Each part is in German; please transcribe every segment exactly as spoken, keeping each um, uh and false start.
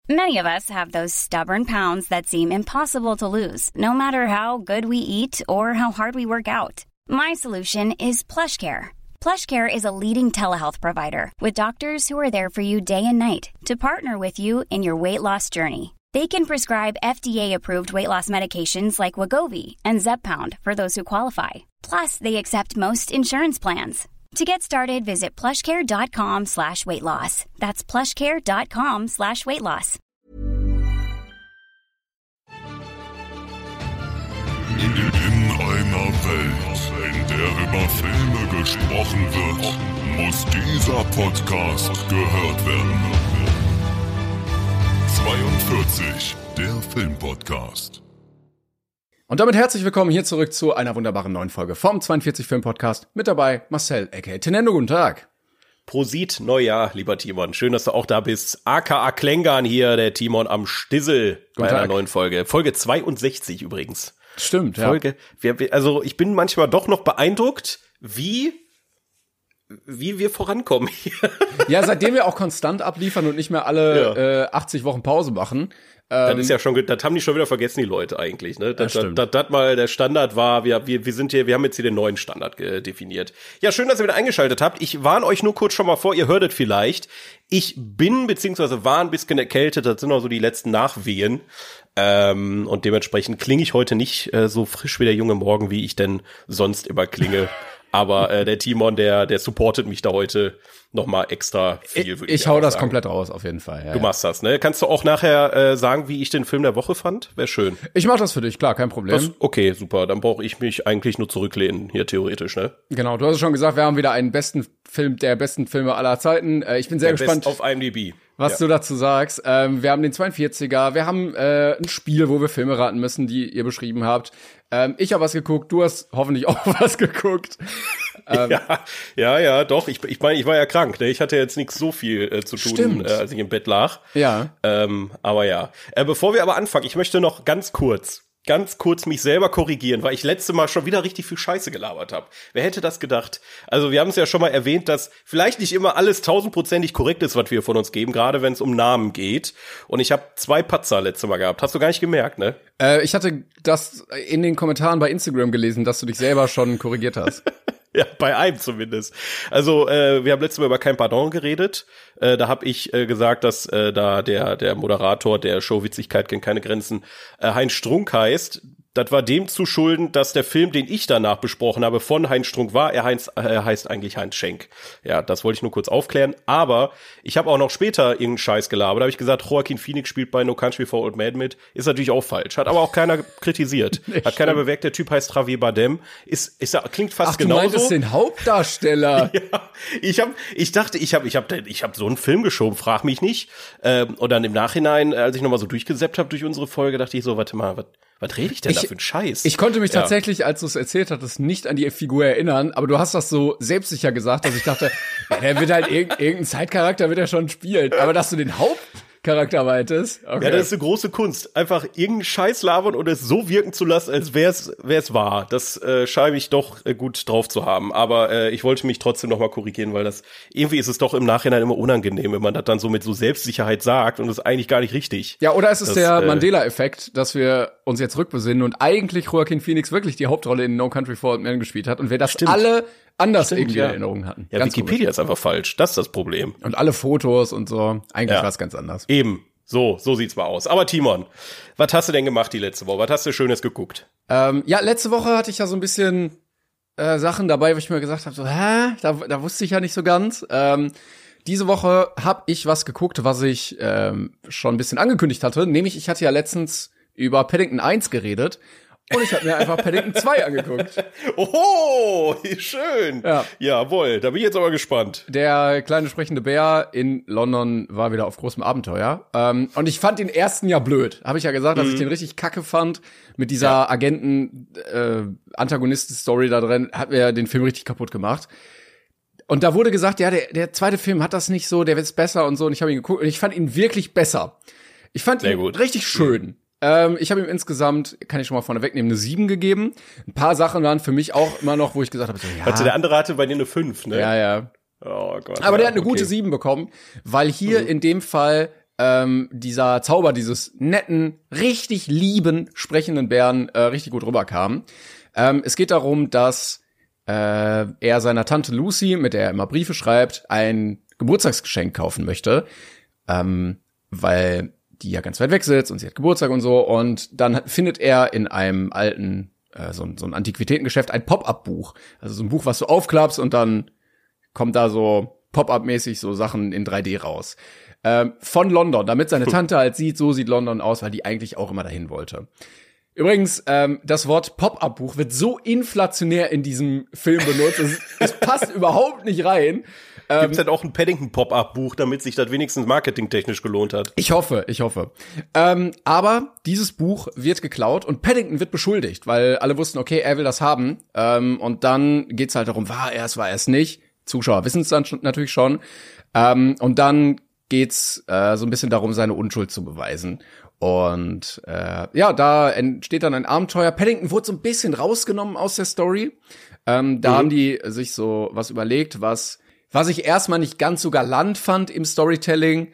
Many of us have those stubborn pounds that seem impossible to lose, no matter how good we eat or how hard we work out. My solution is PlushCare. PlushCare is a leading telehealth provider with doctors who are there for you day and night to partner with you in your weight loss journey. They can prescribe F D A-approved weight loss medications like Wegovy and Zepbound for those who qualify. Plus, they accept most insurance plans. To get started, visit plushcare.com slash weight loss. That's plushcare.com slash weight loss. In, in einer Welt, in der über Filme gesprochen wird, muss dieser Podcast gehört werden. zweiundvierzig, der Filmpodcast. Und damit herzlich willkommen hier zurück zu einer wunderbaren neuen Folge vom zweiundvierzig Film Podcast. Mit dabei Marcel, aka Tenendo, guten Tag. Prosit Neujahr, lieber Timon. Schön, dass du auch da bist. A K A Klängern hier, der Timon am Stissel bei einer neuen Folge. Folge zweiundsechzig übrigens. Stimmt, ja. Folge, wir, wir, also ich bin manchmal doch noch beeindruckt, wie wie wir vorankommen hier. Ja, seitdem wir auch konstant abliefern und nicht mehr alle ja. äh, achtzig Wochen Pause machen. Das ist ja schon, das haben die schon wieder vergessen, die Leute eigentlich, ne? Das, das, das, das mal der Standard war, wir, wir, wir sind hier, wir haben jetzt hier den neuen Standard äh, definiert. Ja, schön, dass ihr wieder eingeschaltet habt. Ich warne euch nur kurz schon mal vor, ihr hörtet vielleicht. Ich bin, beziehungsweise war ein bisschen erkältet, das sind auch so die letzten Nachwehen. Ähm, und dementsprechend klinge ich heute nicht äh, so frisch wie der junge Morgen, wie ich denn sonst immer klinge. Aber äh, der Timon, der, der supportet mich da heute noch mal extra viel, würde ich Ich hau das sagen. komplett raus, auf jeden Fall. Ja, du machst das, ne? Kannst du auch nachher äh, sagen, wie ich den Film der Woche fand? Wäre schön. Ich mach das für dich, klar, kein Problem. Das, okay, super. Dann brauche ich mich eigentlich nur zurücklehnen, hier theoretisch, ne? Genau, du hast es schon gesagt, wir haben wieder einen besten Film, der besten Filme aller Zeiten. Äh, ich bin sehr der gespannt, Best auf I M D B. was Ja. du dazu sagst. Ähm, wir haben den zweiundvierziger, wir haben äh, ein Spiel, wo wir Filme raten müssen, die ihr beschrieben habt. Ähm, ich habe was geguckt, du hast hoffentlich auch was geguckt. ähm, ja, ja, ja, doch. Ich, ich meine, ich war ja krank, ne? Ich hatte jetzt nicht so viel äh, zu tun, äh, als ich im Bett lag. Ja. Ähm, aber ja. Äh, bevor wir aber anfangen, ich möchte noch ganz kurz, ganz kurz mich selber korrigieren, weil ich letzte Mal schon wieder richtig viel Scheiße gelabert habe. Wer hätte das gedacht? Also wir haben es ja schon mal erwähnt, dass vielleicht nicht immer alles tausendprozentig korrekt ist, was wir von uns geben, gerade wenn es um Namen geht. Und ich habe zwei Patzer letzte Mal gehabt. Hast du gar nicht gemerkt, ne? Äh, ich hatte das in den Kommentaren bei Instagram gelesen, dass du dich selber schon korrigiert hast. Ja, bei einem zumindest. Also äh, wir haben letztes Mal über Kein Pardon geredet. Äh, da habe ich äh, gesagt, dass äh, da der der Moderator der Show Witzigkeit kennt keine Grenzen äh, Heinz Strunk heißt. Das war dem zu schulden, dass der Film, den ich danach besprochen habe, von Heinz Strunk war. Er heißt, er heißt eigentlich Heinz Schenk. Ja, das wollte ich nur kurz aufklären. Aber ich habe auch noch später irgendeinen Scheiß gelabert. Da habe ich gesagt, Joaquin Phoenix spielt bei No Country for Old Men mit. Ist natürlich auch falsch. Hat aber auch keiner kritisiert. Nee, Hat stimmt. keiner bewegt. Der Typ heißt Javier Bardem. Ist, ist, klingt fast Ach, du genauso. meintest den Hauptdarsteller. Ja, ich hab, ich dachte, ich habe, ich habe, ich habe so einen Film geschoben, frag mich nicht. Ähm, und dann im Nachhinein, als ich nochmal so durchgesappt habe durch unsere Folge, dachte ich so, warte mal, was, was rede ich denn Ich- da für einen Scheiß? Ich konnte mich Ja. tatsächlich, als du es erzählt hattest, nicht an die Figur erinnern, aber du hast das so selbstsicher gesagt, dass ich dachte, ja, der wird halt irg- irgendein Zeitcharakter wird er schon spielen. Aber dass du den Hauptcharakter meintest, okay. Ja, das ist eine große Kunst. Einfach irgendeinen Scheiß labern und es so wirken zu lassen, als wäre es wär's wahr. Das äh, scheine ich doch äh, gut drauf zu haben. Aber äh, ich wollte mich trotzdem noch mal korrigieren, weil das irgendwie ist es doch im Nachhinein immer unangenehm, wenn man das dann so mit so Selbstsicherheit sagt und das ist eigentlich gar nicht richtig. Ja, oder es ist Das, der äh, Mandela-Effekt, dass wir uns jetzt rückbesinnen und eigentlich Joaquin Phoenix wirklich die Hauptrolle in No Country for Old Men gespielt hat und wir das Stimmt. alle anders Stimmt, irgendwie ja. in Erinnerung hatten. Ja, Ganz Wikipedia ist einfach falsch. Das ist das Problem. komisch. Und alle Fotos und so. Eigentlich Ja. war es ganz anders. Eben. So, so sieht's mal aus. Aber Timon, was hast du denn gemacht die letzte Woche? Was hast du Schönes geguckt? Ähm, ja, letzte Woche hatte ich ja so ein bisschen äh, Sachen dabei, wo ich mir gesagt habe, so, hä? Da, da wusste ich ja nicht so ganz. Ähm, diese Woche habe ich was geguckt, was ich ähm, schon ein bisschen angekündigt hatte. Nämlich, ich hatte ja letztens über Paddington eins geredet. Und ich habe mir einfach Paddington zwei angeguckt. Oho, schön. Ja. Jawohl, da bin ich jetzt aber gespannt. Der kleine sprechende Bär in London war wieder auf großem Abenteuer. Ähm, und ich fand den ersten ja blöd. Habe ich ja gesagt, dass Mhm. ich den richtig kacke fand. Mit dieser Agenten-Antagonisten-Story da drin hat mir den Film richtig kaputt gemacht. Und da wurde gesagt, ja, der, der zweite Film hat das nicht so, der wird's besser und so. Und ich habe ihn geguckt und ich fand ihn wirklich besser. Ich fand Sehr ihn gut. richtig schön. Ähm, ich habe ihm insgesamt, kann ich schon mal vorne wegnehmen, eine sieben gegeben. Ein paar Sachen waren für mich auch immer noch, wo ich gesagt habe, so, ja. Warte, der andere hatte bei dir eine fünf, ne? Ja, ja. Oh Gott. Aber ja, der hat eine okay. gute sieben bekommen, weil hier Mhm. in dem Fall ähm, dieser Zauber dieses netten, richtig lieben, sprechenden Bären äh, richtig gut rüberkam. Ähm, es geht darum, dass äh, er seiner Tante Lucy, mit der er immer Briefe schreibt, ein Geburtstagsgeschenk kaufen möchte, ähm, weil die ja ganz weit weg sitzt und sie hat Geburtstag und so. Und dann findet er in einem alten, äh, so, so ein Antiquitätengeschäft ein Pop-Up-Buch. Also so ein Buch, was du aufklappst und dann kommt da so Pop-Up-mäßig so Sachen in drei D raus. Ähm, von London, damit seine Tante halt sieht, so sieht London aus, weil die eigentlich auch immer dahin wollte. Übrigens, ähm, das Wort Pop-Up-Buch wird so inflationär in diesem Film benutzt, es, es passt überhaupt nicht rein. Ähm, Gibt's denn auch ein Paddington-Pop-Up-Buch, damit sich das wenigstens marketingtechnisch gelohnt hat? Ich hoffe, ich hoffe. Ähm, aber dieses Buch wird geklaut und Paddington wird beschuldigt, weil alle wussten, okay, er will das haben. Ähm, und dann geht's halt darum, war er es, war er es nicht. Zuschauer wissen es dann schon, natürlich schon. Ähm, und dann geht's äh, so ein bisschen darum, seine Unschuld zu beweisen. Und äh, ja, da entsteht dann ein Abenteuer. Paddington wurde so ein bisschen rausgenommen aus der Story. Ähm, da mhm. haben die sich so was überlegt, was was ich erstmal nicht ganz so galant fand im Storytelling.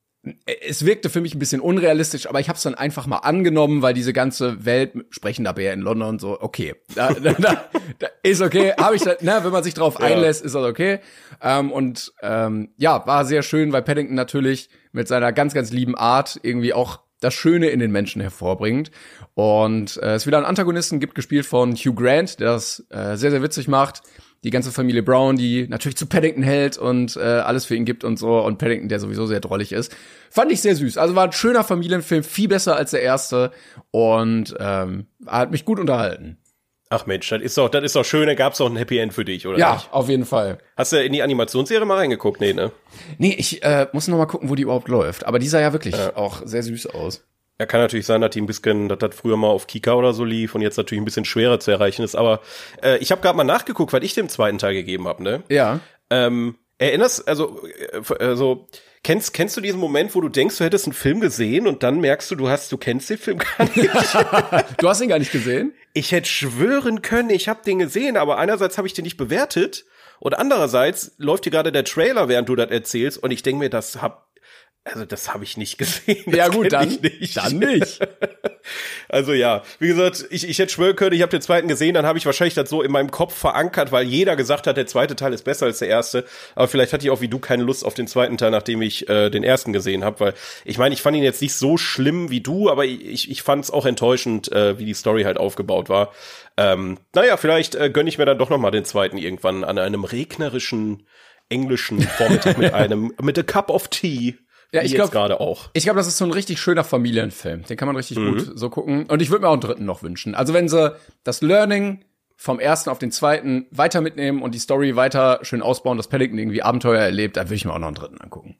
Es wirkte für mich ein bisschen unrealistisch, aber ich habe es dann einfach mal angenommen, weil diese ganze Welt mit sprechender Bär in London und so, okay, da, da, da, da ist okay, habe ich da, ne, wenn man sich drauf ja. einlässt, ist das okay. Ähm, und ähm, ja, war sehr schön, weil Paddington natürlich mit seiner ganz, ganz lieben Art irgendwie auch das Schöne in den Menschen hervorbringt. Und äh, es wieder einen Antagonisten gibt, gespielt von Hugh Grant, der das äh, sehr, sehr witzig macht. Die ganze Familie Brown, die natürlich zu Paddington hält und äh, alles für ihn gibt und so. Und Paddington, der sowieso sehr drollig ist. Fand ich sehr süß. Also war ein schöner Familienfilm, viel besser als der erste. Und ähm, hat mich gut unterhalten. Ach Mensch, das ist doch, das ist doch schön. Da gab's doch ein Happy End für dich, oder ja, nicht? Ja, auf jeden Fall. Hast du in die Animationsserie mal reingeguckt? Nee, ne? Nee, ich äh, muss noch mal gucken, wo die überhaupt läuft. Aber die sah ja wirklich ja. auch sehr süß aus. Ja, kann natürlich sein, dass die ein bisschen, dass das früher mal auf Kika oder so lief und jetzt natürlich ein bisschen schwerer zu erreichen ist. Aber äh, ich habe gerade mal nachgeguckt, was ich dem zweiten Teil gegeben habe, ne? Ja. Ähm, erinnerst, also, äh, also kennst kennst du diesen Moment, wo du denkst, du hättest einen Film gesehen und dann merkst du, du hast, du kennst den Film gar nicht. Du hast ihn gar nicht gesehen? Ich hätte schwören können, ich habe den gesehen, aber einerseits habe ich den nicht bewertet und andererseits läuft hier gerade der Trailer, während du das erzählst und ich denke mir, das hab Also das habe ich nicht gesehen. Das ja gut, dann nicht. dann nicht. Also ja, wie gesagt, ich, ich hätte schwören können, ich habe den zweiten gesehen, dann habe ich wahrscheinlich das so in meinem Kopf verankert, weil jeder gesagt hat, der zweite Teil ist besser als der erste. Aber vielleicht hatte ich auch wie du keine Lust auf den zweiten Teil, nachdem ich äh, den ersten gesehen habe. Weil ich meine, ich fand ihn jetzt nicht so schlimm wie du, aber ich, ich fand es auch enttäuschend, äh, wie die Story halt aufgebaut war. Ähm, naja, vielleicht äh, gönne ich mir dann doch noch mal den zweiten irgendwann an einem regnerischen englischen Vormittag mit einem mit a cup of tea. Ja, ich glaube gerade auch. Ich glaube, das ist so ein richtig schöner Familienfilm. Den kann man richtig mhm. gut so gucken. Und ich würde mir auch einen dritten noch wünschen. Also wenn sie das Learning vom ersten auf den zweiten weiter mitnehmen und die Story weiter schön ausbauen, dass Paddington irgendwie Abenteuer erlebt, dann würde ich mir auch noch einen dritten angucken.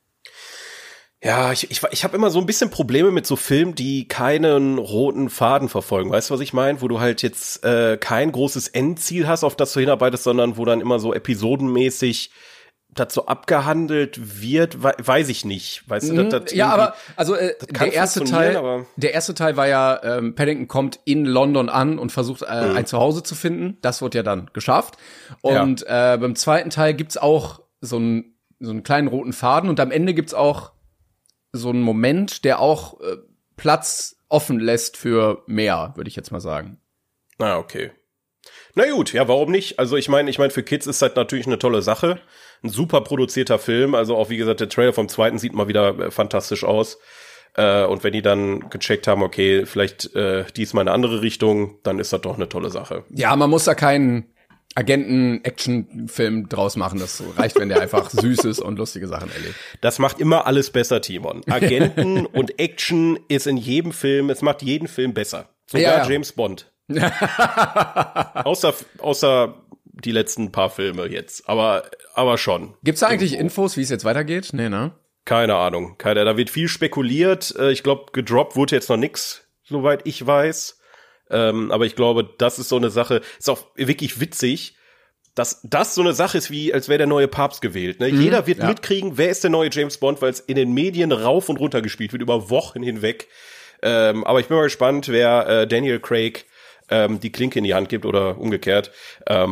Ja, ich, ich, ich habe immer so ein bisschen Probleme mit so Filmen, die keinen roten Faden verfolgen. Weißt du, was ich meine? Wo du halt jetzt äh, kein großes Endziel hast, auf das du hinarbeitest, sondern wo dann immer so episodenmäßig das so abgehandelt wird, we- weiß ich nicht. Weißt du, das, das ja, aber also äh, der erste Teil, aber der erste Teil war ja, ähm, Paddington kommt in London an und versucht äh, mhm. ein Zuhause zu finden. Das wird ja dann geschafft. Und ja. äh, beim zweiten Teil gibt's auch so einen so einen kleinen roten Faden und am Ende gibt's auch so einen Moment, der auch äh, Platz offen lässt für mehr, würde ich jetzt mal sagen. Ah, okay. Na gut, ja, warum nicht? Also ich meine, ich meine, für Kids ist das natürlich eine tolle Sache. Ein super produzierter Film, also auch wie gesagt, der Trailer vom zweiten sieht mal wieder äh, fantastisch aus. Äh, und wenn die dann gecheckt haben, okay, vielleicht äh, diesmal eine andere Richtung, dann ist das doch eine tolle Sache. Ja, man muss da keinen Agenten-Action-Film draus machen. Das reicht, wenn der einfach süß ist und lustige Sachen erlebt. Das macht immer alles besser, Timon. Agenten und Action ist in jedem Film, es macht jeden Film besser. Sogar ja, ja. James Bond. außer, außer die letzten paar Filme jetzt. Aber, aber schon. Gibt's da eigentlich irgendwo Infos, wie es jetzt weitergeht? Nee, ne? Keine Ahnung. Keine, da wird viel spekuliert. Ich glaube, gedroppt wurde jetzt noch nix, soweit ich weiß. Ähm, aber ich glaube, das ist so eine Sache, ist auch wirklich witzig, dass das so eine Sache ist, wie als wäre der neue Papst gewählt. Ne? Mhm, Jeder wird ja. mitkriegen, wer ist der neue James Bond, weil es in den Medien rauf und runter gespielt wird, über Wochen hinweg. Ähm, aber ich bin mal gespannt, wer äh, Daniel Craig ähm, die Klinke in die Hand gibt oder umgekehrt. Ähm,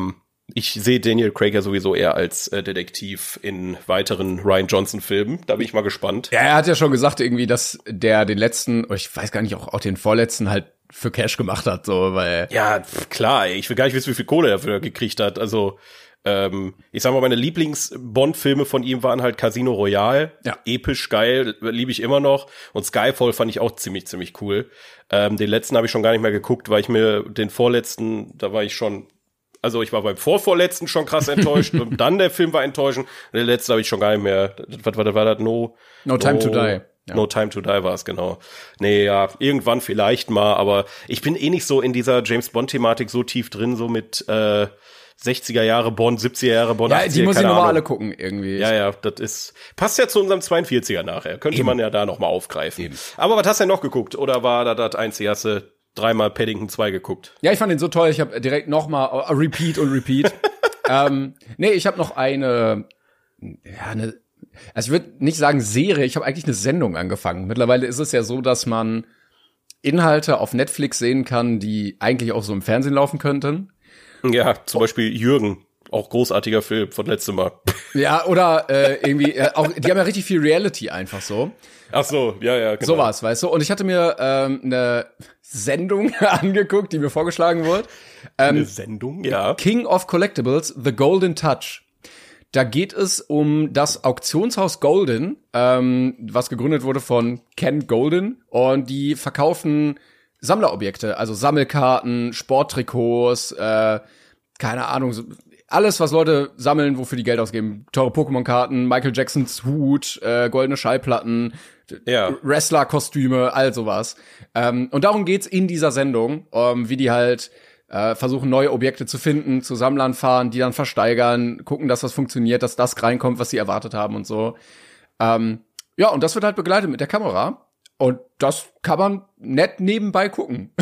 ich sehe Daniel Craig ja sowieso eher als äh, Detektiv in weiteren Ryan Johnson-Filmen. Da bin ich mal gespannt. Ja, er hat ja schon gesagt irgendwie, dass der den letzten, oder ich weiß gar nicht, auch, auch den vorletzten halt für Cash gemacht hat, so, weil. Ja, klar, ey, ich will gar nicht wissen, wie viel Kohle er dafür gekriegt hat. Also, ähm, ich sag mal, meine Lieblings-Bond-Filme von ihm waren halt Casino Royale. Ja. Episch, geil, liebe ich immer noch. Und Skyfall fand ich auch ziemlich, ziemlich cool. Ähm, den letzten habe ich schon gar nicht mehr geguckt, weil ich mir den vorletzten, da war ich schon, also ich war beim vorvorletzten schon krass enttäuscht und dann der Film war enttäuschend. Und der letzte habe ich schon gar nicht mehr. Was war, war das? No, No Time no, to Die. Ja. No Time to Die war es, genau. Nee, ja, irgendwann vielleicht mal, aber ich bin eh nicht so in dieser James-Bond-Thematik so tief drin, so mit äh, sechziger Jahre Bond, siebziger Jahre Bond, ja, achtziger, die muss ich keine nochmal Ahnung. alle gucken, irgendwie. Ja, ja, das ist, passt ja zu unserem zweiundvierziger nachher. Könnte Eben. man ja da nochmal aufgreifen. Eben. Aber was hast du denn noch geguckt? Oder war da das einzige, hast du dreimal Paddington zwei geguckt? Ja, ich fand den so toll, ich habe direkt nochmal uh, Repeat und Repeat. ähm, nee, ich habe noch eine, ja, eine, also ich würde nicht sagen Serie, ich habe eigentlich eine Sendung angefangen. Mittlerweile ist es ja so, dass man Inhalte auf Netflix sehen kann, die eigentlich auch so im Fernsehen laufen könnten. Ja, zum Beispiel Jürgen. Auch großartiger Film von letztem Mal. Ja, oder äh, irgendwie, äh, auch, die haben ja richtig viel Reality einfach so. Ach so, ja, ja, genau. Sowas, weißt du? Und ich hatte mir ähm, eine Sendung angeguckt, die mir vorgeschlagen wurde. Ähm, Eine Sendung, ja. King of Collectibles, The Golden Touch. Da geht es um das Auktionshaus Golden, ähm, was gegründet wurde von Ken Golden. Und die verkaufen Sammlerobjekte, also Sammelkarten, Sporttrikots, äh, keine Ahnung, so, alles, was Leute sammeln, wofür die Geld ausgeben. Teure Pokémon-Karten, Michael Jacksons Hut, äh, goldene Schallplatten, Ja. Wrestler-Kostüme, all sowas. Ähm, und darum geht's in dieser Sendung, ähm, wie die halt äh, versuchen, neue Objekte zu finden, zu Sammlern fahren, die dann versteigern, gucken, dass das funktioniert, dass das reinkommt, was sie erwartet haben und so. Ähm, ja, und das wird halt begleitet mit der Kamera. Und das kann man nett nebenbei gucken.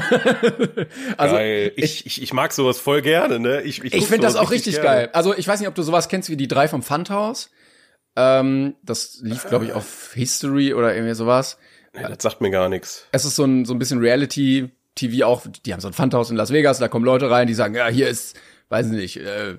Also geil. Ich, ich, ich mag sowas voll gerne, ne? Ich, ich, ich finde das auch richtig, richtig geil. Also ich weiß nicht, ob du sowas kennst wie die drei vom Pfandhaus. Ähm, das lief, glaube ich, auf History oder irgendwie sowas. Nee, das sagt mir gar nichts. Es ist so ein, so ein bisschen Reality-T V auch. Die haben so ein Pfandhaus in Las Vegas, da kommen Leute rein, die sagen, ja, hier ist, weiß nicht, äh,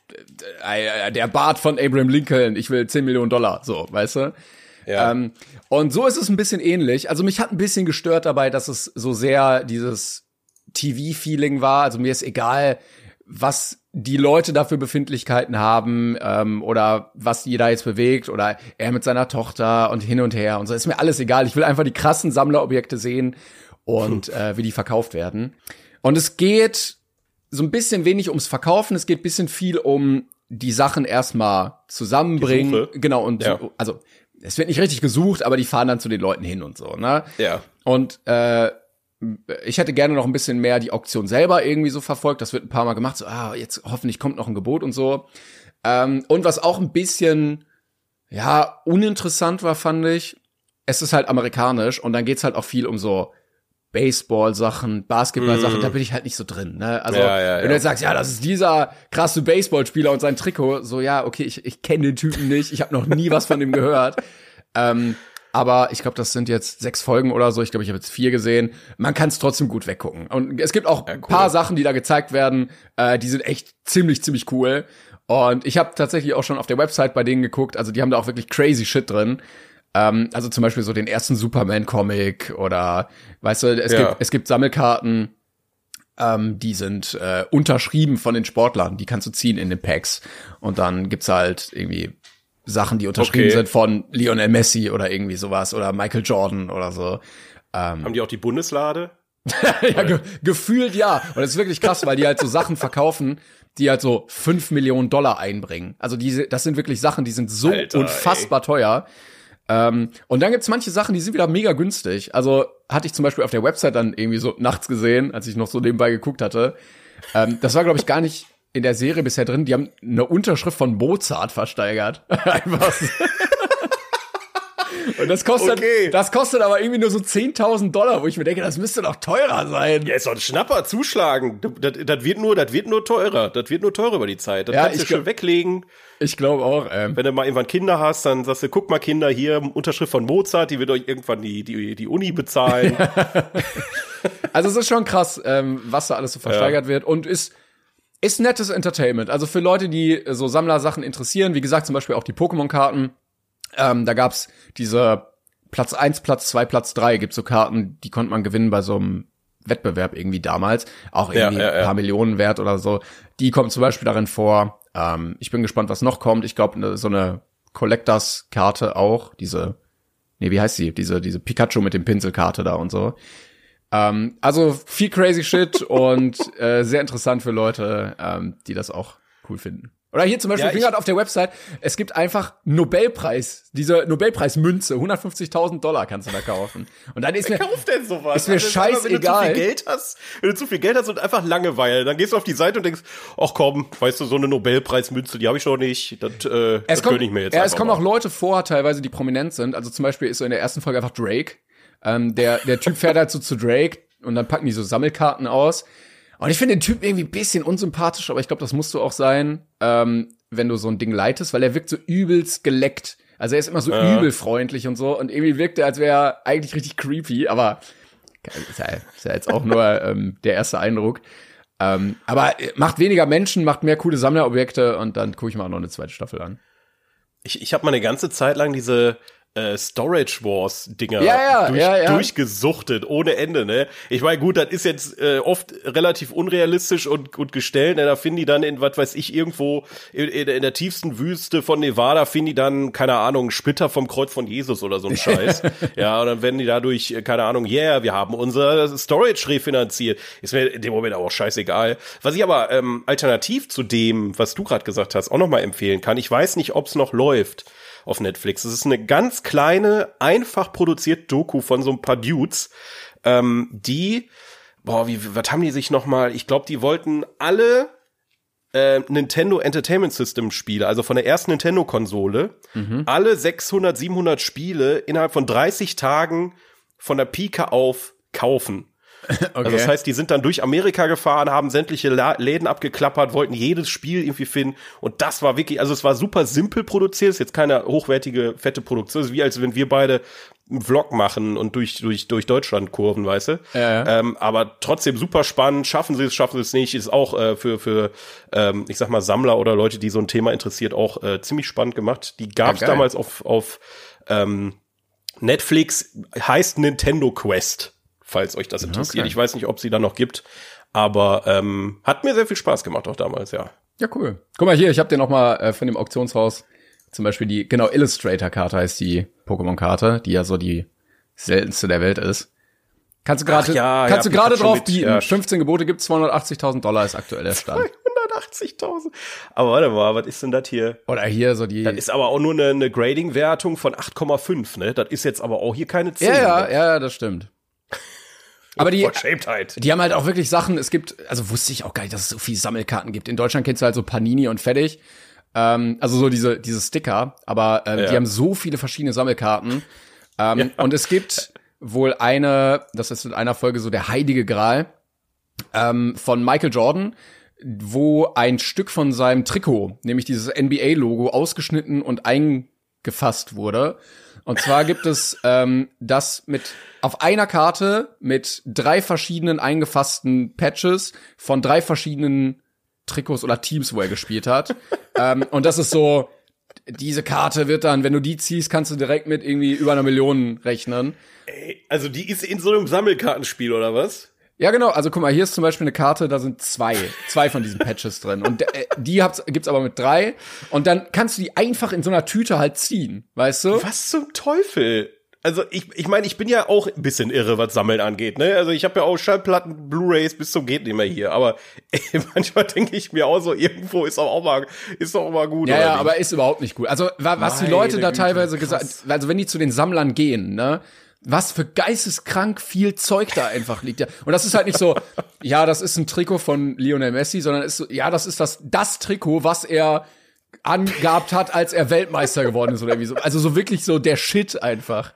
äh, der Bart von Abraham Lincoln, ich will zehn Millionen Dollar, so, weißt du? Ja. Ähm, und so ist es ein bisschen ähnlich. Also mich hat ein bisschen gestört dabei, dass es so sehr dieses T V-Feeling war. Also mir ist egal, was die Leute da für Befindlichkeiten haben ähm, oder was die da jetzt bewegt oder er mit seiner Tochter und hin und her und so. Ist mir alles egal. Ich will einfach die krassen Sammlerobjekte sehen und hm. äh, wie die verkauft werden. Und es geht so ein bisschen wenig ums Verkaufen. Es geht ein bisschen viel um die Sachen erstmal zusammenbringen. Genau, und ja. also es wird nicht richtig gesucht, aber die fahren dann zu den Leuten hin und so, ne? Ja. Und äh, ich hätte gerne noch ein bisschen mehr die Auktion selber irgendwie so verfolgt. Das wird ein paar Mal gemacht, so, ah, jetzt hoffentlich kommt noch ein Gebot und so. Ähm, und was auch ein bisschen, ja, uninteressant war, fand ich, es ist halt amerikanisch und dann geht's halt auch viel um so Baseball-Sachen, Basketball-Sachen, mm. da bin ich halt nicht so drin, ne? Also, ja, ja, wenn du jetzt sagst, ja, das ist dieser krasse Baseballspieler und sein Trikot, so, ja, okay, ich, ich kenne den Typen nicht, ich habe noch nie was von ihm gehört. ähm, aber ich glaube, das sind jetzt sechs Folgen oder so, ich glaube, ich habe jetzt vier gesehen. Man kann es trotzdem gut weggucken. Und es gibt auch ein ja, cool. paar Sachen, die da gezeigt werden, äh, die sind echt ziemlich, ziemlich cool. Und ich habe tatsächlich auch schon auf der Website bei denen geguckt, also die haben da auch wirklich crazy Shit drin. Ähm, also zum Beispiel so den ersten Superman-Comic oder, weißt du, es, ja. gibt, es gibt Sammelkarten, ähm, die sind äh, unterschrieben von den Sportlern, die kannst du ziehen in den Packs. Und dann gibt's halt irgendwie Sachen, die unterschrieben okay. sind von Lionel Messi oder irgendwie sowas oder Michael Jordan oder so. Ähm, Haben die auch die Bundeslade? ja, ge- gefühlt ja. Und das ist wirklich krass, weil die halt so Sachen verkaufen, die halt so fünf Millionen Dollar einbringen. Also diese, das sind wirklich Sachen, die sind so Alter, unfassbar ey. teuer. Ähm, und dann gibt's manche Sachen, die sind wieder mega günstig. Also hatte ich zum Beispiel auf der Website dann irgendwie so nachts gesehen, als ich noch so nebenbei geguckt hatte. Ähm, das war, glaube ich, gar nicht in der Serie bisher drin. Die haben eine Unterschrift von Mozart versteigert. Einfach so. Und das kostet, okay. das kostet aber irgendwie nur so zehntausend Dollar, wo ich mir denke, das müsste doch teurer sein. Ja, ist doch ein Schnapper, zuschlagen. Das, das wird nur, das wird nur teurer. Das wird nur teurer über die Zeit. Das ja, kannst du schon weglegen. Ich glaube auch. Ähm. Wenn du mal irgendwann Kinder hast, dann sagst du, guck mal Kinder, hier, Unterschrift von Mozart, die wird euch irgendwann die, die, die Uni bezahlen. Also es ist schon krass, ähm, was da alles so versteigert ja. wird und ist ist nettes Entertainment. Also für Leute, die so Sammlersachen interessieren, wie gesagt, zum Beispiel auch die Pokémon-Karten. Ähm, da gab's diese Platz eins, Platz zwei, Platz drei, gibt's so Karten, die konnte man gewinnen bei so einem Wettbewerb irgendwie damals. Auch irgendwie ja, ja, ja. ein paar Millionen wert oder so. Die kommen zum Beispiel darin vor. Ähm, ich bin gespannt, was noch kommt. Ich glaube, so eine Collectors-Karte auch. Diese, nee, wie heißt sie? Diese, diese Pikachu mit dem Pinselkarte da und so. Ähm, also viel crazy shit und äh, sehr interessant für Leute, ähm, die das auch cool finden. Oder hier zum Beispiel, ja, ich bin gerade auf der Website, es gibt einfach Nobelpreis, diese Nobelpreismünze, hundertfünfzigtausend Dollar kannst du da kaufen. Und dann ist Wer mir, kauft denn sowas? ist mir also, scheißegal. Wenn du zu viel Geld hast, wenn du zu viel Geld hast und einfach Langeweile, dann gehst du auf die Seite und denkst, ach komm, weißt du, so eine Nobelpreismünze, die habe ich doch nicht, das, äh, das gönn ich mir jetzt ja, einfach es kommen mal. auch Leute vor, teilweise, die prominent sind. Also zum Beispiel ist so in der ersten Folge einfach Drake. Ähm, der, der Typ fährt halt so zu Drake und dann packen die so Sammelkarten aus. Und ich finde den Typ irgendwie ein bisschen unsympathisch, aber ich glaube, das musst du auch sein, ähm, wenn du so ein Ding leitest, weil er wirkt so übelst geleckt. Also er ist immer so ja. übel freundlich und so und irgendwie wirkt er, als wäre er eigentlich richtig creepy, aber ist ja, ist ja jetzt auch nur ähm, der erste Eindruck. Ähm, aber macht weniger Menschen, macht mehr coole Sammlerobjekte und dann gucke ich mal noch eine zweite Staffel an. Ich, ich habe mal eine ganze Zeit lang diese Äh, Storage Wars Dinger ja, ja, durch, ja, ja. durchgesuchtet, ohne Ende, ne? Ich meine, gut, das ist jetzt äh, oft relativ unrealistisch und, und gestellt, ne? Da finden die dann in, was weiß ich, irgendwo in, in, in der tiefsten Wüste von Nevada finden die dann, keine Ahnung, Splitter vom Kreuz von Jesus oder so ein Scheiß. Ja, und dann werden die dadurch, keine Ahnung, yeah, wir haben unser Storage refinanziert. Ist mir in dem Moment auch scheißegal. Was ich aber ähm, alternativ zu dem, was du gerade gesagt hast, auch noch mal empfehlen kann, ich weiß nicht, ob es noch läuft auf Netflix. Es ist eine ganz kleine, einfach produzierte Doku von so ein paar Dudes, ähm, die, boah, wie, was haben die sich noch mal, ich glaube, die wollten alle äh, Nintendo Entertainment System Spiele, also von der ersten Nintendo-Konsole, mhm. alle sechshundert, siebenhundert Spiele innerhalb von dreißig Tagen von der Pike auf kaufen. Okay. Also das heißt, die sind dann durch Amerika gefahren, haben sämtliche La- Läden abgeklappert, wollten jedes Spiel irgendwie finden und das war wirklich, also es war super simpel produziert, ist jetzt keine hochwertige, fette Produktion, es ist wie als wenn wir beide einen Vlog machen und durch durch durch Deutschland kurven, weißt du? Ja, ja. Ähm, aber trotzdem super spannend, schaffen sie es, schaffen sie es nicht, ist auch äh, für für ähm, ich sag mal Sammler oder Leute, die so ein Thema interessiert, auch äh, ziemlich spannend gemacht. Die gab's ja, damals auf auf ähm, Netflix, heißt Nintendo Quest. Falls euch das interessiert. Okay. Ich weiß nicht, ob sie da noch gibt, aber ähm, hat mir sehr viel Spaß gemacht auch damals, ja. Ja, cool. Guck mal hier, ich habe dir noch mal äh, von dem Auktionshaus zum Beispiel die, genau, Illustrator-Karte heißt die Pokémon-Karte, die ja so die seltenste der Welt ist. Kannst du gerade ja, kannst ja, du gerade drauf mit, bieten. Ja. fünfzehn Gebote gibt's, zweihundertachtzigtausend Dollar ist aktuell der Stand. zweihundertachtzigtausend. Aber warte mal, was ist denn das hier? Oder hier so die. Das ist aber auch nur eine, eine Grading-Wertung von acht Komma fünf, ne? Das ist jetzt aber auch hier keine zehn. Ja, ja, ja, das stimmt. Aber die, die haben halt auch wirklich Sachen, es gibt, also wusste ich auch gar nicht, dass es so viele Sammelkarten gibt. In Deutschland kennst du halt so Panini und fertig. Ähm, also so diese, diese Sticker, aber ähm, ja. die haben so viele verschiedene Sammelkarten. Ähm, ja. Und es gibt wohl eine, das ist in einer Folge so der Heilige Gral, ähm, von Michael Jordan, wo ein Stück von seinem Trikot, nämlich dieses N B A-Logo, ausgeschnitten und eingefasst wurde. Und zwar gibt es ähm, das mit auf einer Karte mit drei verschiedenen eingefassten Patches von drei verschiedenen Trikots oder Teams, wo er gespielt hat. ähm, und das ist so, diese Karte wird dann, wenn du die ziehst, kannst du direkt mit irgendwie über einer Million rechnen. Ey, also die ist in so einem Sammelkartenspiel, oder was? Ja, genau. Also guck mal, hier ist zum Beispiel eine Karte, da sind zwei, zwei von diesen Patches drin. Und äh, die hab's, gibt's aber mit drei. Und dann kannst du die einfach in so einer Tüte halt ziehen, weißt du? Was zum Teufel? Also ich ich meine, ich bin ja auch ein bisschen irre, was Sammeln angeht, ne? Also ich habe ja auch Schallplatten, Blu-rays bis zum geht nicht mehr hier. Aber ey, manchmal denke ich mir auch so, irgendwo ist doch auch mal, ist doch auch mal gut. Ja, oder ja, nicht? aber ist überhaupt nicht gut. Also was Meine die Leute da Güte, teilweise krass. gesagt, also wenn die zu den Sammlern gehen, ne? Was für geisteskrank viel Zeug da einfach liegt. Ja. Und das ist halt nicht so, ja, das ist ein Trikot von Lionel Messi, sondern ist so, ja, das ist das, das Trikot, was er angehabt hat, als er Weltmeister geworden ist oder irgendwie so. Also so wirklich so der Shit einfach.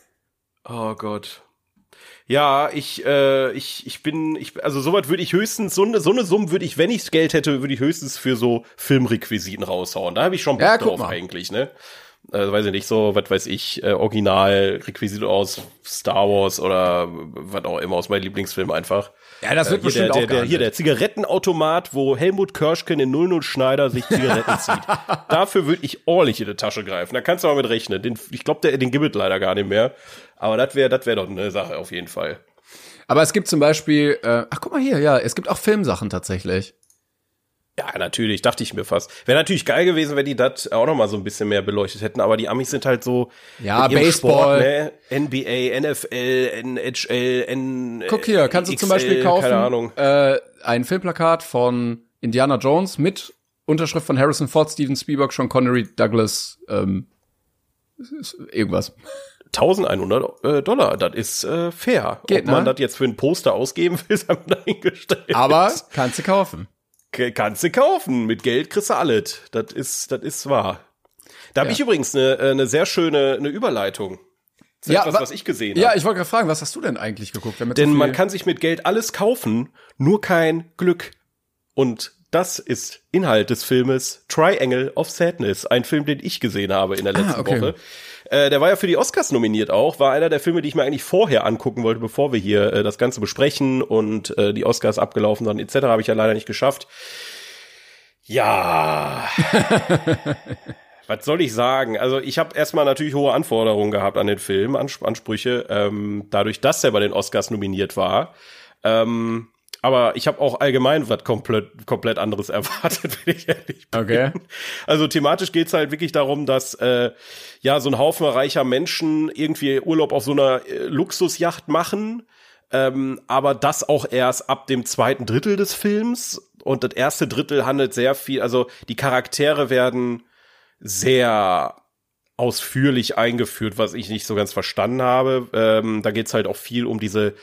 Oh Gott. Ja, ich, äh, ich, ich bin, ich, also sowas würde ich höchstens, so eine, so eine Summe würde ich, wenn ich Geld hätte, würde ich höchstens für so Filmrequisiten raushauen. Da habe ich schon Bock ja, drauf mal. eigentlich, ne? äh, weiß ich nicht, so, was weiß ich, äh, Original-Requisite aus Star Wars oder was auch immer, aus meinem Lieblingsfilm einfach. Ja, das wird äh, bestimmt der, auch der, der, Hier, der Zigarettenautomat, wo Helmut Kirschken in null null Schneider sich Zigaretten zieht. Dafür würde ich ordentlich in die Tasche greifen. Da kannst du mal mit rechnen. Den, ich glaube, den gibt leider gar nicht mehr. Aber das wäre das wäre doch eine Sache auf jeden Fall. Aber es gibt zum Beispiel, äh, ach guck mal hier, ja, es gibt auch Filmsachen tatsächlich. Ja, natürlich, dachte ich mir fast. Wäre natürlich geil gewesen, wenn die das auch noch mal so ein bisschen mehr beleuchtet hätten, aber die Amis sind halt so ja, Baseball, Sport, ne? N B A, N F L, N H L, N Guck hier, kannst du X L, zum Beispiel kaufen, keine Ahnung. Äh, ein Filmplakat von Indiana Jones mit Unterschrift von Harrison Ford, Steven Spielberg, Sean Connery, Douglas, ähm, irgendwas. eintausendeinhundert äh, Dollar, das ist äh, fair. Geht, Ob man ne? das jetzt für ein Poster ausgeben will, ist einem dahingestellt. Aber kannst du kaufen. Kannst du kaufen. Mit Geld kriegst du alles. Das ist, das ist wahr. Da habe Ja. ich übrigens eine, eine sehr schöne eine Überleitung. Das ist Ja, etwas, wa- was ich gesehen habe. Ja, ich wollte gerade fragen, was hast du denn eigentlich geguckt? Damit Denn so viel man kann sich mit Geld alles kaufen, nur kein Glück. Und das ist Inhalt des Filmes Triangle of Sadness, ein Film, den ich gesehen habe in der letzten Ah, okay. Woche. Äh, der war ja für die Oscars nominiert auch, war einer der Filme, die ich mir eigentlich vorher angucken wollte, bevor wir hier äh, das Ganze besprechen und äh, die Oscars abgelaufen sind et cetera. Habe ich ja leider nicht geschafft. Ja, was soll ich sagen? Also ich habe erstmal natürlich hohe Anforderungen gehabt an den Film, Ans- Ansprüche, ähm, dadurch, dass er bei den Oscars nominiert war. Ähm, aber ich habe auch allgemein was komplett komplett anderes erwartet, wenn ich ehrlich bin. Okay. Also thematisch geht's halt wirklich darum, dass äh, ja so ein Haufen reicher Menschen irgendwie Urlaub auf so einer äh, Luxusjacht machen, ähm, aber das auch erst ab dem zweiten Drittel des Films. Und das erste Drittel handelt sehr viel, also die Charaktere werden sehr ausführlich eingeführt, was ich nicht so ganz verstanden habe. Ähm, da geht's halt auch viel um diese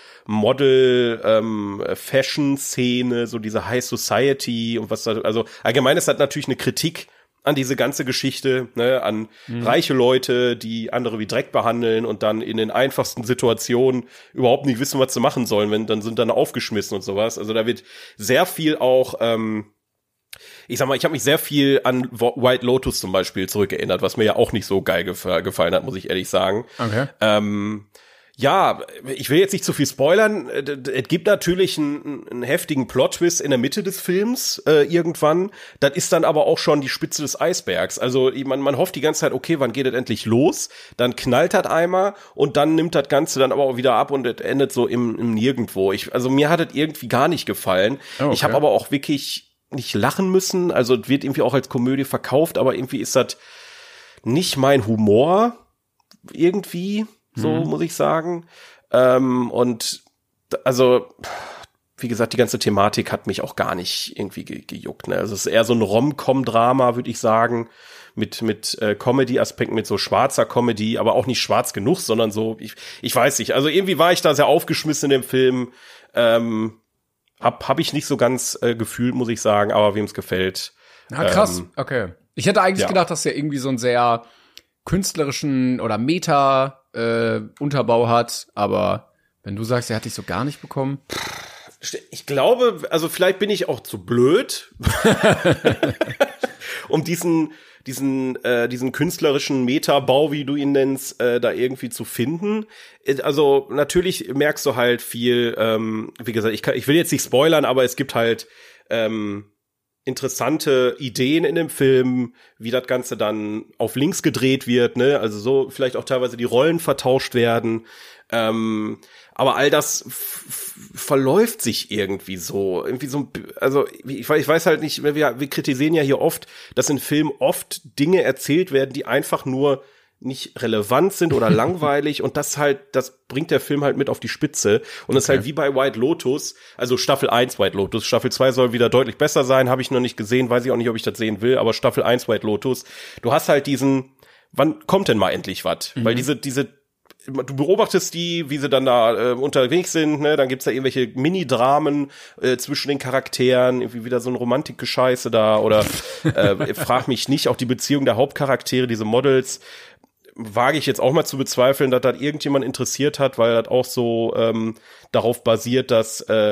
Model-Fashion-Szene, so diese High Society und was da, also allgemein ist das natürlich eine Kritik an diese ganze Geschichte, ne, an mhm. reiche Leute, die andere wie Dreck behandeln und dann in den einfachsten Situationen überhaupt nicht wissen, was sie machen sollen, wenn dann sind dann aufgeschmissen und sowas. Also da wird sehr viel auch, ähm, ich sag mal, ich habe mich sehr viel an White Lotus zum Beispiel zurückerinnert, was mir ja auch nicht so geil gef- gefallen hat, muss ich ehrlich sagen. Okay. Ähm, ja, ich will jetzt nicht zu viel spoilern. Es gibt natürlich einen, einen heftigen Plot-Twist in der Mitte des Films äh, irgendwann. Das ist dann aber auch schon die Spitze des Eisbergs. Also man, man hofft die ganze Zeit, okay, wann geht das endlich los? Dann knallt das einmal und dann nimmt das Ganze dann aber auch wieder ab und es endet so im, im Nirgendwo. Ich, also mir hat das irgendwie gar nicht gefallen. Oh, okay. Ich habe aber auch wirklich nicht lachen müssen. Also es wird irgendwie auch als Komödie verkauft, aber irgendwie ist das nicht mein Humor irgendwie. So mhm. muss ich sagen. Ähm, und also, wie gesagt, die ganze Thematik hat mich auch gar nicht irgendwie ge- gejuckt. Ne? Also es ist eher so ein Rom-Com-Drama, würde ich sagen, mit mit äh, Comedy-Aspekten, mit so schwarzer Comedy, aber auch nicht schwarz genug, sondern so, ich, ich weiß nicht. Also irgendwie war ich da sehr aufgeschmissen in dem Film. Ähm, hab hab ich nicht so ganz äh, gefühlt, muss ich sagen, aber wem es gefällt. Na krass, ähm, okay. Ich hätte eigentlich ja. gedacht, dass der irgendwie so einen sehr künstlerischen oder Meta äh, Unterbau hat, aber wenn du sagst, er hat dich so gar nicht bekommen. Ich glaube, also vielleicht bin ich auch zu blöd, um diesen diesen äh, diesen künstlerischen Metabau, wie du ihn nennst, äh, da irgendwie zu finden. Also natürlich merkst du halt viel, ähm, wie gesagt, ich kann, ich will jetzt nicht spoilern, aber es gibt halt ähm, interessante Ideen in dem Film, wie das Ganze dann auf links gedreht wird, ne? Also so vielleicht auch teilweise die Rollen vertauscht werden. Ähm, aber all das f- f- verläuft sich irgendwie so, irgendwie so, also ich weiß, ich weiß halt nicht, wir, wir kritisieren ja hier oft, dass in Filmen oft Dinge erzählt werden, die einfach nur nicht relevant sind oder langweilig und das halt, das bringt der Film halt mit auf die Spitze und das okay. ist halt wie bei White Lotus, also Staffel eins White Lotus, Staffel zwei soll wieder deutlich besser sein, habe ich noch nicht gesehen, weiß ich auch nicht, ob ich das sehen will, aber Staffel eins White Lotus, du hast halt diesen, wann kommt denn mal endlich was? Mhm. Weil diese, diese, du beobachtest die, wie sie dann da äh, unterwegs sind, ne, dann gibt's da irgendwelche Mini-Dramen äh, zwischen den Charakteren, irgendwie wieder so ein Romantik-Gescheiße da oder äh, frag mich nicht, auch die Beziehung der Hauptcharaktere, diese Models, wage ich jetzt auch mal zu bezweifeln, dass das irgendjemand interessiert hat, weil das auch so ähm, darauf basiert, dass äh,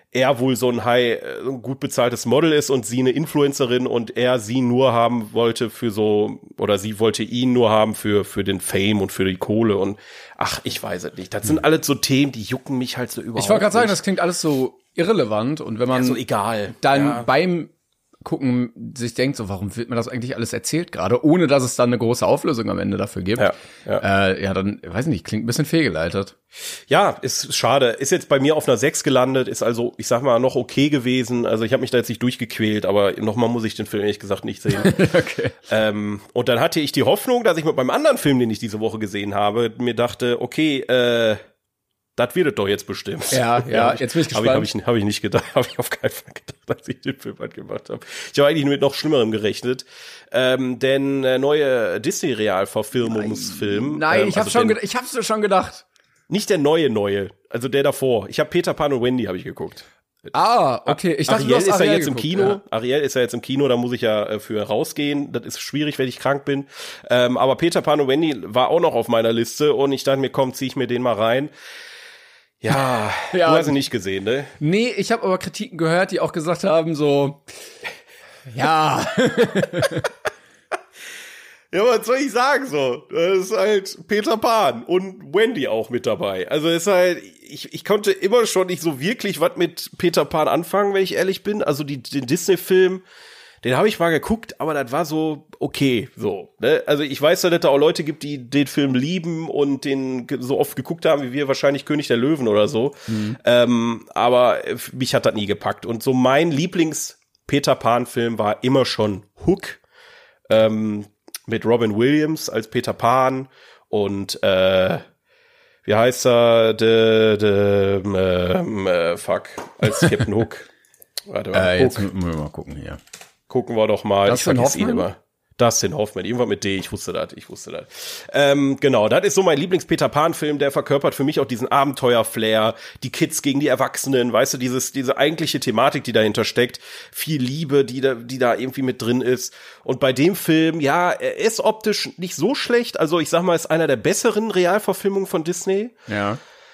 er wohl so ein high, ein gut bezahltes Model ist und sie eine Influencerin und er sie nur haben wollte für so, oder sie wollte ihn nur haben für, für den Fame und für die Kohle und ach, ich weiß es nicht. Das sind alles so Themen, die jucken mich halt so überhaupt nicht. Ich wollte gerade sagen, das klingt alles so irrelevant und wenn man ja, so egal. dann ja. beim Gucken sich denkt, so warum wird mir das eigentlich alles erzählt gerade, ohne dass es dann eine große Auflösung am Ende dafür gibt. Ja, ja. Äh, ja dann, weiß nicht, klingt ein bisschen fehlgeleitet. Ja, ist schade. Ist jetzt bei mir auf einer sechs gelandet, ist also, ich sag mal, noch okay gewesen. Also ich habe mich da jetzt nicht durchgequält, aber nochmal muss ich den Film ehrlich gesagt nicht sehen. Okay. Ähm, und dann hatte ich die Hoffnung, dass ich mit meinem anderen Film, den ich diese Woche gesehen habe, mir dachte, okay, äh, das wird es doch jetzt bestimmt. Ja, ja, jetzt bin ich gespannt. Habe ich, hab ich, hab ich nicht gedacht, habe ich auf keinen Fall gedacht, als ich den Film halt gemacht habe. Ich habe eigentlich nur mit noch Schlimmerem gerechnet. Ähm, denn äh, neue Disney-Realverfilmungsfilm. Nein, ähm, ich habe also schon, ged- ich hab's schon gedacht. Nicht der neue neue, also der davor. Ich habe Peter Pan und Wendy habe ich geguckt. Ah, okay. Ich dachte, Ariel du hast ist Ariel ja jetzt geguckt, im Kino. Ja. Ariel ist ja jetzt im Kino, da muss ich ja äh, für rausgehen. Das ist schwierig, wenn ich krank bin. Ähm, aber Peter Pan und Wendy war auch noch auf meiner Liste und ich dachte mir, komm, zieh ich mir den mal rein. Ja, ja, du hast ihn nicht gesehen, ne? Nee, ich habe aber Kritiken gehört, die auch gesagt haben, so, ja. Ja, was soll ich sagen so? Das ist halt Peter Pan und Wendy auch mit dabei. Also ist halt, ich, ich konnte immer schon nicht so wirklich was mit Peter Pan anfangen, wenn ich ehrlich bin. Also die, den Disney-Film, den habe ich mal geguckt, aber das war so okay, so. Ne? Also ich weiß ja, dass da auch Leute gibt, die den Film lieben und den so oft geguckt haben, wie wir wahrscheinlich König der Löwen oder so. Mhm. Ähm, aber mich hat das nie gepackt. Und so mein Lieblings-Peter Pan-Film war immer schon Hook. Ähm, mit Robin Williams als Peter Pan und äh, wie heißt er? De, de, ähm, äh, fuck, als Captain Hook. Warte mal, äh, Hook. jetzt müssen wir mal gucken hier. Gucken wir doch mal. Dustin ich vergesse ihn Hoffman? immer. Dustin Hoffman, irgendwann mit D, ich wusste das, ich wusste das. Ähm, genau, das ist so mein Lieblings-Peter-Pan-Film, der verkörpert für mich auch diesen Abenteuer-Flair, die Kids gegen die Erwachsenen, weißt du, dieses, diese eigentliche Thematik, die dahinter steckt, viel Liebe, die da, die da irgendwie mit drin ist. Und bei dem Film, ja, er ist optisch nicht so schlecht, also ich sag mal, ist einer der besseren Realverfilmungen von Disney. Ja.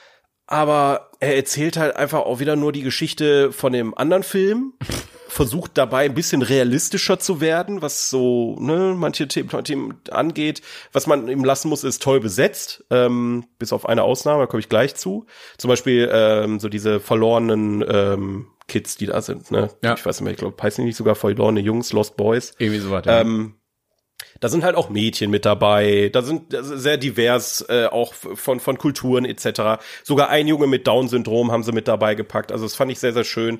Aber er erzählt halt einfach auch wieder nur die Geschichte von dem anderen Film, versucht dabei ein bisschen realistischer zu werden, was so ne manche Themen angeht. Was man ihm lassen muss, ist toll besetzt, ähm, bis auf eine Ausnahme, da komme ich gleich zu. Zum Beispiel ähm, so diese verlorenen ähm, Kids, die da sind. Ne? Ja. Ich weiß nicht mehr, ich glaube, heißen die nicht sogar verlorene Jungs, Lost Boys? Irgendwie so weiter. Ähm, Da sind halt auch Mädchen mit dabei, da sind sehr divers, äh, auch von von Kulturen et cetera. Sogar ein Junge mit Down-Syndrom haben sie mit dabei gepackt, also das fand ich sehr, sehr schön.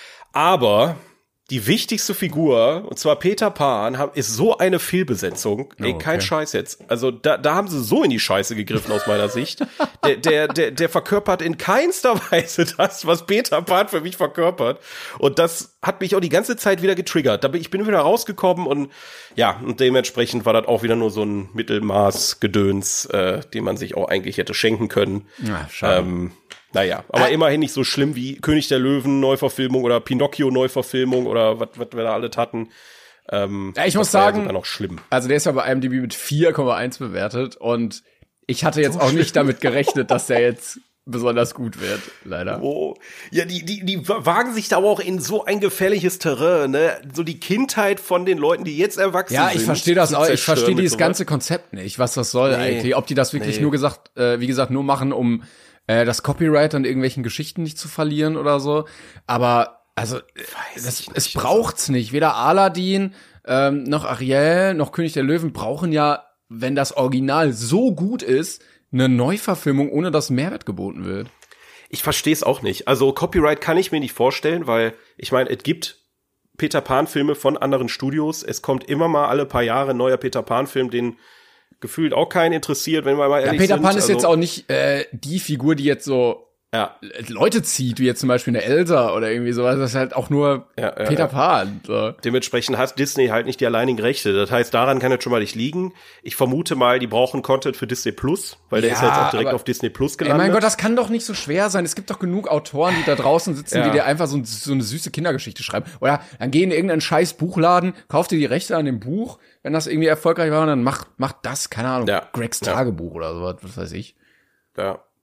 Aber die wichtigste Figur, und zwar Peter Pan, ist so eine Fehlbesetzung. Ey, oh, okay. kein Scheiß jetzt. Also da, da haben sie so in die Scheiße gegriffen aus meiner Sicht. Der, der, der, der verkörpert in keinster Weise das, was Peter Pan für mich verkörpert. Und das hat mich auch die ganze Zeit wieder getriggert. Da bin, ich bin wieder rausgekommen und ja, und dementsprechend war das auch wieder nur so ein Mittelmaß-Gedöns, äh, den man sich auch eigentlich hätte schenken können. Ja, schade. Ähm, Naja, aber äh, immerhin nicht so schlimm wie König der Löwen Neuverfilmung oder Pinocchio Neuverfilmung oder was wir da alles hatten. Ähm, ja, ich muss war sagen, ja sogar noch schlimm. Also der ist ja bei I M D B mit vier Komma eins bewertet und ich hatte jetzt so auch schlimm. nicht damit gerechnet, dass der jetzt besonders gut wird, leider. Oh, ja, die die die wagen sich da aber auch in so ein gefährliches Terrain, ne? So die Kindheit von den Leuten, die jetzt erwachsen sind. Ja, ich verstehe das auch. Ich verstehe dieses ganze Konzept nicht, was das soll nee, eigentlich. Ob die das wirklich nee. nur gesagt, äh, wie gesagt, nur machen, um äh, das Copyright an irgendwelchen Geschichten nicht zu verlieren oder so. Aber also das, es braucht's nicht. Weder Aladdin ähm, noch Ariel noch König der Löwen brauchen ja, wenn das Original so gut ist, eine Neuverfilmung, ohne dass Mehrwert geboten wird. Ich verstehe es auch nicht. Also Copyright kann ich mir nicht vorstellen, weil ich meine, es gibt Peter Pan-Filme von anderen Studios. Es kommt immer mal alle paar Jahre ein neuer Peter Pan-Film, den gefühlt auch keinen interessiert, wenn wir mal ehrlich sind. Ja, Peter Pan sind. ist also, jetzt auch nicht äh, die Figur, die jetzt so ja. Leute zieht, wie jetzt zum Beispiel eine Elsa oder irgendwie sowas. Das ist halt auch nur ja, ja, Peter ja. Pan. So. Dementsprechend hat Disney halt nicht die alleinigen Rechte. Das heißt, daran kann es schon mal nicht liegen. Ich vermute mal, die brauchen Content für Disney Plus, weil der ja, ist ja jetzt auch direkt auf Disney Plus gelandet. Ey, mein Gott, das kann doch nicht so schwer sein. Es gibt doch genug Autoren, die da draußen sitzen, ja. die dir einfach so, so eine süße Kindergeschichte schreiben. Oder dann geh in irgendeinen scheiß Buchladen, kauf dir die Rechte an dem Buch. Wenn das irgendwie erfolgreich war, dann mach, mach das, keine Ahnung, ja. Gregs ja. Tagebuch oder sowas, was weiß ich. Ja.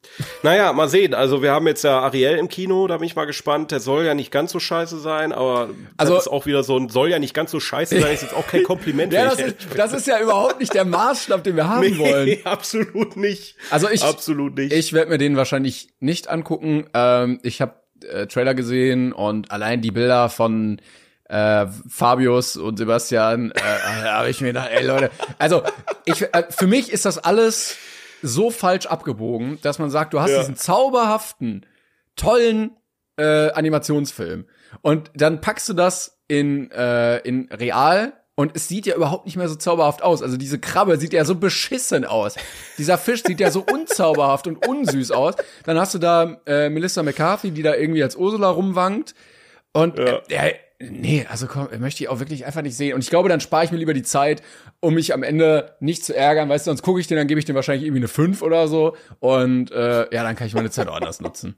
Naja, mal sehen. Also wir haben jetzt ja Ariel im Kino, da bin ich mal gespannt. Der soll ja nicht ganz so scheiße sein, aber das also, ist auch wieder so ein, soll ja nicht ganz so scheiße sein, ist jetzt auch kein Kompliment. Ja, das ist, das ist ja überhaupt nicht der Maßstab, den wir haben nee, wollen. Nee, absolut nicht. Also ich, absolut nicht. Ich werde mir den wahrscheinlich nicht angucken. Ähm, ich habe äh, Trailer gesehen und allein die Bilder von äh, Fabius und Sebastian, äh, habe ich mir gedacht, ey Leute, also ich, äh, für mich ist das alles so falsch abgebogen, dass man sagt, du hast ja. diesen zauberhaften, tollen äh, Animationsfilm und dann packst du das in äh, in real und es sieht ja überhaupt nicht mehr so zauberhaft aus. Also diese Krabbe sieht ja so beschissen aus. Dieser Fisch sieht ja so unzauberhaft und unsüß aus. Dann hast du da äh, Melissa McCarthy, die da irgendwie als Ursula rumwankt und ja. äh, äh, nee, also komm, möchte ich auch wirklich einfach nicht sehen. Und ich glaube, dann spare ich mir lieber die Zeit, um mich am Ende nicht zu ärgern. Weißt du, sonst gucke ich den, dann gebe ich dem wahrscheinlich irgendwie eine fünf oder so. Und äh, ja, dann kann ich meine Zeit auch anders nutzen.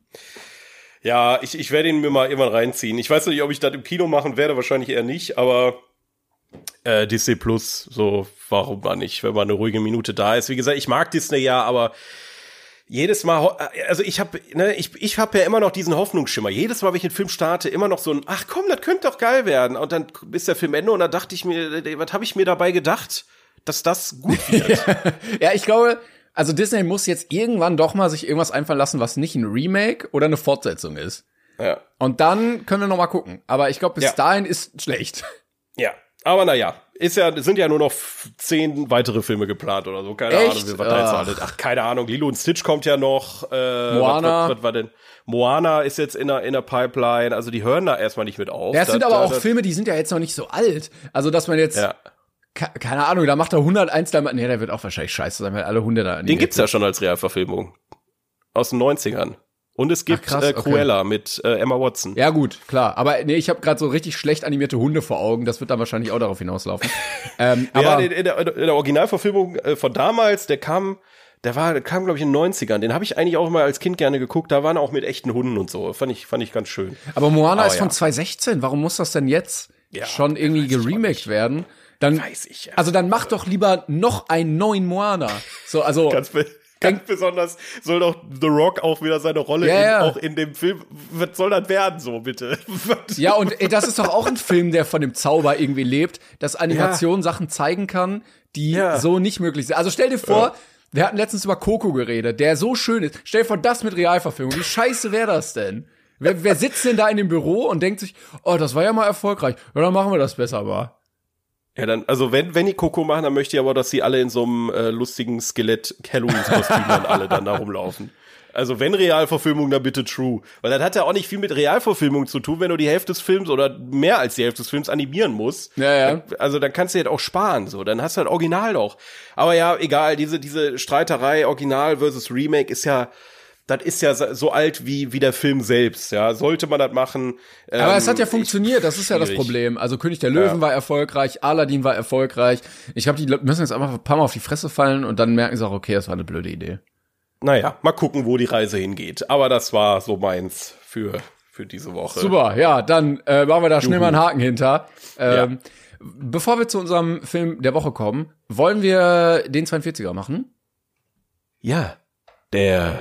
Ja, ich, ich werde ihn mir mal irgendwann reinziehen. Ich weiß nicht, ob ich das im Kino machen werde, wahrscheinlich eher nicht, aber äh, Disney Plus, so, warum mal nicht, wenn mal eine ruhige Minute da ist. Wie gesagt, ich mag Disney ja, aber jedes Mal, also ich habe, ne, ich ich habe ja immer noch diesen Hoffnungsschimmer. Jedes Mal, wenn ich einen Film starte, immer noch so ein, ach komm, das könnte doch geil werden. Und dann ist der Film Ende und da dachte ich mir, was habe ich mir dabei gedacht, dass das gut wird? Ja, ich glaube, also Disney muss jetzt irgendwann doch mal sich irgendwas einfallen lassen, was nicht ein Remake oder eine Fortsetzung ist. Ja. Und dann können wir noch mal gucken. Aber ich glaube, bis ja. dahin ist schlecht. Ja, aber naja. Ist ja, sind ja nur noch zehn weitere Filme geplant oder so. Keine Echt? Ahnung, wie was da jetzt alles. Ach, keine Ahnung. Lilo und Stitch kommt ja noch. Äh, Moana. Was, was, was war denn? Moana ist jetzt in der, in der Pipeline. Also die hören da erstmal nicht mit auf. Ja, es sind das, aber auch das, Filme, die sind ja jetzt noch nicht so alt. Also, dass man jetzt, ja. ke- keine Ahnung, da macht er hunderteins, da, nee, der wird auch wahrscheinlich scheiße sein, weil alle Hunde da. Den gibt's ja schon als Realverfilmung. Aus den neunzigern. Und es gibt Ach, krass, äh, Cruella okay. mit äh, Emma Watson. Ja gut, klar. Aber nee, ich habe gerade so richtig schlecht animierte Hunde vor Augen. Das wird dann wahrscheinlich auch darauf hinauslaufen. ähm, ja, aber in, in, der, in der Originalverfilmung äh, von damals, der kam, der war, der kam glaube ich in den neunzigern. Den habe ich eigentlich auch mal als Kind gerne geguckt. Da waren auch mit echten Hunden und so. Fand ich, fand ich ganz schön. Aber Moana aber ist ja. von zwanzig sechzehn. Warum muss das denn jetzt ja, schon irgendwie geremaked werden? Dann, weiß ich ja. Also dann mach doch lieber noch einen neuen Moana. So, also ganz Ganz besonders soll doch The Rock auch wieder seine Rolle ja, in, ja. auch in dem Film, was soll das werden so, bitte? Ja, und ey, das ist doch auch ein Film, der von dem Zauber irgendwie lebt, dass Animation ja. Sachen zeigen kann, die ja. so nicht möglich sind. Also stell dir vor, ja. wir hatten letztens über Coco geredet, der so schön ist. Stell dir vor, das mit Realverfilmung. Wie scheiße wäre das denn? Wer, wer sitzt denn da in dem Büro und denkt sich, oh, das war ja mal erfolgreich. Ja, dann machen wir das besser mal. Ja, dann, also wenn, wenn die Coco machen, dann möchte ich aber, dass sie alle in so einem äh, lustigen Skelett-Halloween-Kostüm dann alle dann da rumlaufen. Also wenn Realverfilmung, dann bitte true. Weil das hat ja auch nicht viel mit Realverfilmung zu tun, wenn du die Hälfte des Films oder mehr als die Hälfte des Films animieren musst. Ja, ja. Also dann kannst du halt auch sparen, so. Dann hast du halt Original doch. Aber ja, egal, diese, diese Streiterei Original versus Remake ist ja, das ist ja so alt wie, wie der Film selbst, ja. Sollte man das machen. Ähm, Aber es hat ja funktioniert, das ist ja das Problem. Also König der Löwen ja. war erfolgreich, Aladdin war erfolgreich. Ich glaube, die müssen jetzt einfach ein paar Mal auf die Fresse fallen und dann merken sie auch, okay, das war eine blöde Idee. Naja, mal gucken, wo die Reise hingeht. Aber das war so meins für, für diese Woche. Super, ja, dann äh, machen wir da schnell Juhu. mal einen Haken hinter. Ähm, ja. Bevor wir zu unserem Film der Woche kommen, wollen wir den zweiundvierziger machen? Ja, der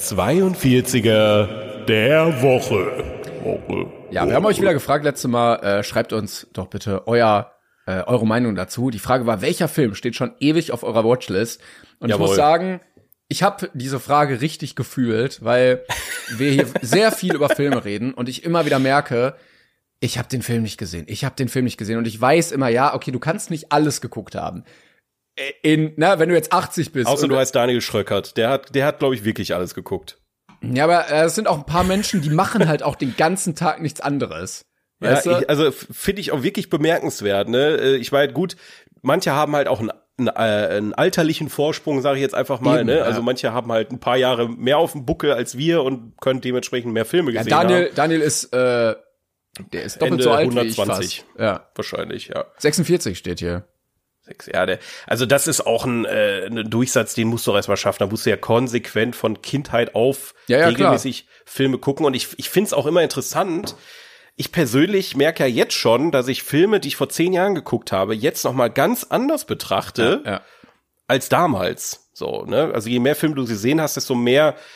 zweiundvierziger der Woche. Woche. Ja, wir haben euch wieder gefragt letztes Mal, äh, schreibt uns doch bitte euer äh, eure Meinung dazu. Die Frage war, welcher Film steht schon ewig auf eurer Watchlist? Und Jawohl. Ich muss sagen, ich habe diese Frage richtig gefühlt, weil wir hier sehr viel über Filme reden und ich immer wieder merke, ich habe den Film nicht gesehen. Ich habe den Film nicht gesehen und ich weiß immer, ja, okay, du kannst nicht alles geguckt haben. In, na, wenn du jetzt achtzig bist. Außer du heißt Daniel Schröckert. Der hat, der hat, glaube ich, wirklich alles geguckt. Ja, aber äh, es sind auch ein paar Menschen, die machen halt auch den ganzen Tag nichts anderes. Weißt ja, du? Ich, also finde ich auch wirklich bemerkenswert. Ne, ich meine, gut, manche haben halt auch einen, einen, äh, einen alterlichen Vorsprung, sage ich jetzt einfach mal. Eben, ne, ja. Also manche haben halt ein paar Jahre mehr auf dem Buckel als wir und können dementsprechend mehr Filme gesehen ja, Daniel, haben. Daniel ist, äh, der ist doppelt Ende so alt hundertzwanzig. Wie ich fast. Ja, wahrscheinlich, ja. sechsundvierzig steht hier. Sechs Jahre. Also das ist auch ein, äh, ein Durchsatz, den musst du auch erstmal schaffen. Da musst du ja konsequent von Kindheit auf ja, ja, regelmäßig klar. Filme gucken. Und ich, ich finde es auch immer interessant. Ich persönlich merke ja jetzt schon, dass ich Filme, die ich vor zehn Jahren geguckt habe, jetzt noch mal ganz anders betrachte ja, ja. als damals. So, ne? Also je mehr Filme du gesehen hast, desto mehr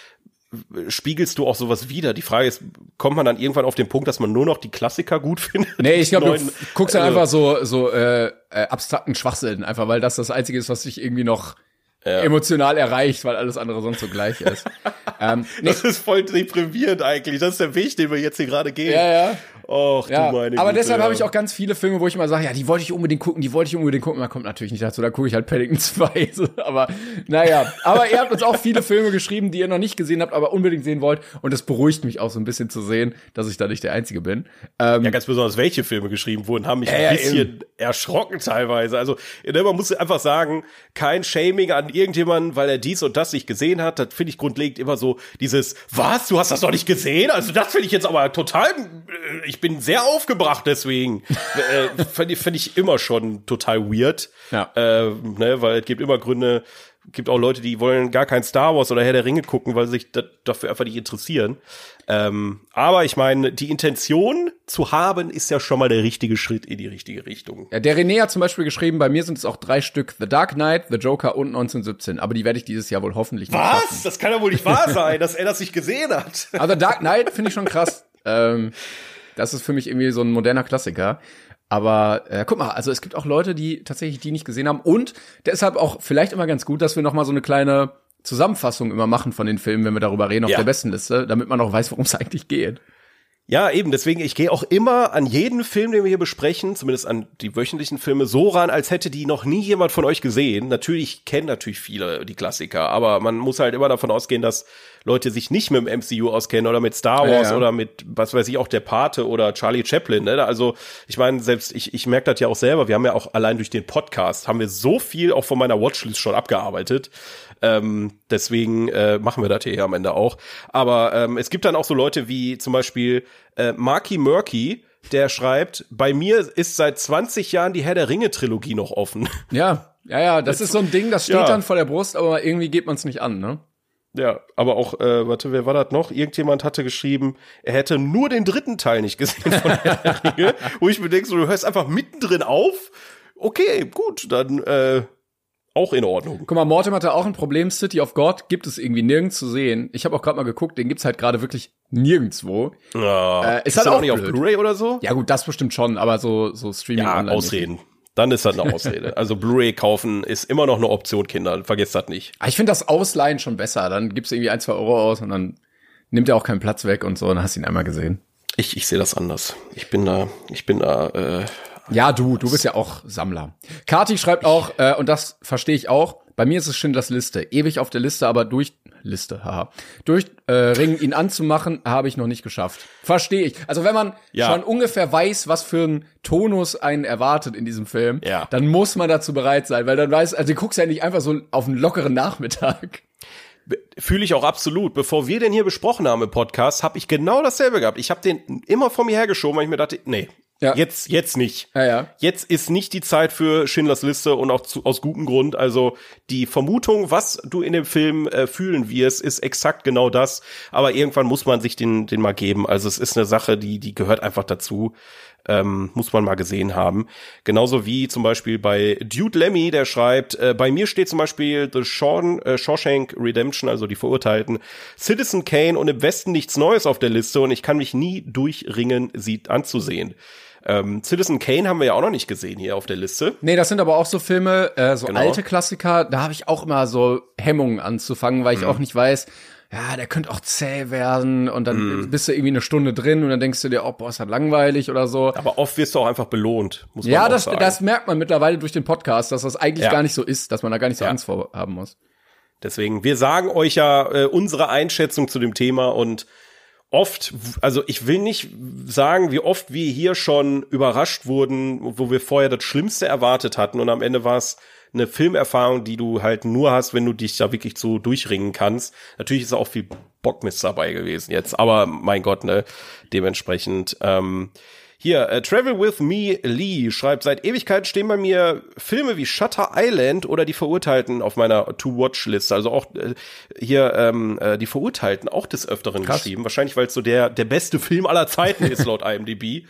spiegelst du auch sowas wider? Die Frage ist, kommt man dann irgendwann auf den Punkt, dass man nur noch die Klassiker gut findet? Nee, ich glaube, du guckst dann also, einfach so so äh, äh, abstrakten Schwachsinn, einfach weil das das Einzige ist, was dich irgendwie noch ja. emotional erreicht, weil alles andere sonst so gleich ist. ähm, nee. Das ist voll deprimierend eigentlich. Das ist der Weg, den wir jetzt hier gerade gehen. Ja, ja. Och, ja, du meine aber Güte, deshalb ja. habe ich auch ganz viele Filme, wo ich mal sage, ja, die wollte ich unbedingt gucken, die wollte ich unbedingt gucken. Man kommt natürlich nicht dazu, da gucke ich halt Paddington zwei. So, aber naja, aber ihr habt uns auch viele Filme geschrieben, die ihr noch nicht gesehen habt, aber unbedingt sehen wollt. Und das beruhigt mich auch so ein bisschen zu sehen, dass ich da nicht der Einzige bin. Ähm, ja, ganz besonders, welche Filme geschrieben wurden, haben mich ja, ein bisschen eben. erschrocken teilweise. Also man muss einfach sagen, kein Shaming an irgendjemanden, weil er dies und das nicht gesehen hat. Das finde ich grundlegend immer so dieses, was, du hast das noch nicht gesehen? Also das finde ich jetzt aber total, ich bin sehr aufgebracht deswegen. äh, finde ich, find ich immer schon total weird. Ja. Äh, ne, weil es gibt immer Gründe, gibt auch Leute, die wollen gar kein Star Wars oder Herr der Ringe gucken, weil sie sich da, dafür einfach nicht interessieren. Ähm, aber ich meine, die Intention zu haben, ist ja schon mal der richtige Schritt in die richtige Richtung. Ja, der René hat zum Beispiel geschrieben, bei mir sind es auch drei Stück, The Dark Knight, The Joker und neunzehnhundertsiebzehn. Aber die werde ich dieses Jahr wohl hoffentlich nicht schaffen. Was? Das kann ja wohl nicht wahr sein, dass er das nicht gesehen hat. Aber The Dark Knight finde ich schon krass. ähm, das ist für mich irgendwie so ein moderner Klassiker. Aber äh, guck mal, also es gibt auch Leute, die tatsächlich die nicht gesehen haben. Und deshalb auch vielleicht immer ganz gut, dass wir noch mal so eine kleine Zusammenfassung immer machen von den Filmen, wenn wir darüber reden, auf ja. der Bestenliste, damit man auch weiß, worum es eigentlich geht. Ja, eben, deswegen, ich gehe auch immer an jeden Film, den wir hier besprechen, zumindest an die wöchentlichen Filme, so ran, als hätte die noch nie jemand von euch gesehen. Natürlich kennen natürlich viele die Klassiker, aber man muss halt immer davon ausgehen, dass Leute sich nicht mit dem M C U auskennen oder mit Star Wars ja, ja. oder mit, was weiß ich, auch der Pate oder Charlie Chaplin, ne? Also, ich meine, selbst, ich, ich merke das ja auch selber, wir haben ja auch allein durch den Podcast, haben wir so viel auch von meiner Watchlist schon abgearbeitet. Ähm, deswegen äh, machen wir das hier am Ende auch. Aber ähm, es gibt dann auch so Leute wie zum Beispiel äh, Marky Murky, der schreibt, bei mir ist seit zwanzig Jahren die Herr der Ringe-Trilogie noch offen. Ja, ja, ja, das ist so ein Ding, das steht ja. dann vor der Brust, aber irgendwie geht man es nicht an, ne? Ja, aber auch, äh, warte, wer war das noch? Irgendjemand hatte geschrieben, er hätte nur den dritten Teil nicht gesehen von Herr der Ringe, wo ich mir denke, so, du hörst einfach mittendrin auf. Okay, gut, dann äh, auch in Ordnung. Guck mal, Mortem hatte auch ein Problem. City of God gibt es irgendwie nirgends zu sehen. Ich habe auch gerade mal geguckt, den gibt's halt gerade wirklich nirgendwo. Ja, äh, ist, ist halt auch nicht blöd. Auf Blu-ray oder so? Ja gut, das bestimmt schon, aber so so Streaming ja, online. Ausreden. Nicht. Dann ist das eine Ausrede. Also Blu-ray kaufen ist immer noch eine Option, Kinder. Vergesst das nicht. Ich finde das Ausleihen schon besser. Dann gibst du irgendwie ein, zwei Euro aus und dann nimmt er auch keinen Platz weg und so. Und dann hast du ihn einmal gesehen. Ich, ich sehe das anders. Ich bin da, ich bin da, äh. Ja, du, du bist ja auch Sammler. Kati schreibt auch, äh, und das verstehe ich auch, bei mir ist es Schindlers Liste. Ewig auf der Liste, aber durch Liste, haha. Durch äh, Ringen ihn anzumachen, habe ich noch nicht geschafft. Verstehe ich. Also wenn man ja. schon ungefähr weiß, was für ein Tonus einen erwartet in diesem Film, ja. dann muss man dazu bereit sein, weil dann weiß, also du guckst ja nicht einfach so auf einen lockeren Nachmittag. Fühle ich auch absolut. Bevor wir den hier besprochen haben im Podcast, habe ich genau dasselbe gehabt. Ich habe den immer vor mir hergeschoben, weil ich mir dachte, nee, ja. jetzt jetzt nicht. Ja, ja. Jetzt ist nicht die Zeit für Schindlers Liste und auch zu, aus gutem Grund. Also die Vermutung, was du in dem Film äh, fühlen wirst, ist exakt genau das. Aber irgendwann muss man sich den den mal geben. Also es ist eine Sache, die die gehört einfach dazu. Ähm, muss man mal gesehen haben. Genauso wie zum Beispiel bei Dude Lemmy, der schreibt, äh, bei mir steht zum Beispiel The Shaw, äh, Shawshank Redemption, also die Verurteilten, Citizen Kane und im Westen nichts Neues auf der Liste und ich kann mich nie durchringen, sie anzusehen. Ähm, Citizen Kane haben wir ja auch noch nicht gesehen hier auf der Liste. Nee, das sind aber auch so Filme, äh, so genau. alte Klassiker, da habe ich auch immer so Hemmungen anzufangen, weil ich mhm. auch nicht weiß, ja, der könnte auch zäh werden und dann mm. bist du irgendwie eine Stunde drin und dann denkst du dir, oh, boah, ist das langweilig oder so. Aber oft wirst du auch einfach belohnt, muss man ja, auch das, sagen. Ja, das merkt man mittlerweile durch den Podcast, dass das eigentlich ja. gar nicht so ist, dass man da gar nicht so ja. Angst vor haben muss. Deswegen, wir sagen euch ja äh, unsere Einschätzung zu dem Thema und oft, also ich will nicht sagen, wie oft wir hier schon überrascht wurden, wo wir vorher das Schlimmste erwartet hatten und am Ende war es eine Filmerfahrung, die du halt nur hast, wenn du dich da wirklich so durchringen kannst. Natürlich ist auch viel Bockmist dabei gewesen jetzt, aber mein Gott, ne, dementsprechend. Ähm, hier, äh, Travel With Me Lee schreibt, seit Ewigkeit stehen bei mir Filme wie Shutter Island oder Die Verurteilten auf meiner To-Watch-Liste. Also auch äh, hier ähm, äh, Die Verurteilten auch des Öfteren Krass. geschrieben. Wahrscheinlich, weil es so der der beste Film aller Zeiten ist, laut I M D B.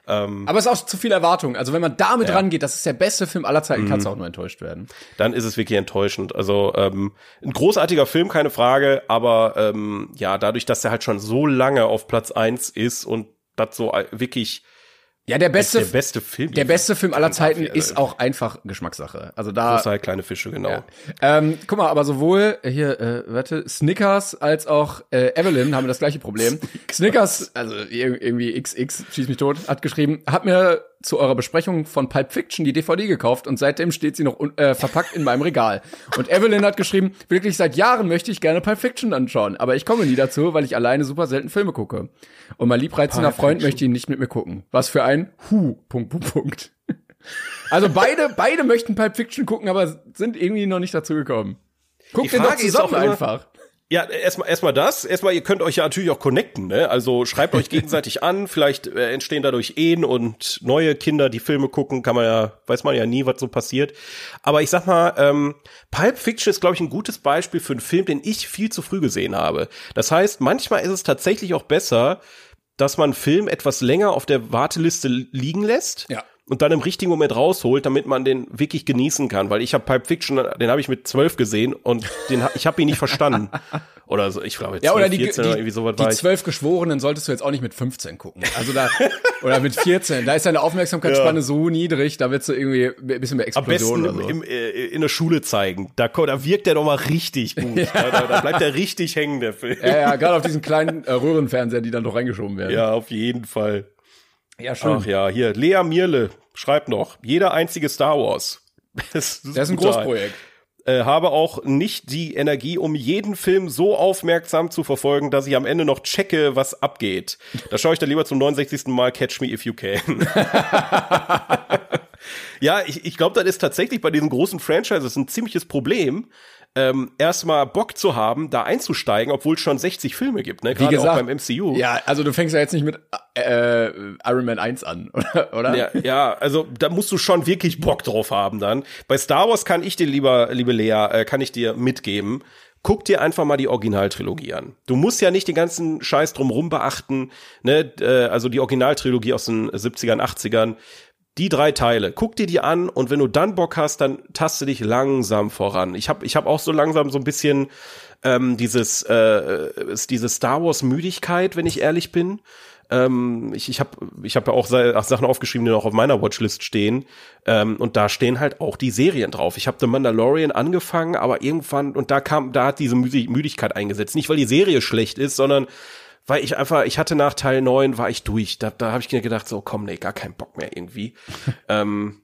Ähm, Aber es ist auch zu viel Erwartung. Also wenn man damit ja. rangeht, das ist der beste Film aller Zeiten, mhm. kann es auch nur enttäuscht werden. Dann ist es wirklich enttäuschend. Also ähm, ein großartiger Film, keine Frage, aber ähm, ja, dadurch, dass er halt schon so lange auf Platz eins ist und das so wirklich ja, der beste, der beste Film. Der beste Film aller Zeiten ist auch einfach Geschmackssache. Also da. Das ist halt kleine Fische, genau. Ja. Ähm, guck mal, aber sowohl hier, äh, warte, Snickers als auch äh, Evelyn haben das gleiche Problem. Snickers, also irgendwie X X, schieß mich tot, hat geschrieben, hat mir zu eurer Besprechung von Pulp Fiction die D V D gekauft und seitdem steht sie noch äh, verpackt in meinem Regal. Und Evelyn hat geschrieben, wirklich seit Jahren möchte ich gerne Pulp Fiction anschauen, aber ich komme nie dazu, weil ich alleine super selten Filme gucke. Und mein liebreizender Pulp Freund Fiction. möchte ihn nicht mit mir gucken. Was für ein Hu, Punkt, Punkt, Punkt. Also beide, beide möchten Pulp Fiction gucken, aber sind irgendwie noch nicht dazu gekommen. Guckt den doch zusammen einfach. Ja, erstmal erstmal das. Erstmal, ihr könnt euch ja natürlich auch connecten, ne? Also schreibt euch gegenseitig an, vielleicht äh, entstehen dadurch Ehen und neue Kinder, die Filme gucken, kann man ja, weiß man ja nie, was so passiert. Aber ich sag mal, ähm, Pulp Fiction ist, glaube ich, ein gutes Beispiel für einen Film, den ich viel zu früh gesehen habe. Das heißt, manchmal ist es tatsächlich auch besser, dass man einen Film etwas länger auf der Warteliste liegen lässt. Ja. Und dann im richtigen Moment rausholt, damit man den wirklich genießen kann. Weil ich habe Pulp Fiction, den habe ich mit zwölf gesehen und den ich habe ihn nicht verstanden. Oder so, ich glaube, ja, oder die, vierzehn die, oder irgendwie sowas die war zwölf Geschworenen solltest du jetzt auch nicht mit fünfzehn gucken. Also da, oder mit vierzehn. Da ist deine Aufmerksamkeitsspanne ja. so niedrig, da wird's so irgendwie ein bisschen mehr Explosion. Am besten oder so. im, im, in der Schule zeigen. Da, da wirkt der doch mal richtig gut. Ja. Da, da bleibt der richtig hängen, der Film. Ja, ja, gerade auf diesen kleinen äh, Röhrenfernsehern, die dann doch reingeschoben werden. Ja, auf jeden Fall. Ja, schön. Ach ja, hier, Lea Mierle schreibt noch, jeder einzige Star Wars. Das ist, das ist ein brutal. Großprojekt. Äh, habe auch nicht die Energie, um jeden Film so aufmerksam zu verfolgen, dass ich am Ende noch checke, was abgeht. Da schaue ich dann lieber zum neunundsechzigsten Mal Catch Me If You Can. Ja, ich, ich glaube, das ist tatsächlich bei diesen großen Franchises ein ziemliches Problem, ähm, erstmal Bock zu haben, da einzusteigen, obwohl es schon sechzig Filme gibt, ne? Gerade auch beim M C U. Ja, also du fängst ja jetzt nicht mit äh, Iron Man eins an, oder? Ja, ja, also da musst du schon wirklich Bock drauf haben dann. Bei Star Wars kann ich dir, lieber, liebe Lea, äh, kann ich dir mitgeben, guck dir einfach mal die Originaltrilogie an. Du musst ja nicht den ganzen Scheiß drumrum beachten, ne? Äh, also die Originaltrilogie aus den siebzigern, achtzigern, die drei Teile, guck dir die an und wenn du dann Bock hast, dann taste dich langsam voran. Ich habe ich hab auch so langsam so ein bisschen ähm, dieses äh, diese Star Wars Müdigkeit, wenn ich ehrlich bin. Ähm, ich ich habe ich hab ja auch Sachen aufgeschrieben, die noch auf meiner Watchlist stehen. Ähm, und da stehen halt auch die Serien drauf. Ich habe The Mandalorian angefangen, aber irgendwann, und da kam, da hat diese Müdigkeit eingesetzt. Nicht, weil die Serie schlecht ist, sondern weil ich einfach, ich hatte nach Teil neun, war ich durch. Da, da habe ich mir gedacht, so komm, nee, gar keinen Bock mehr irgendwie. ähm,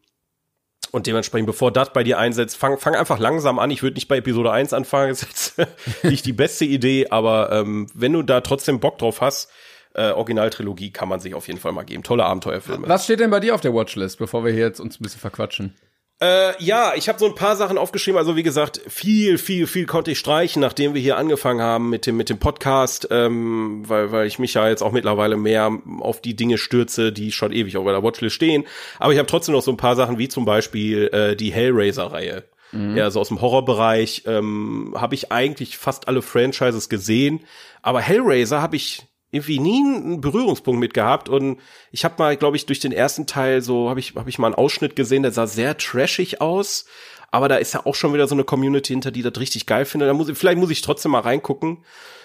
und dementsprechend, bevor das bei dir einsetzt, fang, fang einfach langsam an. Ich würde nicht bei Episode eins anfangen, das ist jetzt nicht die beste Idee, aber ähm, wenn du da trotzdem Bock drauf hast, äh, Originaltrilogie kann man sich auf jeden Fall mal geben. Tolle Abenteuerfilme. Was steht denn bei dir auf der Watchlist, bevor wir hier jetzt uns ein bisschen verquatschen? Äh, ja, ich habe so ein paar Sachen aufgeschrieben. Also wie gesagt, viel, viel, viel konnte ich streichen, nachdem wir hier angefangen haben mit dem mit dem Podcast, ähm, weil weil ich mich ja jetzt auch mittlerweile mehr auf die Dinge stürze, die schon ewig auf der Watchlist stehen. Aber ich habe trotzdem noch so ein paar Sachen, wie zum Beispiel äh, die Hellraiser-Reihe. Mhm. Ja, so aus dem Horrorbereich ähm, habe ich eigentlich fast alle Franchises gesehen. Aber Hellraiser habe ich irgendwie nie einen Berührungspunkt mit gehabt und ich habe mal, glaube ich, durch den ersten Teil so, habe ich hab ich mal einen Ausschnitt gesehen, der sah sehr trashig aus, aber da ist ja auch schon wieder so eine Community hinter, die das richtig geil findet. Da muss ich, vielleicht muss ich trotzdem mal reingucken.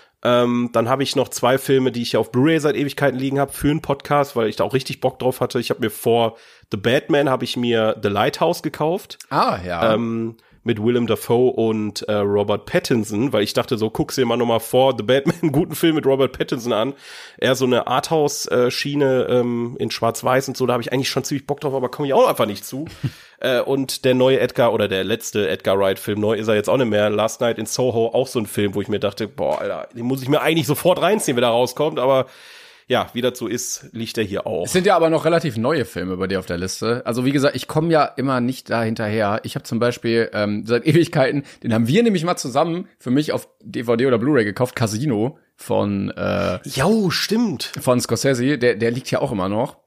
Ähm, dann habe ich noch zwei Filme, die ich ja auf Blu-ray seit Ewigkeiten liegen habe für einen Podcast, weil ich da auch richtig Bock drauf hatte. Ich habe mir vor The Batman habe ich mir The Lighthouse gekauft. Ah, ja. Ähm, mit Willem Dafoe und äh, Robert Pattinson, weil ich dachte so, guck's dir mal nochmal vor The Batman, einen guten Film mit Robert Pattinson an. Eher so eine Arthouse-Schiene ähm, in Schwarz-Weiß und so, da habe ich eigentlich schon ziemlich Bock drauf, aber komme ich auch einfach nicht zu. äh, und der neue Edgar, oder der letzte Edgar Wright-Film, neu ist er jetzt auch nicht mehr, Last Night in Soho, auch so ein Film, wo ich mir dachte, boah, Alter, den muss ich mir eigentlich sofort reinziehen, wenn er rauskommt, aber ja, wie das so ist, liegt er hier auch. Es sind ja aber noch relativ neue Filme bei dir auf der Liste. Also wie gesagt, ich komme ja immer nicht da hinterher. Ich habe zum Beispiel ähm, seit Ewigkeiten, den haben wir nämlich mal zusammen für mich auf D V D oder Blu-ray gekauft, Casino von äh, Jo, stimmt. Von Scorsese, der der liegt ja auch immer noch.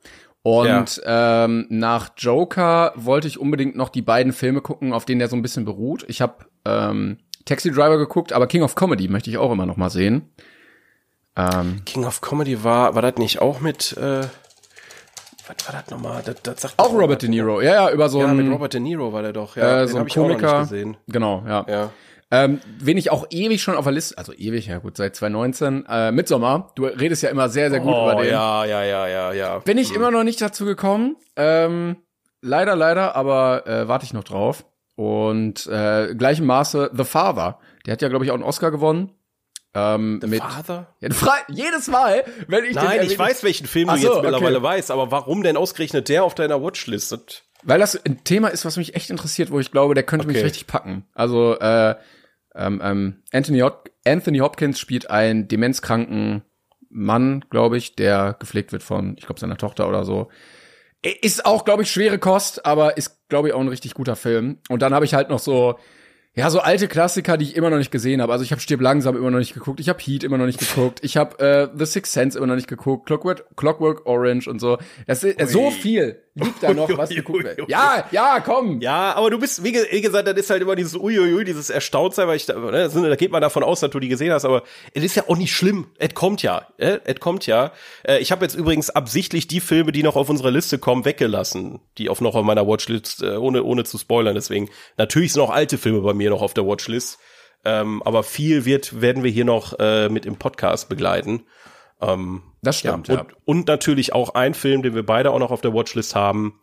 Und ja. ähm, nach Joker wollte ich unbedingt noch die beiden Filme gucken, auf denen der so ein bisschen beruht. Ich habe ähm, Taxi Driver geguckt, aber King of Comedy möchte ich auch immer noch mal sehen. Ähm, King of Comedy war, war das nicht auch mit, äh, was war das nochmal? Das, das sagt auch Robert De Niro, ja, ja, über so ja, ein... mit Robert De Niro war der doch, ja. Äh, so ein Komiker. Gesehen. Genau, ja. ja. Ähm, wen ich auch ewig schon auf der Liste, also ewig, ja gut, seit zwanzig neunzehn, äh, Midsommar, du redest ja immer sehr, sehr gut oh, über den. ja, ja, ja, ja, ja. Bin ich hm. immer noch nicht dazu gekommen, ähm, leider, leider, aber äh, warte ich noch drauf. Und äh, gleichem Maße The Father, der hat ja, glaube ich, auch einen Oscar gewonnen. Ähm, The mit, Father? Ja, jedes Mal, wenn ich Nein, den ich weiß, welchen Film du Ach so, jetzt mittlerweile okay. weißt, aber warum denn ausgerechnet der auf deiner Watchlist? Das Weil das ein Thema ist, was mich echt interessiert, wo ich glaube, der könnte okay. mich richtig packen. Also äh, ähm, ähm, Anthony, Hop- Anthony Hopkins spielt einen demenzkranken Mann, glaube ich, der gepflegt wird von, ich glaube, seiner Tochter oder so. Ist auch, glaube ich, schwere Kost, aber ist, glaube ich, auch ein richtig guter Film. Und dann habe ich halt noch so, ja, so alte Klassiker, die ich immer noch nicht gesehen habe. Also ich habe Stirb langsam immer noch nicht geguckt, ich habe Heat immer noch nicht geguckt, ich habe äh, The Sixth Sense immer noch nicht geguckt, Clockwork, Clockwork Orange und so. Das ist, äh, so viel liegt da noch, was geguckt wird. Ja, ja, komm. Ja, aber du bist, wie, ge- wie gesagt, das ist halt immer dieses Uiuiui, dieses Erstauntsein, weil ich da, ne, da geht man davon aus, dass du die gesehen hast, aber es ist ja auch nicht schlimm. Es kommt ja, äh, es kommt ja. Äh, ich habe jetzt übrigens absichtlich die Filme, die noch auf unserer Liste kommen, weggelassen, die auf noch auf meiner Watchlist, äh, ohne ohne zu spoilern. Deswegen natürlich sind auch alte Filme bei mir noch auf der Watchlist, ähm, aber viel wird werden wir hier noch äh, mit im Podcast begleiten. Ähm, Das stimmt, ja. ja. Und, und natürlich auch ein Film, den wir beide auch noch auf der Watchlist haben.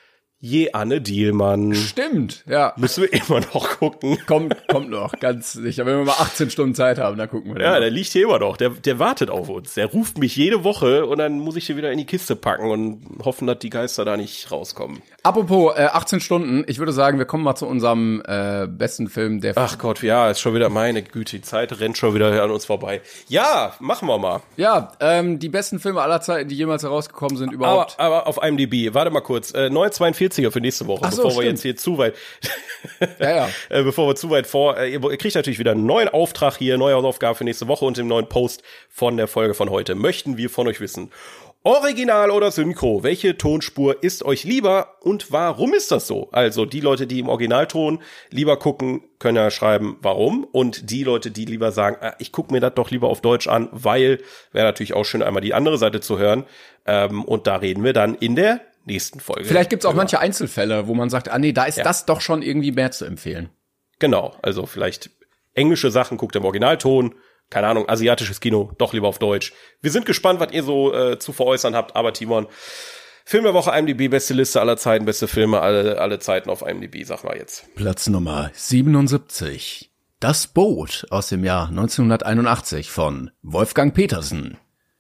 Je Anne Dielmann. Stimmt, ja. Müssen wir immer noch gucken. Kommt, kommt noch, ganz sicher. Wenn wir mal achtzehn Stunden Zeit haben, dann gucken wir den Ja, noch. der liegt hier immer noch. Der, der wartet auf uns. Der ruft mich jede Woche und dann muss ich hier wieder in die Kiste packen und hoffen, dass die Geister da nicht rauskommen. Apropos äh, achtzehn Stunden, ich würde sagen, wir kommen mal zu unserem äh, besten Film der Ach Gott, ja, ist schon wieder meine Güte. Die Zeit rennt schon wieder an uns vorbei. Ja, machen wir mal. Ja, ähm, die besten Filme aller Zeiten, die jemals herausgekommen sind überhaupt. Aber, aber auf IMDb, warte mal kurz. Äh, neun zweiundvierziger für nächste Woche, Ach so, bevor wir stimmt. jetzt hier zu weit, Ja, ja. äh, bevor wir zu weit vor, äh, ihr kriegt natürlich wieder einen neuen Auftrag hier, neue Hausaufgabe für nächste Woche und im neuen Post von der Folge von heute. Möchten wir von euch wissen, Original oder Synchro, welche Tonspur ist euch lieber und warum ist das so? Also die Leute, die im Originalton lieber gucken, können ja schreiben, warum. Und die Leute, die lieber sagen, ah, ich gucke mir das doch lieber auf Deutsch an, weil wäre natürlich auch schön, einmal die andere Seite zu hören. Ähm, und da reden wir dann in der nächsten Folge. Vielleicht gibt's auch drüber. manche Einzelfälle, wo man sagt, ah nee, da ist Ja. das doch schon irgendwie mehr zu empfehlen. Genau, also vielleicht englische Sachen guckt im Originalton, keine Ahnung, asiatisches Kino, doch lieber auf Deutsch. Wir sind gespannt, was ihr so äh, zu veräußern habt, aber Timon, Film der Woche IMDb, beste Liste aller Zeiten, beste Filme alle, alle Zeiten auf IMDb, sag mal jetzt. Platz Nummer siebenundsiebzig. Das Boot aus dem Jahr neunzehnhunderteinundachtzig von Wolfgang Petersen.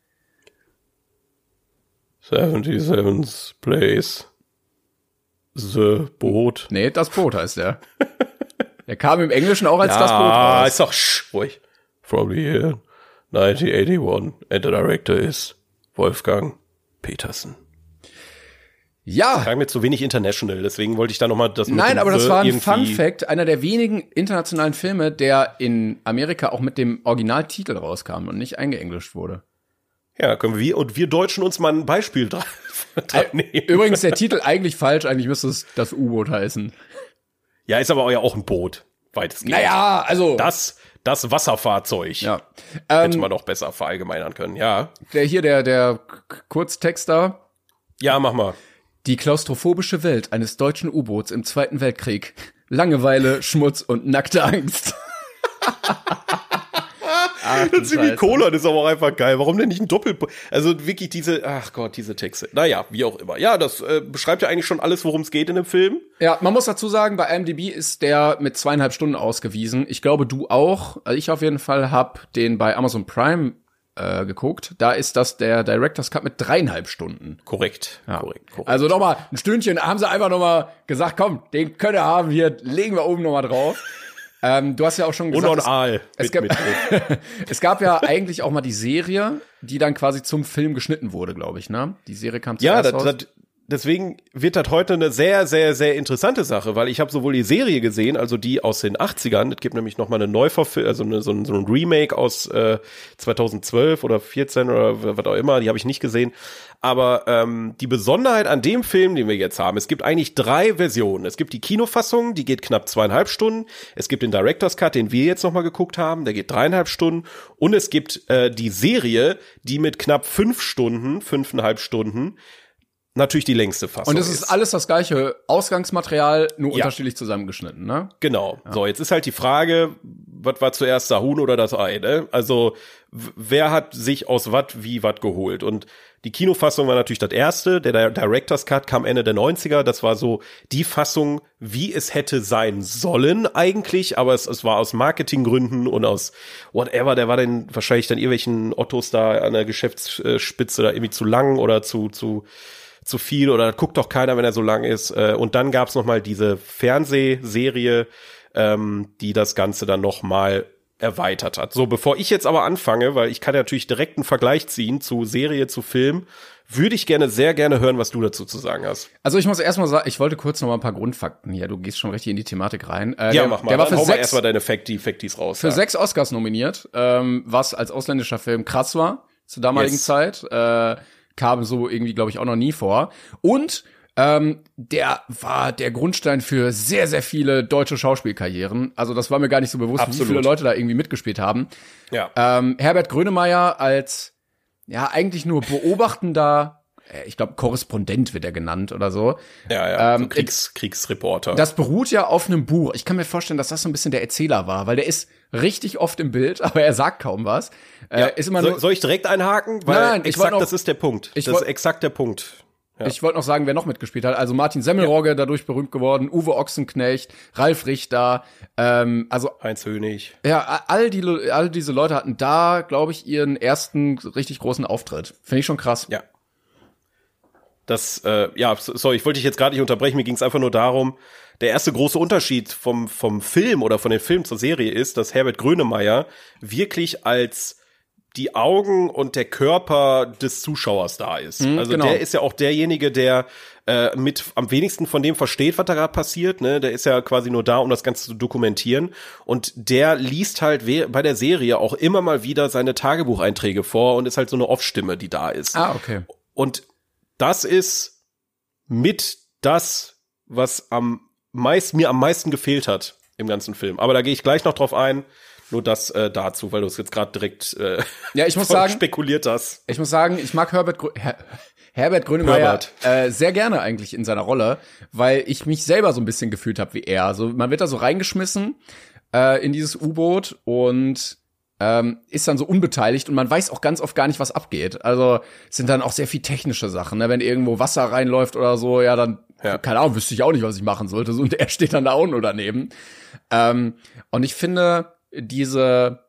seventy-seventh Place. The Boot. Nee, Das Boot heißt der. Der kam im Englischen auch als Das Boot Ah, raus. ist doch sch, ruhig. From the year nineteen eighty-one and the director is Wolfgang Petersen. Ja, Klang mir zu wenig international, deswegen wollte ich da nochmal das mit nein, dem aber das The war ein irgendwie- Fun Fact, einer der wenigen internationalen Filme, der in Amerika auch mit dem Originaltitel rauskam und nicht eingeenglischt wurde. Ja, können wir, und wir Deutschen uns mal ein Beispiel dran, dran nehmen. Übrigens, der Titel eigentlich falsch, eigentlich müsste es Das U-Boot heißen. Ja, ist aber ja auch ein Boot, weitestgehend. Naja, also. Das, das Wasserfahrzeug. Ja. Hätte Ähm, man doch besser verallgemeinern können, ja. der hier, der, der K- Kurztexter. Ja, mach mal. Die klaustrophobische Welt eines deutschen U-Boots im Zweiten Weltkrieg. Langeweile, Schmutz und nackte Angst. Ach, du Das Scheiße. Cola, das ist aber auch einfach geil. Warum denn nicht ein Doppelpunkt? Also wirklich diese, ach Gott, diese Texte. Naja, wie auch immer. Ja, das äh, beschreibt ja eigentlich schon alles, worum es geht in dem Film. Ja, man muss dazu sagen, bei IMDb ist der mit zweieinhalb Stunden ausgewiesen. Ich glaube, du auch. Also ich auf jeden Fall hab den bei Amazon Prime äh, geguckt. Da ist das der Director's Cut mit dreieinhalb Stunden. Korrekt, Ja. korrekt, korrekt. Also nochmal ein Stündchen, haben sie einfach nochmal gesagt, komm, den könnt ihr haben, hier legen wir oben nochmal drauf. Ähm, du hast ja auch schon und gesagt, noch ein Aal es, mit, gab, mit drin. es gab ja eigentlich auch mal die Serie, die dann quasi zum Film geschnitten wurde, glaube ich, ne? Die Serie kam Ja, zuerst das, raus. das, deswegen wird das heute eine sehr, sehr, sehr interessante Sache, weil ich habe sowohl die Serie gesehen, also die aus den achtzigern, es gibt nämlich noch mal eine Neuverfilmung, also eine, so, ein, so ein Remake aus äh, zweitausendzwölf oder vierzehn oder was auch immer, die habe ich nicht gesehen. Aber ähm, die Besonderheit an dem Film, den wir jetzt haben, es gibt eigentlich drei Versionen. Es gibt die Kinofassung, die geht knapp zweieinhalb Stunden. Es gibt den Director's Cut, den wir jetzt noch mal geguckt haben, der geht dreieinhalb Stunden. Und es gibt äh, die Serie, die mit knapp fünf Stunden, fünfeinhalb Stunden natürlich die längste Fassung. Und es ist, ist alles das gleiche Ausgangsmaterial, nur ja. unterschiedlich zusammengeschnitten, ne? Genau. Ja. So, jetzt ist halt die Frage, was war zuerst das Huhn oder das Ei, ne? Also, w- wer hat sich aus wat wie wat geholt? Und die Kinofassung war natürlich das erste. Der Director's Cut kam Ende der neunziger. Das war so die Fassung, wie es hätte sein sollen eigentlich. Aber es, es war aus Marketinggründen und aus whatever. Der war dann wahrscheinlich dann irgendwelchen Ottos da an der Geschäftsspitze da irgendwie zu lang oder zu, zu, zu viel. Oder guckt doch keiner, wenn er so lang ist. Und dann gab's noch mal diese Fernsehserie, ähm, die das Ganze dann noch mal erweitert hat. So, bevor ich jetzt aber anfange, weil ich kann ja natürlich direkt einen Vergleich ziehen zu Serie, zu Film, würde ich gerne, sehr gerne hören, was du dazu zu sagen hast. Also ich muss erstmal sagen, ich wollte kurz noch mal ein paar Grundfakten hier. Du gehst schon richtig in die Thematik rein. Äh, ja, der, mach mal. Der war für Hau sechs, mal erstmal deine Facti, Factis raus. Für ja. sechs Oscars nominiert, ähm, was als ausländischer Film krass war zur damaligen Yes. Zeit. Äh, kam so irgendwie, glaube ich, auch noch nie vor. Und Ähm, der war der Grundstein für sehr, sehr viele deutsche Schauspielkarrieren. Also das war mir gar nicht so bewusst, Absolut. wie viele Leute da irgendwie mitgespielt haben. Ja. Ähm, Herbert Grönemeyer als, ja, eigentlich nur beobachtender, äh, ich glaube, Korrespondent wird er genannt oder so. Ja, ja, Ähm, so Kriegs, Kriegsreporter. Das beruht ja auf einem Buch. Ich kann mir vorstellen, dass das so ein bisschen der Erzähler war, weil der ist richtig oft im Bild, aber er sagt kaum was. Äh, ja. ist immer soll, nur, soll ich direkt einhaken? Weil Nein, nein, ich wollt exakt, noch- das ist der Punkt. ich Das wollt- ist exakt der Punkt. Ja. Ich wollte noch sagen, wer noch mitgespielt hat. Also Martin Semmelrogge, dadurch berühmt geworden, Uwe Ochsenknecht, Ralf Richter, ähm, also Heinz Hönig. ja, all die all diese Leute hatten da, glaube ich, ihren ersten richtig großen Auftritt. Finde ich schon krass. Ja. Das, äh, ja, sorry, ich wollte dich jetzt gerade nicht unterbrechen, mir ging es einfach nur darum, der erste große Unterschied vom, vom Film oder von dem Film zur Serie ist, dass Herbert Grönemeyer wirklich als die Augen und der Körper des Zuschauers da ist. Mhm, also genau. der ist ja auch derjenige, der äh, mit am wenigsten von dem versteht, was da gerade passiert. Ne? Der ist ja quasi nur da, um das Ganze zu dokumentieren. Und der liest halt we- bei der Serie auch immer mal wieder seine Tagebucheinträge vor und ist halt so eine Off-Stimme, die da ist. Ah, okay. Und das ist mit das, was am meist, mir am meisten gefehlt hat im ganzen Film. Aber da gehe ich gleich noch drauf ein. Nur das äh, dazu, weil du es jetzt gerade direkt äh, Ja, ich muss sagen, spekuliert hast. ich muss sagen, ich mag Herbert Grö Her Herbert Grönemeyer Herbert. äh, sehr gerne eigentlich in seiner Rolle, weil ich mich selber so ein bisschen gefühlt habe wie er. Also man wird da so reingeschmissen äh, in dieses U-Boot und ähm, ist dann so unbeteiligt und man weiß auch ganz oft gar nicht, was abgeht. Also es sind dann auch sehr viel technische Sachen. Ne? Wenn irgendwo Wasser reinläuft oder so, ja, dann, Ja. keine Ahnung, wüsste ich auch nicht, was ich machen sollte. So, und er steht dann da auch nur daneben. Ähm, und ich finde, diese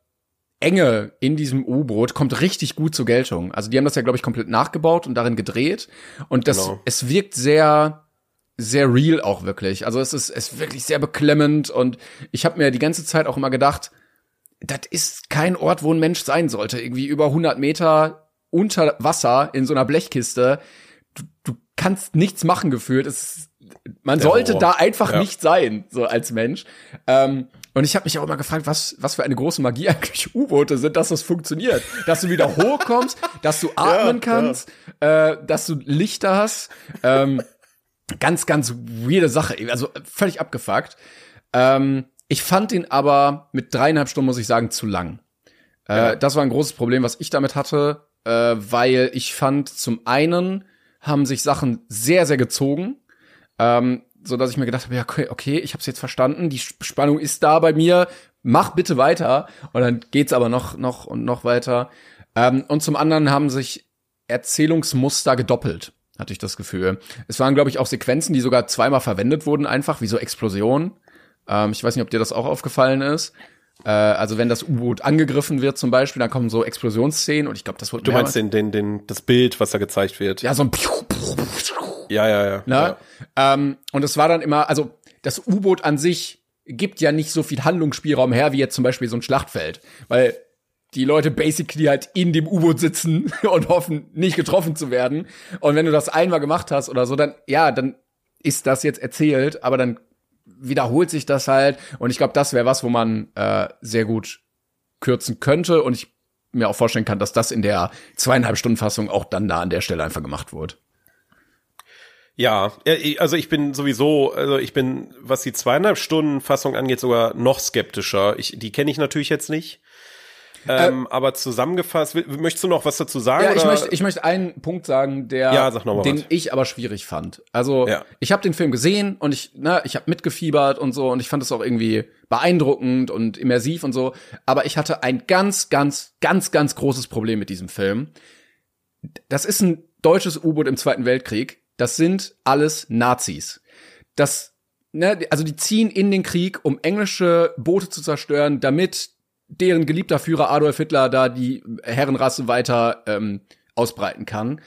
Enge in diesem U-Boot kommt richtig gut zur Geltung. Also die haben das ja, glaube ich, komplett nachgebaut und darin gedreht. Und das, Genau. es wirkt sehr, sehr real auch wirklich. Also es ist, es ist wirklich sehr beklemmend. Und ich habe mir die ganze Zeit auch immer gedacht, das ist kein Ort, wo ein Mensch sein sollte. Irgendwie über hundert Meter unter Wasser in so einer Blechkiste. Du, du kannst nichts machen gefühlt. Es ist, man Der sollte Horror. da einfach Ja. nicht sein, so als Mensch. Ähm, und ich habe mich auch immer gefragt, was, was für eine große Magie eigentlich U-Boote sind, dass das funktioniert. Dass du wieder hochkommst, dass du atmen Ja, kannst, Äh, dass du Lichter hast. Ähm, ganz, ganz weirde Sache. Also völlig abgefuckt. Ähm, ich fand ihn aber mit dreieinhalb Stunden, muss ich sagen, zu lang. Äh, Ja. Das war ein großes Problem, was ich damit hatte, äh, weil ich fand, zum einen haben sich Sachen sehr, sehr gezogen, ähm, so dass ich mir gedacht habe, ja, okay, okay, ich habe es jetzt verstanden, die Spannung ist da bei mir, mach bitte weiter. Und dann geht's aber noch, noch und noch weiter. Ähm, und zum anderen haben sich Erzählungsmuster gedoppelt, hatte ich das Gefühl. Es waren, glaube ich, auch Sequenzen, die sogar zweimal verwendet wurden, einfach wie so Explosionen. Ähm, ich weiß nicht, ob dir das auch aufgefallen ist. Äh, also wenn das U-Boot angegriffen wird zum Beispiel, dann kommen so Explosionsszenen und ich glaube, das wurde Du meinst den, den, den, das Bild, was da gezeigt wird? ja so ein ja, ja. ja. ne? Ähm, und es war dann immer, also das U-Boot an sich gibt ja nicht so viel Handlungsspielraum her, wie jetzt zum Beispiel so ein Schlachtfeld. Weil die Leute basically halt in dem U-Boot sitzen und hoffen, nicht getroffen zu werden. Und wenn du das einmal gemacht hast oder so, dann, ja, dann ist das jetzt erzählt, aber dann wiederholt sich das halt. Und ich glaube, das wäre was, wo man äh, sehr gut kürzen könnte. Und ich mir auch vorstellen kann, dass das in der zweieinhalb Stunden Fassung auch dann da an der Stelle einfach gemacht wurde. Ja, also ich bin sowieso, also ich bin, was die zweieinhalb Stunden Fassung angeht, sogar noch skeptischer. Ich, die kenne ich natürlich jetzt nicht. Ähm, äh, aber zusammengefasst, möchtest du noch was dazu sagen? Ja, ich oder? möchte, ich möchte einen Punkt sagen, der, ja, sag noch mal den was. ich aber schwierig fand. Also, ja. ich habe den Film gesehen und ich, ne, ich habe mitgefiebert und so und ich fand es auch irgendwie beeindruckend und immersiv und so. Aber ich hatte ein ganz, ganz, ganz, ganz großes Problem mit diesem Film. Das ist ein deutsches U-Boot im Zweiten Weltkrieg. Das sind alles Nazis. Das, ne, also die ziehen in den Krieg, um englische Boote zu zerstören, damit deren geliebter Führer Adolf Hitler da die Herrenrasse weiter ähm, ausbreiten kann.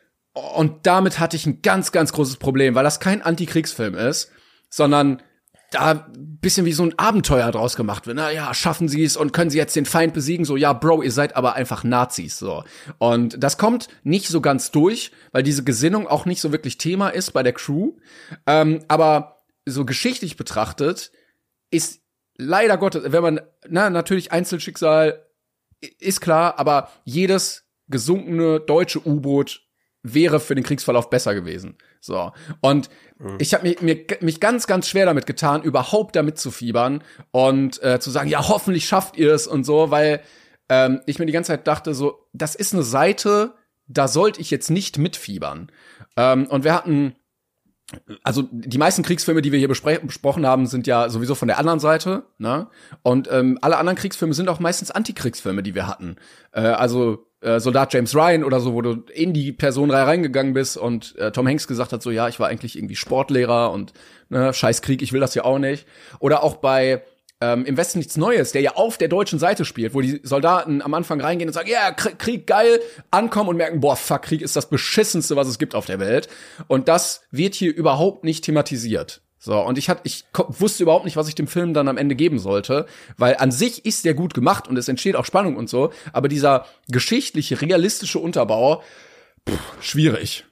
Und damit hatte ich ein ganz, ganz großes Problem, weil das kein Antikriegsfilm ist, sondern da ein bisschen wie so ein Abenteuer draus gemacht wird. Na ja, schaffen sie es und können sie jetzt den Feind besiegen? So, ja, Bro, ihr seid aber einfach Nazis, so. Und das kommt nicht so ganz durch, weil diese Gesinnung auch nicht so wirklich Thema ist bei der Crew. Ähm, aber so geschichtlich betrachtet ist leider Gottes, wenn man, na, natürlich Einzelschicksal ist klar, aber jedes gesunkene deutsche U-Boot wäre für den Kriegsverlauf besser gewesen. So. Und mhm. ich habe mir, mir mich ganz, ganz schwer damit getan, überhaupt damit zu fiebern und äh, zu sagen, ja, hoffentlich schafft ihr es und so, weil ähm, ich mir die ganze Zeit dachte, so, das ist eine Seite, da sollte ich jetzt nicht mitfiebern. Ähm, und wir hatten Also die meisten Kriegsfilme, die wir hier bespre- besprochen haben, sind ja sowieso von der anderen Seite, ne? Und ähm, alle anderen Kriegsfilme sind auch meistens Antikriegsfilme, die wir hatten. Äh, also äh, Soldat James Ryan oder so, wo du in die Personenreihe reingegangen bist und äh, Tom Hanks gesagt hat, so ja, ich war eigentlich irgendwie Sportlehrer und ne, scheiß Krieg, ich will das ja auch nicht. Oder auch bei Ähm, Im Westen nichts Neues, der ja auf der deutschen Seite spielt, wo die Soldaten am Anfang reingehen und sagen, ja, yeah, Krieg, Krieg, geil, ankommen und merken, boah, fuck, Krieg ist das Beschissenste, was es gibt auf der Welt. Und das wird hier überhaupt nicht thematisiert. So, und ich, hat, ich wusste überhaupt nicht, was ich dem Film dann am Ende geben sollte, weil an sich ist der gut gemacht und es entsteht auch Spannung und so, aber dieser geschichtliche, realistische Unterbau, pff, schwierig.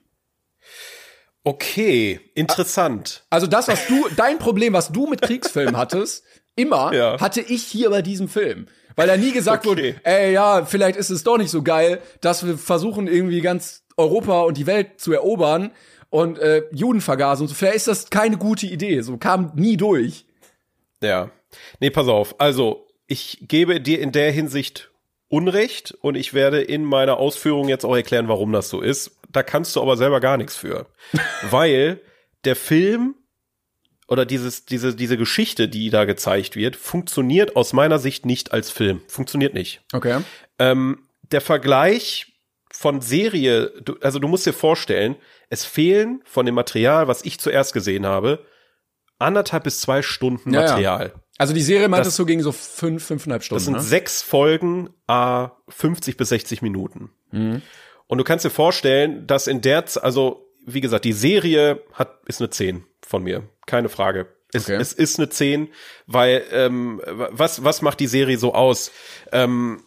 Okay, interessant. Also das, was du, dein Problem, was du mit Kriegsfilmen hattest, immer ja. hatte ich hier bei diesem Film. Weil da nie gesagt okay. wurde, ey, ja, vielleicht ist es doch nicht so geil, dass wir versuchen, irgendwie ganz Europa und die Welt zu erobern und äh, Juden vergasen und so. Vielleicht ist das keine gute Idee. So kam nie durch. Ja. Nee, pass auf. Also, ich gebe dir in der Hinsicht Unrecht und ich werde in meiner Ausführung jetzt auch erklären, warum das so ist. Da kannst du aber selber gar nichts für. Weil der Film oder dieses, diese, diese Geschichte, die da gezeigt wird, funktioniert aus meiner Sicht nicht als Film. Funktioniert nicht. Okay. Ähm, der Vergleich von Serie, du, also du musst dir vorstellen, es fehlen von dem Material, was ich zuerst gesehen habe, anderthalb bis zwei Stunden ja, Material. Ja. Also die Serie meintest du gegen so fünf, fünfeinhalb Stunden, Das sind ne? sechs Folgen, a fünfzig bis sechzig Minuten. Mhm. Und du kannst dir vorstellen, dass in der, Z- also wie gesagt, die Serie hat ist eine zehn von mir, keine Frage. Es, okay. es ist eine zehn, weil ähm, was was macht die Serie so aus? Ähm,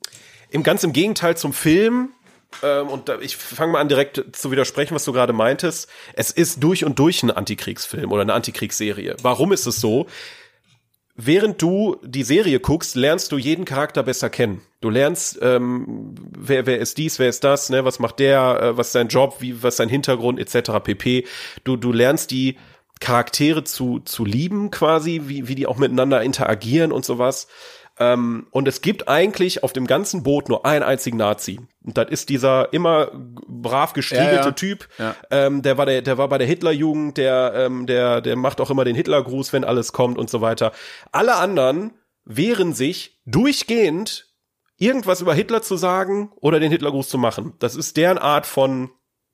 im ganz im Gegenteil zum Film. Ähm, und da, ich fange mal an direkt zu widersprechen, was du gerade meintest. Es ist durch und durch ein Antikriegsfilm oder eine Antikriegsserie. Warum ist es so? Während du die Serie guckst, lernst du jeden Charakter besser kennen. Du lernst, ähm, wer wer ist dies, wer ist das, ne, was macht der, äh, was ist sein Job, wie was ist sein Hintergrund et cetera pp. Du du lernst die Charaktere zu zu lieben quasi, wie wie die auch miteinander interagieren und sowas. Ähm, und es gibt eigentlich auf dem ganzen Boot nur einen einzigen Nazi. Und das ist dieser immer brav gestriegelte ja, ja. Typ. Ja. Ähm, der war der, der war bei der Hitlerjugend, der, ähm, der, der macht auch immer den Hitlergruß, wenn alles kommt und so weiter. Alle anderen wehren sich durchgehend, irgendwas über Hitler zu sagen oder den Hitlergruß zu machen. Das ist deren Art von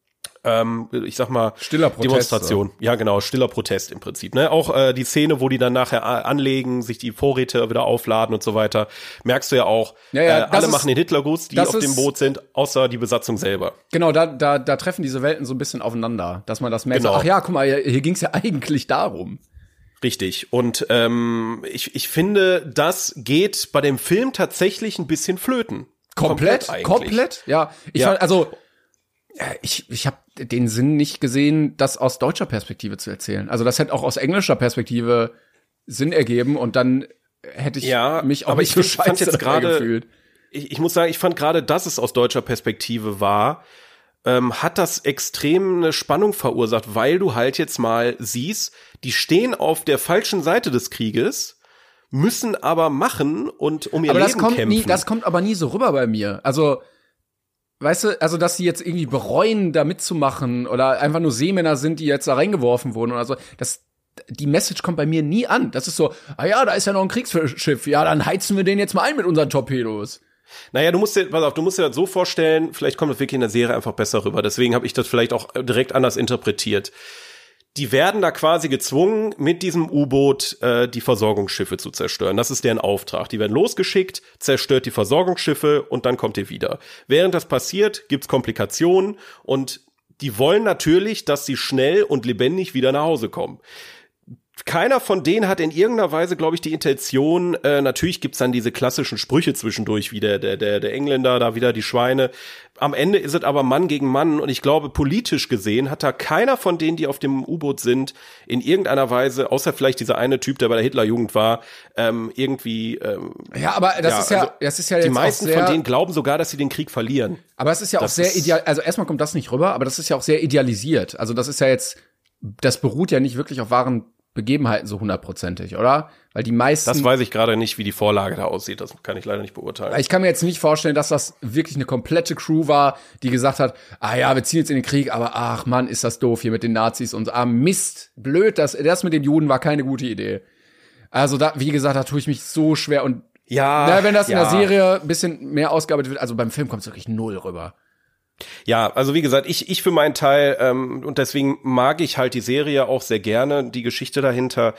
Ähm, ich sag mal, stiller Protest, Demonstration. So. Ja, genau, stiller Protest im Prinzip. Ne? Auch äh, die Szene, wo die dann nachher anlegen, sich die Vorräte wieder aufladen und so weiter, merkst du ja auch, ja, ja, äh, alle ist, machen den Hitlergruß, die auf dem Boot sind, außer die Besatzung selber. Genau, da, da, da treffen diese Welten so ein bisschen aufeinander, dass man das merkt. Genau. So, ach ja, guck mal, hier, hier ging's ja eigentlich darum. Richtig. Und ähm, ich, ich finde, das geht bei dem Film tatsächlich ein bisschen flöten. Komplett? Komplett? Komplett? Ja. Ich ja. fand, also Ich, ich habe den Sinn nicht gesehen, das aus deutscher Perspektive zu erzählen. Also das hätte auch aus englischer Perspektive Sinn ergeben und dann hätte ich ja, mich auch aber nicht ich so fand scheiße jetzt gerade gefühlt. Ich, ich muss sagen, ich fand gerade, dass es aus deutscher Perspektive war, ähm, hat das extrem eine Spannung verursacht, weil du halt jetzt mal siehst, die stehen auf der falschen Seite des Krieges, müssen aber machen und um ihr aber Leben das kommt kämpfen. Nie, das kommt aber nie so rüber bei mir. Also, weißt du, also dass sie jetzt irgendwie bereuen, da mitzumachen oder einfach nur Seemänner sind, die jetzt da reingeworfen wurden oder so, das die Message kommt bei mir nie an. Das ist so, ah ja, da ist ja noch ein Kriegsschiff, ja, dann heizen wir den jetzt mal ein mit unseren Torpedos. Naja, du musst dir, pass auf, du musst dir das so vorstellen, vielleicht kommt das wirklich in der Serie einfach besser rüber. Deswegen habe ich das vielleicht auch direkt anders interpretiert. Die werden da quasi gezwungen, mit diesem U-Boot äh, die Versorgungsschiffe zu zerstören. Das ist deren Auftrag. Die werden losgeschickt, zerstört die Versorgungsschiffe und dann kommt ihr wieder. Während das passiert, gibt's Komplikationen und die wollen natürlich, dass sie schnell und lebendig wieder nach Hause kommen. Keiner von denen hat in irgendeiner Weise, glaube ich, die Intention, äh, natürlich gibt's dann diese klassischen Sprüche zwischendurch, wie der, der, der, der Engländer, da wieder die Schweine. Am Ende ist es aber Mann gegen Mann und ich glaube, politisch gesehen hat da keiner von denen, die auf dem U-Boot sind, in irgendeiner Weise, außer vielleicht dieser eine Typ, der bei der Hitlerjugend war, ähm, irgendwie ähm, Ja, aber das ja, ist ja, also das ist ja jetzt die meisten auch sehr, von denen glauben sogar, dass sie den Krieg verlieren. Aber es ist ja das auch sehr ist, ideal, also erstmal kommt das nicht rüber, aber das ist ja auch sehr idealisiert. Also das ist ja jetzt, das beruht ja nicht wirklich auf wahren Begebenheiten so hundertprozentig, oder? Weil die meisten. Das weiß ich gerade nicht, wie die Vorlage da aussieht. Das kann ich leider nicht beurteilen. Ich kann mir jetzt nicht vorstellen, dass das wirklich eine komplette Crew war, die gesagt hat, ah ja, wir ziehen jetzt in den Krieg, aber ach Mann, ist das doof hier mit den Nazis und ah Mist, blöd, das, das mit den Juden war keine gute Idee. Also da, wie gesagt, da tue ich mich so schwer und ja, na, wenn das ja. in der Serie ein bisschen mehr ausgearbeitet wird, also beim Film kommt es wirklich null rüber. Ja, also wie gesagt, ich ich für meinen Teil ähm, und deswegen mag ich halt die Serie auch sehr gerne, die Geschichte dahinter.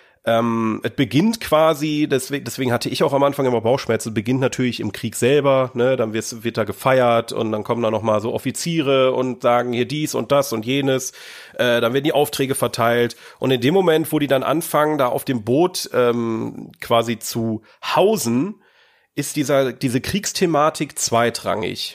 Ähm, es beginnt quasi, deswegen, deswegen hatte ich auch am Anfang immer Bauchschmerzen, beginnt natürlich im Krieg selber, ne, dann wird, wird da gefeiert und dann kommen da noch mal so Offiziere und sagen hier dies und das und jenes, äh, dann werden die Aufträge verteilt und in dem Moment, wo die dann anfangen, da auf dem Boot ähm, quasi zu hausen, ist dieser diese Kriegsthematik zweitrangig.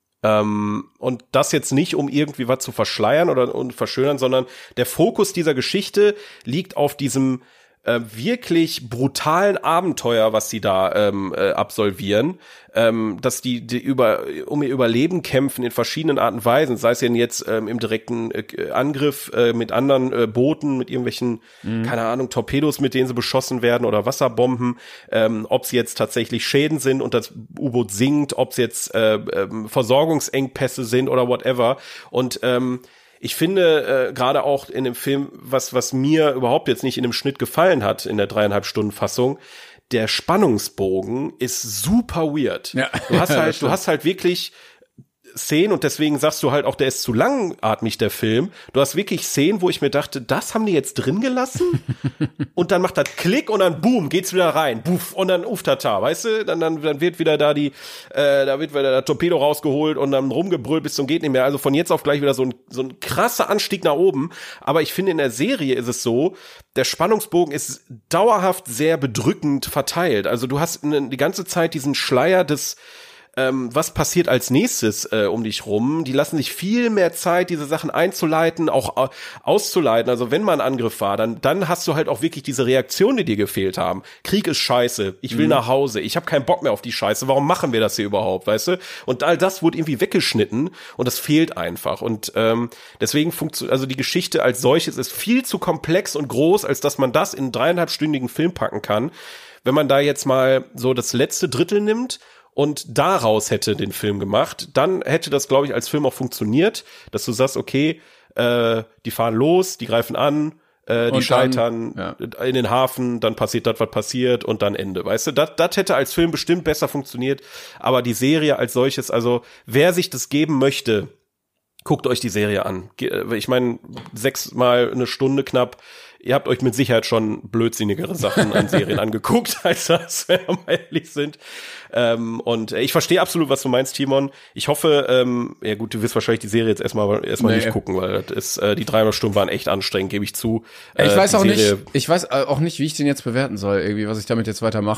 Ähm, und das jetzt nicht, um irgendwie was zu verschleiern oder und verschönern, sondern der Fokus dieser Geschichte liegt auf diesem äh, wirklich brutalen Abenteuer, was sie da ähm, äh, absolvieren, ähm, dass die, die über um ihr Überleben kämpfen in verschiedenen Arten und Weisen, sei es denn jetzt ähm, im direkten äh, Angriff äh, mit anderen äh, Booten, mit irgendwelchen, mhm. keine Ahnung, Torpedos, mit denen sie beschossen werden oder Wasserbomben, ähm, ob es jetzt tatsächlich Schäden sind und das U-Boot sinkt, ob es jetzt äh, äh, Versorgungsengpässe sind oder whatever. Und ähm, ich finde, äh, gerade auch in dem Film, was was mir überhaupt jetzt nicht in dem Schnitt gefallen hat, in der dreieinhalb Stunden Fassung, der Spannungsbogen ist super weird. Ja. Du hast halt, du hast halt wirklich Szenen und deswegen sagst du halt auch, der ist zu langatmig, der Film. Du hast wirklich Szenen, wo ich mir dachte, das haben die jetzt drin gelassen? Und dann macht das Klick und dann boom, geht's wieder rein. Buff, und dann uftata, weißt du? Dann, dann, dann wird wieder da die, äh, da wird wieder der Torpedo rausgeholt und dann rumgebrüllt bis zum geht nicht mehr. Also von jetzt auf gleich wieder so ein, so ein krasser Anstieg nach oben. Aber ich finde, in der Serie ist es so, der Spannungsbogen ist dauerhaft sehr bedrückend verteilt. Also du hast die ganze Zeit diesen Schleier des Ähm, was passiert als nächstes äh, um dich rum? Die lassen sich viel mehr Zeit, diese Sachen einzuleiten, auch äh, auszuleiten. Also wenn mal ein Angriff war, dann dann hast du halt auch wirklich diese Reaktionen, die dir gefehlt haben. Krieg ist scheiße, ich will mhm. nach Hause, ich habe keinen Bock mehr auf die Scheiße, warum machen wir das hier überhaupt, weißt du? Und all das wurde irgendwie weggeschnitten und das fehlt einfach. Und ähm, deswegen funktioniert, also die Geschichte als solches ist viel zu komplex und groß, als dass man das in einen dreieinhalbstündigen Film packen kann. Wenn man da jetzt mal so das letzte Drittel nimmt und daraus hätte den Film gemacht, dann hätte das, glaube ich, als Film auch funktioniert, dass du sagst, okay, äh, die fahren los, die greifen an, äh, die und scheitern dann, ja. in den Hafen, dann passiert das, was passiert und dann Ende, weißt du? Das, das hätte als Film bestimmt besser funktioniert, aber die Serie als solches, also wer sich das geben möchte, guckt euch die Serie an. Ich meine, sechsmal eine Stunde knapp. Ihr habt euch mit Sicherheit schon blödsinnigere Sachen an Serien angeguckt, als das, wenn wir mal ehrlich sind. Ähm, und ich verstehe absolut, was du meinst, Timon. Ich hoffe, ähm, ja gut, du wirst wahrscheinlich die Serie jetzt erstmal erstmal nee. nicht gucken, weil das ist, äh, die dreihundert Stunden waren echt anstrengend, gebe ich zu. Äh, ich weiß auch Serie, nicht, ich weiß auch nicht, wie ich den jetzt bewerten soll, irgendwie, was ich damit jetzt weitermache.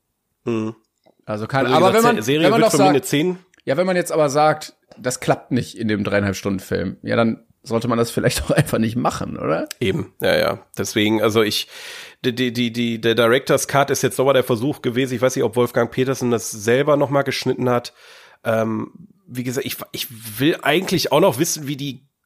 Hm. Also keine, also, aber wenn man, Serie wenn man wird doch von sagt, mir eine zehn. Ja, wenn man jetzt aber sagt, das klappt nicht in dem dreieinhalb Stunden Film, ja, dann sollte man das vielleicht auch einfach nicht machen, oder? Eben, ja, ja. Deswegen, also ich, die, die, die, die, der Director's Cut ist jetzt nochmal der Versuch gewesen. Ich weiß nicht, ob Wolfgang Petersen das selber nochmal geschnitten hat. Ähm, wie gesagt, ich, ich will eigentlich auch noch wissen, wie die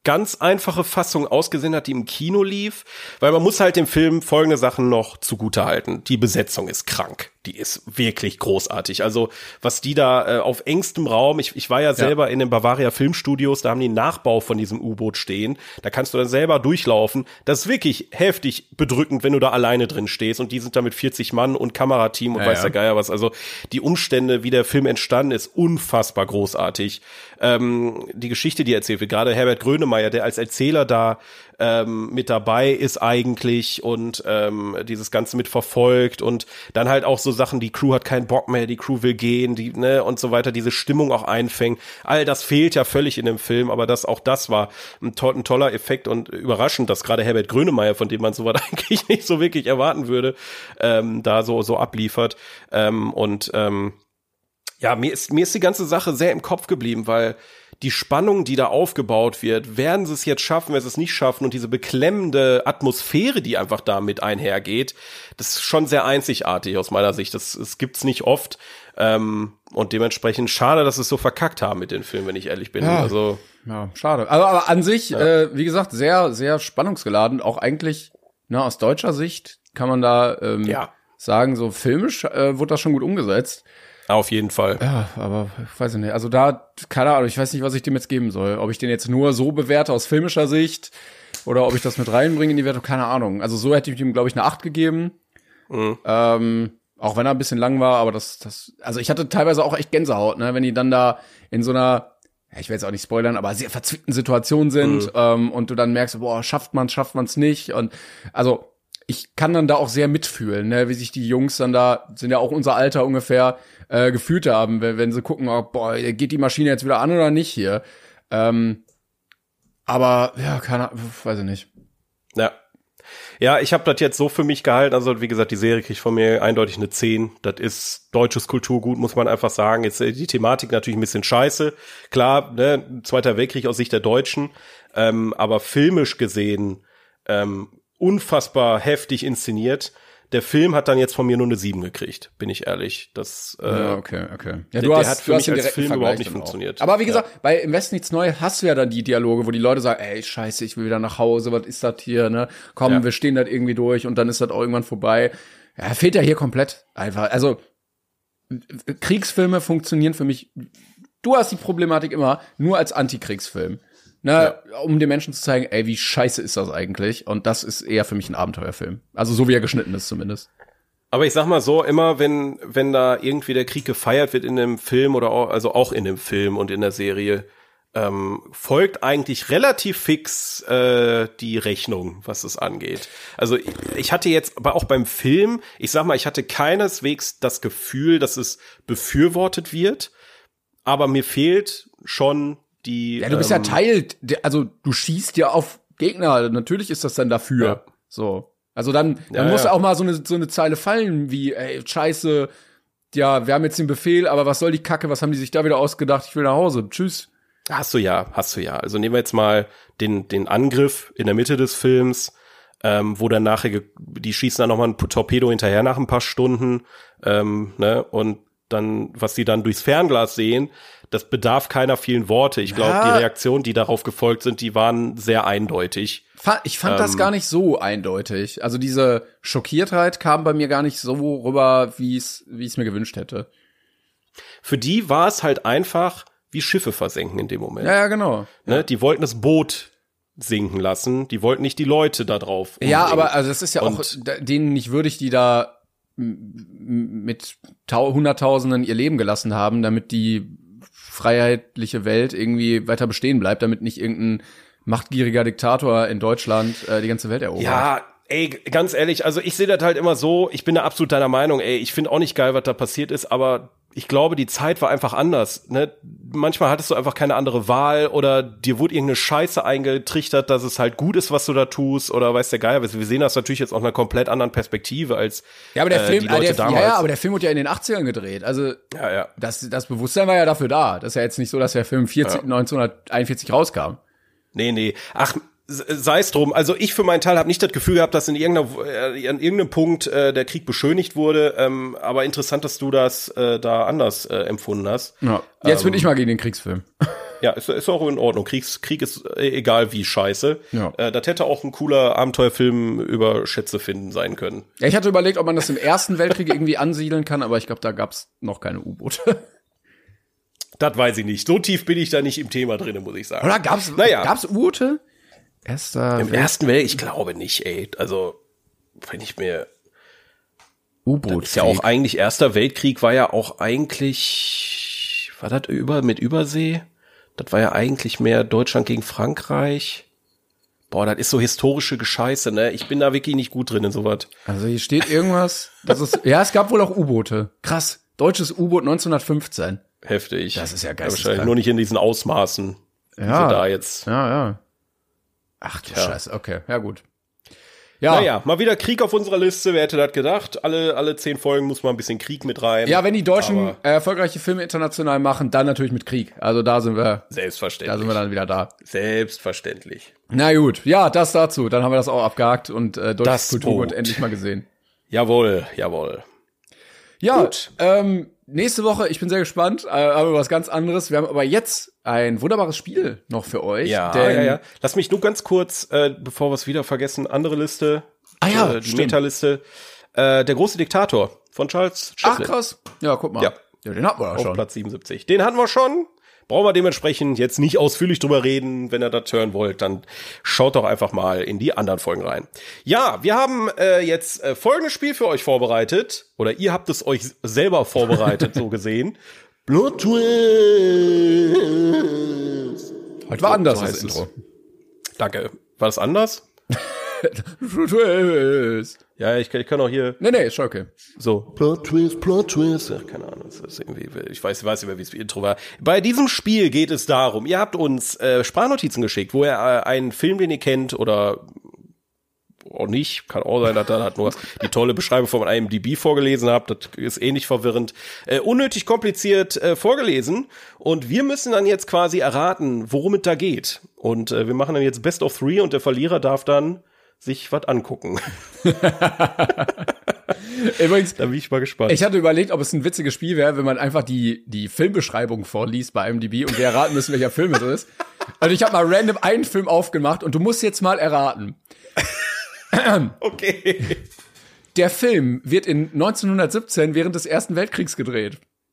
ganz einfache Fassung ausgesehen hat, die im Kino lief, weil man muss halt dem Film folgende Sachen noch zugutehalten. Die Besetzung ist krank. Die ist wirklich großartig. Also, was die da äh, auf engstem Raum, ich, ich war ja selber ja. in den Bavaria Filmstudios, da haben die einen Nachbau von diesem U-Boot stehen. Da kannst du dann selber durchlaufen. Das ist wirklich heftig bedrückend, wenn du da alleine drin stehst. Und die sind da mit vierzig Mann und Kamerateam und ja, weiß der Geier was. Also, die Umstände, wie der Film entstanden ist, unfassbar großartig. Ähm, die Geschichte, die erzählt wird, gerade Herbert Grönemeyer, der als Erzähler da ähm, mit dabei ist eigentlich und ähm, dieses Ganze mit verfolgt und dann halt auch so Sachen, die Crew hat keinen Bock mehr, die Crew will gehen, die, ne, und so weiter, diese Stimmung auch einfängt. All das fehlt ja völlig in dem Film, aber das, auch das war ein, to- ein toller Effekt und überraschend, dass gerade Herbert Grönemeyer, von dem man sowas eigentlich nicht so wirklich erwarten würde, ähm, da so, so abliefert. Ähm, und, ähm, ja, mir ist, mir ist die ganze Sache sehr im Kopf geblieben, weil die Spannung, die da aufgebaut wird, werden sie es jetzt schaffen, werden sie es nicht schaffen und diese beklemmende Atmosphäre, die einfach da mit einhergeht, das ist schon sehr einzigartig aus meiner Sicht. Das, das gibt's nicht oft ähm, und dementsprechend schade, dass sie es so verkackt haben mit den Filmen, wenn ich ehrlich bin. Ja, also ja, schade. Aber, aber an sich, ja. äh, wie gesagt, sehr, sehr spannungsgeladen. Auch eigentlich, na, aus deutscher Sicht kann man da ähm, ja. sagen, so filmisch äh, wurde das schon gut umgesetzt. Auf jeden Fall. Ja, aber ich weiß nicht. Also da, keine Ahnung, ich weiß nicht, was ich dem jetzt geben soll. Ob ich den jetzt nur so bewerte aus filmischer Sicht oder ob ich das mit reinbringe in die Wertung, keine Ahnung. Also so hätte ich ihm, glaube ich, eine acht gegeben. Mhm. Ähm, auch wenn er ein bisschen lang war, aber das, das, also ich hatte teilweise auch echt Gänsehaut, ne, wenn die dann da in so einer, ja, ich will jetzt auch nicht spoilern, aber sehr verzwickten Situation sind mhm. ähm, und du dann merkst, boah, schafft man's, schafft man's nicht und also ich kann dann da auch sehr mitfühlen, ne, wie sich die Jungs dann da, sind ja auch unser Alter ungefähr, äh, gefühlt haben, wenn, wenn sie gucken, oh, boah, geht die Maschine jetzt wieder an oder nicht hier. Ähm, aber, ja, keine Ahnung, weiß ich nicht. Ja. Ja, ich habe das jetzt so für mich gehalten, also wie gesagt, die Serie kriegt von mir eindeutig eine zehn. Das ist deutsches Kulturgut, muss man einfach sagen. Jetzt die Thematik natürlich ein bisschen scheiße. Klar, ne, Zweiter Weltkrieg aus Sicht der Deutschen, ähm, aber filmisch gesehen ähm, unfassbar heftig inszeniert. Der Film hat dann jetzt von mir nur eine sieben gekriegt, bin ich ehrlich. Das, äh, ja, okay, okay. Ja, der, du hast, der hat für du mich hast als Film überhaupt nicht funktioniert. Auch. Aber wie gesagt, ja. bei Im Westen nichts Neues hast du ja dann die Dialoge, wo die Leute sagen, ey, scheiße, ich will wieder nach Hause, was ist das hier, ne? Komm, ja. wir stehen das irgendwie durch und dann ist das auch irgendwann vorbei. Ja, fehlt ja hier komplett einfach. Also, Kriegsfilme funktionieren für mich, du hast die Problematik immer nur als Antikriegsfilm. Ne, ja. um den Menschen zu zeigen, ey, wie scheiße ist das eigentlich? Und das ist eher für mich ein Abenteuerfilm. Also so wie er geschnitten ist zumindest. Aber ich sag mal so, immer wenn wenn da irgendwie der Krieg gefeiert wird in einem Film oder auch, also auch in dem Film und in der Serie, ähm, folgt eigentlich relativ fix äh, die Rechnung, was es angeht. Also ich, ich hatte jetzt, aber auch beim Film, ich sag mal, ich hatte keineswegs das Gefühl, dass es befürwortet wird, aber mir fehlt schon die, ja, du bist ähm, ja Teil, also du schießt ja auf Gegner, natürlich ist das dann dafür. Ja. So. Also dann, dann ja, muss ja. auch mal so eine, so eine Zeile fallen, wie, ey, scheiße, ja, wir haben jetzt den Befehl, aber was soll die Kacke, was haben die sich da wieder ausgedacht, ich will nach Hause, tschüss. Hast du ja, hast du ja. Also nehmen wir jetzt mal den, den Angriff in der Mitte des Films, ähm, wo dann nachher, die schießen dann nochmal ein Torpedo hinterher nach ein paar Stunden, ähm, ne, und dann, was die dann durchs Fernglas sehen, das bedarf keiner vielen Worte. Ich glaube, ja. die Reaktionen, die darauf gefolgt sind, die waren sehr eindeutig. Ich fand ähm, das gar nicht so eindeutig. Also diese Schockiertheit kam bei mir gar nicht so rüber, wie es wie ich es mir gewünscht hätte. Für die war es halt einfach wie Schiffe versenken in dem Moment. Ja, ja, genau. Ne? Ja. Die wollten das Boot sinken lassen. Die wollten nicht die Leute da drauf umbringen. Ja, aber also das ist ja Und, auch denen nicht würdig, die da mit Hunderttausenden ihr Leben gelassen haben, damit die freiheitliche Welt irgendwie weiter bestehen bleibt, damit nicht irgendein machtgieriger Diktator in Deutschland äh, die ganze Welt erobert. Ja, ey, ganz ehrlich, also ich sehe das halt immer so, ich bin da absolut deiner Meinung, ey, ich finde auch nicht geil, was da passiert ist, aber ich glaube, die Zeit war einfach anders, ne? Manchmal hattest du einfach keine andere Wahl oder dir wurde irgendeine Scheiße eingetrichtert, dass es halt gut ist, was du da tust oder weiß der Geier, wir sehen das natürlich jetzt aus einer komplett anderen Perspektive als ja, aber der äh, Film, die Leute der, damals. Ja, ja, aber der Film wurde ja in den achtzigern gedreht, also ja, ja. das, das Bewusstsein war ja dafür da. Das ist ja jetzt nicht so, dass der Film vierzig, ja. neunzehnhunderteinundvierzig rauskam. Nee, nee, ach, sei es drum. Also ich für meinen Teil habe nicht das Gefühl gehabt, dass in irgendeiner, äh, an irgendeinem Punkt äh, der Krieg beschönigt wurde. Ähm, aber interessant, dass du das äh, da anders äh, empfunden hast. Ja. Jetzt ähm, bin ich mal gegen den Kriegsfilm. Ja, ist, ist auch in Ordnung. Kriegs, Krieg ist äh, egal wie scheiße. Ja. Äh, das hätte auch ein cooler Abenteuerfilm über Schätze finden sein können. Ja, ich hatte überlegt, ob man das im Ersten Weltkrieg irgendwie ansiedeln kann, aber ich glaube, da gab's noch keine U-Boote. Das weiß ich nicht. So tief bin ich da nicht im Thema drin, muss ich sagen. Oder gab's, naja. gab's U-Boote? Erster Im Welt- Ersten Weltkrieg? Ich glaube nicht, ey. Also, wenn ich mir... U-Boot. Ist ja auch eigentlich, Erster Weltkrieg war ja auch eigentlich... War das über, mit Übersee? Das war ja eigentlich mehr Deutschland gegen Frankreich. Boah, das ist so historische Gescheiße, ne? Ich bin da wirklich nicht gut drin in sowas. Also hier steht irgendwas, das ist, ja, es gab wohl auch U-Boote. Krass. Deutsches U-Boot neunzehnhundertfünfzehn. Heftig. Das ist ja geisteskrank. Wahrscheinlich nur nicht in diesen Ausmaßen. Ja. Da jetzt. Ja, ja. Ach du ja. Scheiße, okay, ja gut. Ja. Naja, mal wieder Krieg auf unserer Liste, wer hätte das gedacht? Alle, alle zehn Folgen muss mal ein bisschen Krieg mit rein. Ja, wenn die Deutschen äh, erfolgreiche Filme international machen, dann natürlich mit Krieg. Also da sind wir. Selbstverständlich. Da sind wir dann wieder da. Selbstverständlich. Na gut, ja, das dazu. Dann haben wir das auch abgehakt und äh, deutsches Das Kulturgut Boot. endlich mal gesehen. Jawohl, jawohl. Ja, Gut. ähm, nächste Woche, ich bin sehr gespannt, äh, aber was ganz anderes. Wir haben aber jetzt ein wunderbares Spiel noch für euch. Ja, denn ja, ja. Lass mich nur ganz kurz, äh, bevor wir es wieder vergessen, andere Liste. Ah ja, äh, die stimmt. Meta-Liste. Äh, der große Diktator von Charles Chaplin. Ach krass. Ja, guck mal. Ja. Ja, den hatten wir Auf schon. Platz siebenundsiebzig. Den hatten wir schon. Brauchen wir dementsprechend jetzt nicht ausführlich drüber reden. Wenn ihr das hören wollt, dann schaut doch einfach mal in die anderen Folgen rein. Ja, wir haben äh, jetzt äh, folgendes Spiel für euch vorbereitet. Oder ihr habt es euch selber vorbereitet, so gesehen. Blood Twist. Heute war anders so das heißt Intro. es. Danke. War das anders? Twist. Ja, ich, ich kann auch hier Nee, nee, ist schon okay. so Plot Twist, Plot Twist. Ach, keine Ahnung, das ist irgendwie, ich weiß, ich weiß nicht mehr, wie es Intro war. Bei diesem Spiel geht es darum, ihr habt uns äh, Sprachnotizen geschickt, wo ihr äh, einen Film, den ihr kennt oder auch nicht, kann auch sein, dass ihr halt nur die tolle Beschreibung von I M D B vorgelesen habt, das ist ähnlich verwirrend, äh, unnötig kompliziert äh, vorgelesen und wir müssen dann jetzt quasi erraten, worum es da geht. Und äh, wir machen dann jetzt Best of Three und der Verlierer darf dann sich was angucken. Übrigens, da bin ich mal gespannt. ich hatte überlegt, ob es ein witziges Spiel wäre, wenn man einfach die die Filmbeschreibung vorliest bei I M D B und wir erraten müssen, welcher Film es ist. Also ich habe mal random einen Film aufgemacht und du musst jetzt mal erraten. Okay. Der Film wird in neunzehnhundertsiebzehn während des Ersten Weltkriegs gedreht.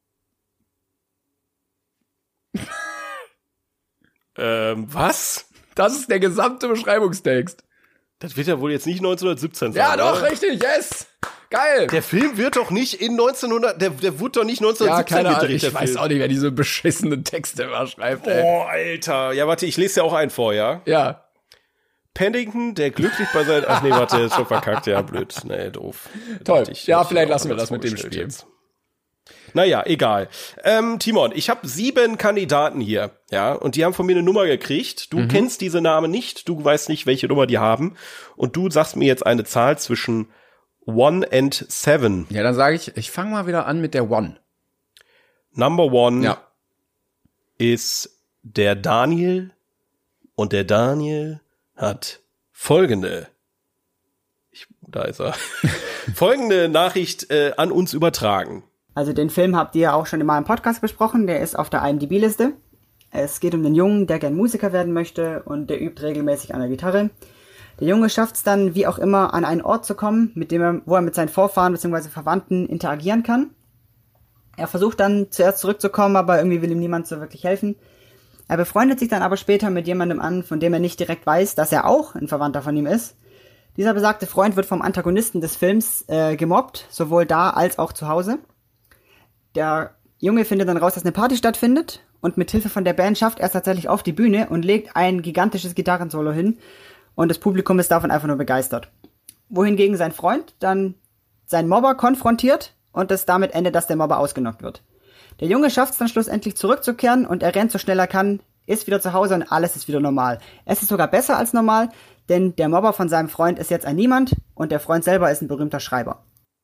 ähm, was? Das ist der gesamte Beschreibungstext. Das wird ja wohl jetzt nicht neunzehnhundertsiebzehn sein, Ja, doch, oder? richtig, yes! Geil! Der Film wird doch nicht in neunzehnhundert, der, der wurde doch nicht Ja, neunzehnhundertsiebzehn keine Ahnung, gedreht, ich der weiß Film. auch nicht, wer diese beschissenen Texte immer schreibt, ey. Oh, Alter. Ja, warte, ich lese ja auch einen vor, ja? Ja. Paddington, der glücklich bei seinen... Ach nee, warte, ist schon verkackt. Ja, blöd. Nee, doof. Toll. Dachte ich, Ja, hätte vielleicht ich auch lassen wir anders das mit dem vorgestellt Spiel. jetzt. Naja, egal. Ähm, Timon, ich habe sieben Kandidaten hier, ja, und die haben von mir eine Nummer gekriegt. Du mhm. kennst diese Namen nicht, du weißt nicht, welche Nummer die haben. Und du sagst mir jetzt eine Zahl zwischen one and seven. Ja, dann sage ich, ich fange mal wieder an mit der One. Number one Ja. ist der Daniel. Und der Daniel hat folgende, ich, da ist er, folgende Nachricht äh, an uns übertragen. Also den Film habt ihr auch schon in meinem Podcast besprochen, der ist auf der I M D B-Liste. Es geht um den Jungen, der gern Musiker werden möchte und der übt regelmäßig an der Gitarre. Der Junge schafft es dann, wie auch immer, an einen Ort zu kommen, mit dem er, wo er mit seinen Vorfahren bzw. Verwandten interagieren kann. Er versucht dann zuerst zurückzukommen, aber irgendwie will ihm niemand so wirklich helfen. Er befreundet sich dann aber später mit jemandem an, von dem er nicht direkt weiß, dass er auch ein Verwandter von ihm ist. Dieser besagte Freund wird vom Antagonisten des Films äh, gemobbt, sowohl da als auch zu Hause. Der Junge findet dann raus, dass eine Party stattfindet und mit Hilfe von der Band schafft er es tatsächlich auf die Bühne und legt ein gigantisches Gitarrensolo hin und das Publikum ist davon einfach nur begeistert. Wohingegen sein Freund dann seinen Mobber konfrontiert und es damit endet, dass der Mobber ausgenockt wird. Der Junge schafft es dann schlussendlich zurückzukehren und er rennt so schnell er kann, ist wieder zu Hause und alles ist wieder normal. Es ist sogar besser als normal, denn der Mobber von seinem Freund ist jetzt ein Niemand und der Freund selber ist ein berühmter Schreiber.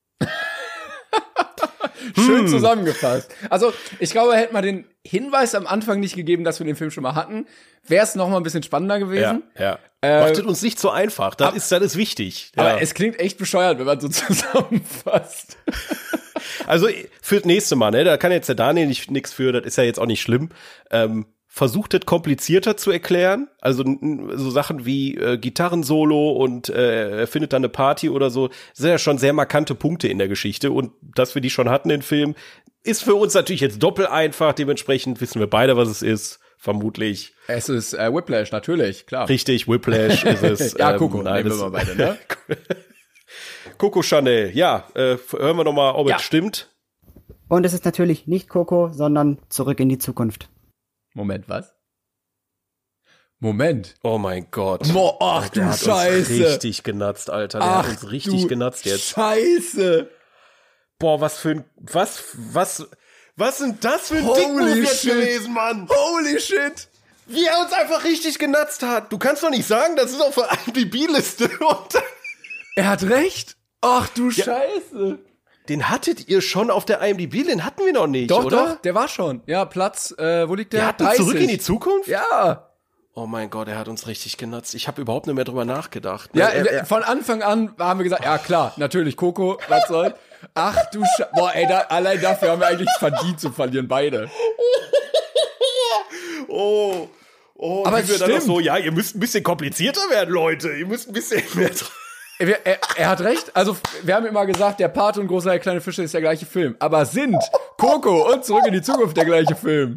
Schön Hm. zusammengefasst. Also, ich glaube, hätte man den Hinweis am Anfang nicht gegeben, dass wir den Film schon mal hatten, wäre es noch mal ein bisschen spannender gewesen. Ja, ja. Äh, Macht es uns nicht so einfach. Das ab, ist, das ist wichtig. Ja. Aber es klingt echt bescheuert, wenn man so zusammenfasst. Also für das nächste Mal, ne, da kann jetzt der Daniel nicht nix für, das ist ja jetzt auch nicht schlimm. Ähm, versucht hat, komplizierter zu erklären. Also so Sachen wie äh, Gitarrensolo und äh, er findet dann eine Party oder so, sind ja schon sehr markante Punkte in der Geschichte. Und dass wir die schon hatten, den Film, ist für uns natürlich jetzt doppelt einfach. Dementsprechend wissen wir beide, was es ist, vermutlich. Es ist äh, Whiplash, natürlich, klar. Richtig, Whiplash ist es. ja, Coco, ähm, nein, nehmen wir mal beide, ne? Coco Chanel, ja, äh, hören wir noch mal, ob ja. es stimmt. Und es ist natürlich nicht Coco, sondern Zurück in die Zukunft. Moment, was? Moment. Oh mein Gott. Boah, ach der du hat Scheiße. Uns richtig genatzt, Alter. Der ach hat uns richtig genatzt jetzt. Scheiße. Boah, was für ein, was, was, was sind das für ein Holy Dickmove jetzt shit. gewesen, Mann? Holy shit. Wie er uns einfach richtig genatzt hat. Du kannst doch nicht sagen, das ist auf der I M D B-Liste. Er hat recht. Ach du Ja. Scheiße. Den hattet ihr schon auf der I M D B, den hatten wir noch nicht, Doch, oder? doch, der war schon. Ja, Platz, äh, wo liegt der? Der hat dreißig. Zurück in die Zukunft? Ja. Oh mein Gott, er hat uns richtig genutzt. Ich habe überhaupt nicht mehr drüber nachgedacht. Ja, er, er, von Anfang an haben wir gesagt, ja klar, natürlich Coco, was soll. Ach du Scheiße. Boah, ey, da, allein dafür haben wir eigentlich verdient zu verlieren, beide. oh, oh, aber wie wir dann noch stimmt. so, ja, ihr müsst ein bisschen komplizierter werden, Leute. Ihr müsst ein bisschen mehr. Er, er, er hat recht. Also, wir haben immer gesagt, der Pate und Großer der kleine Fische ist der gleiche Film. Aber sind Coco und Zurück in die Zukunft der gleiche Film?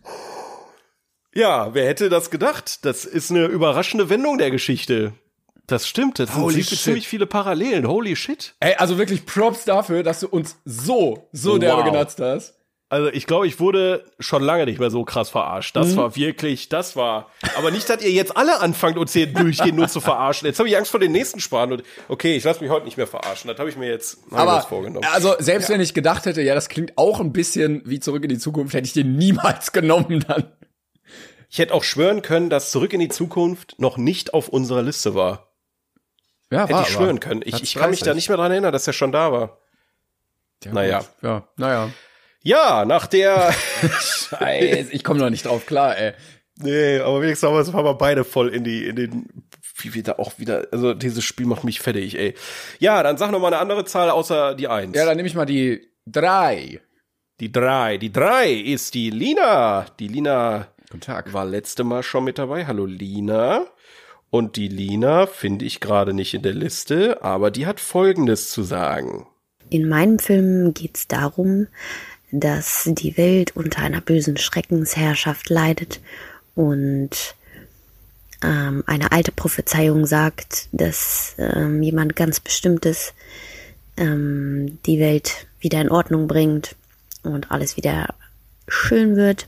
Ja, wer hätte das gedacht? Das ist eine überraschende Wendung der Geschichte. Das stimmt, das Holy sind shit. ziemlich viele Parallelen. Holy shit. Ey, also wirklich Props dafür, dass du uns so, so Wow. derbe genutzt hast. Also ich glaube, ich wurde schon lange nicht mehr so krass verarscht. Das mhm. war wirklich, das war. Aber nicht, dass ihr jetzt alle anfangt, uns hier durchgehend nur zu verarschen. Jetzt habe ich Angst vor den nächsten Sparen. Und okay, ich lasse mich heute nicht mehr verarschen. Das habe ich mir jetzt Aber vorgenommen. Also selbst ja. wenn ich gedacht hätte, ja, das klingt auch ein bisschen wie Zurück in die Zukunft, hätte ich den niemals genommen dann. Ich hätte auch schwören können, dass Zurück in die Zukunft noch nicht auf unserer Liste war. Ja, hätte war, ich schwören können. Ich, ich kann mich da nicht mehr dran erinnern, dass er schon da war. Ja, naja. Gut. Ja, naja. Ja, nach der Scheiße, ich komme noch nicht drauf klar, ey. Nee, aber wenigstens haben wir, waren wir beide voll in die, in den, wie wir da auch wieder, also dieses Spiel macht mich fertig, ey. Ja, dann sag noch mal eine andere Zahl außer die eins. Ja, dann nehme ich mal die drei. Die drei. Die drei ist die Lina. Die Lina Guten Tag. war letzte Mal schon mit dabei. Hallo Lina. Und die Lina finde ich gerade nicht in der Liste, aber die hat Folgendes zu sagen. In meinem Film geht es darum, dass die Welt unter einer bösen Schreckensherrschaft leidet und ähm, eine alte Prophezeiung sagt, dass ähm, jemand ganz Bestimmtes ähm, die Welt wieder in Ordnung bringt und alles wieder schön wird.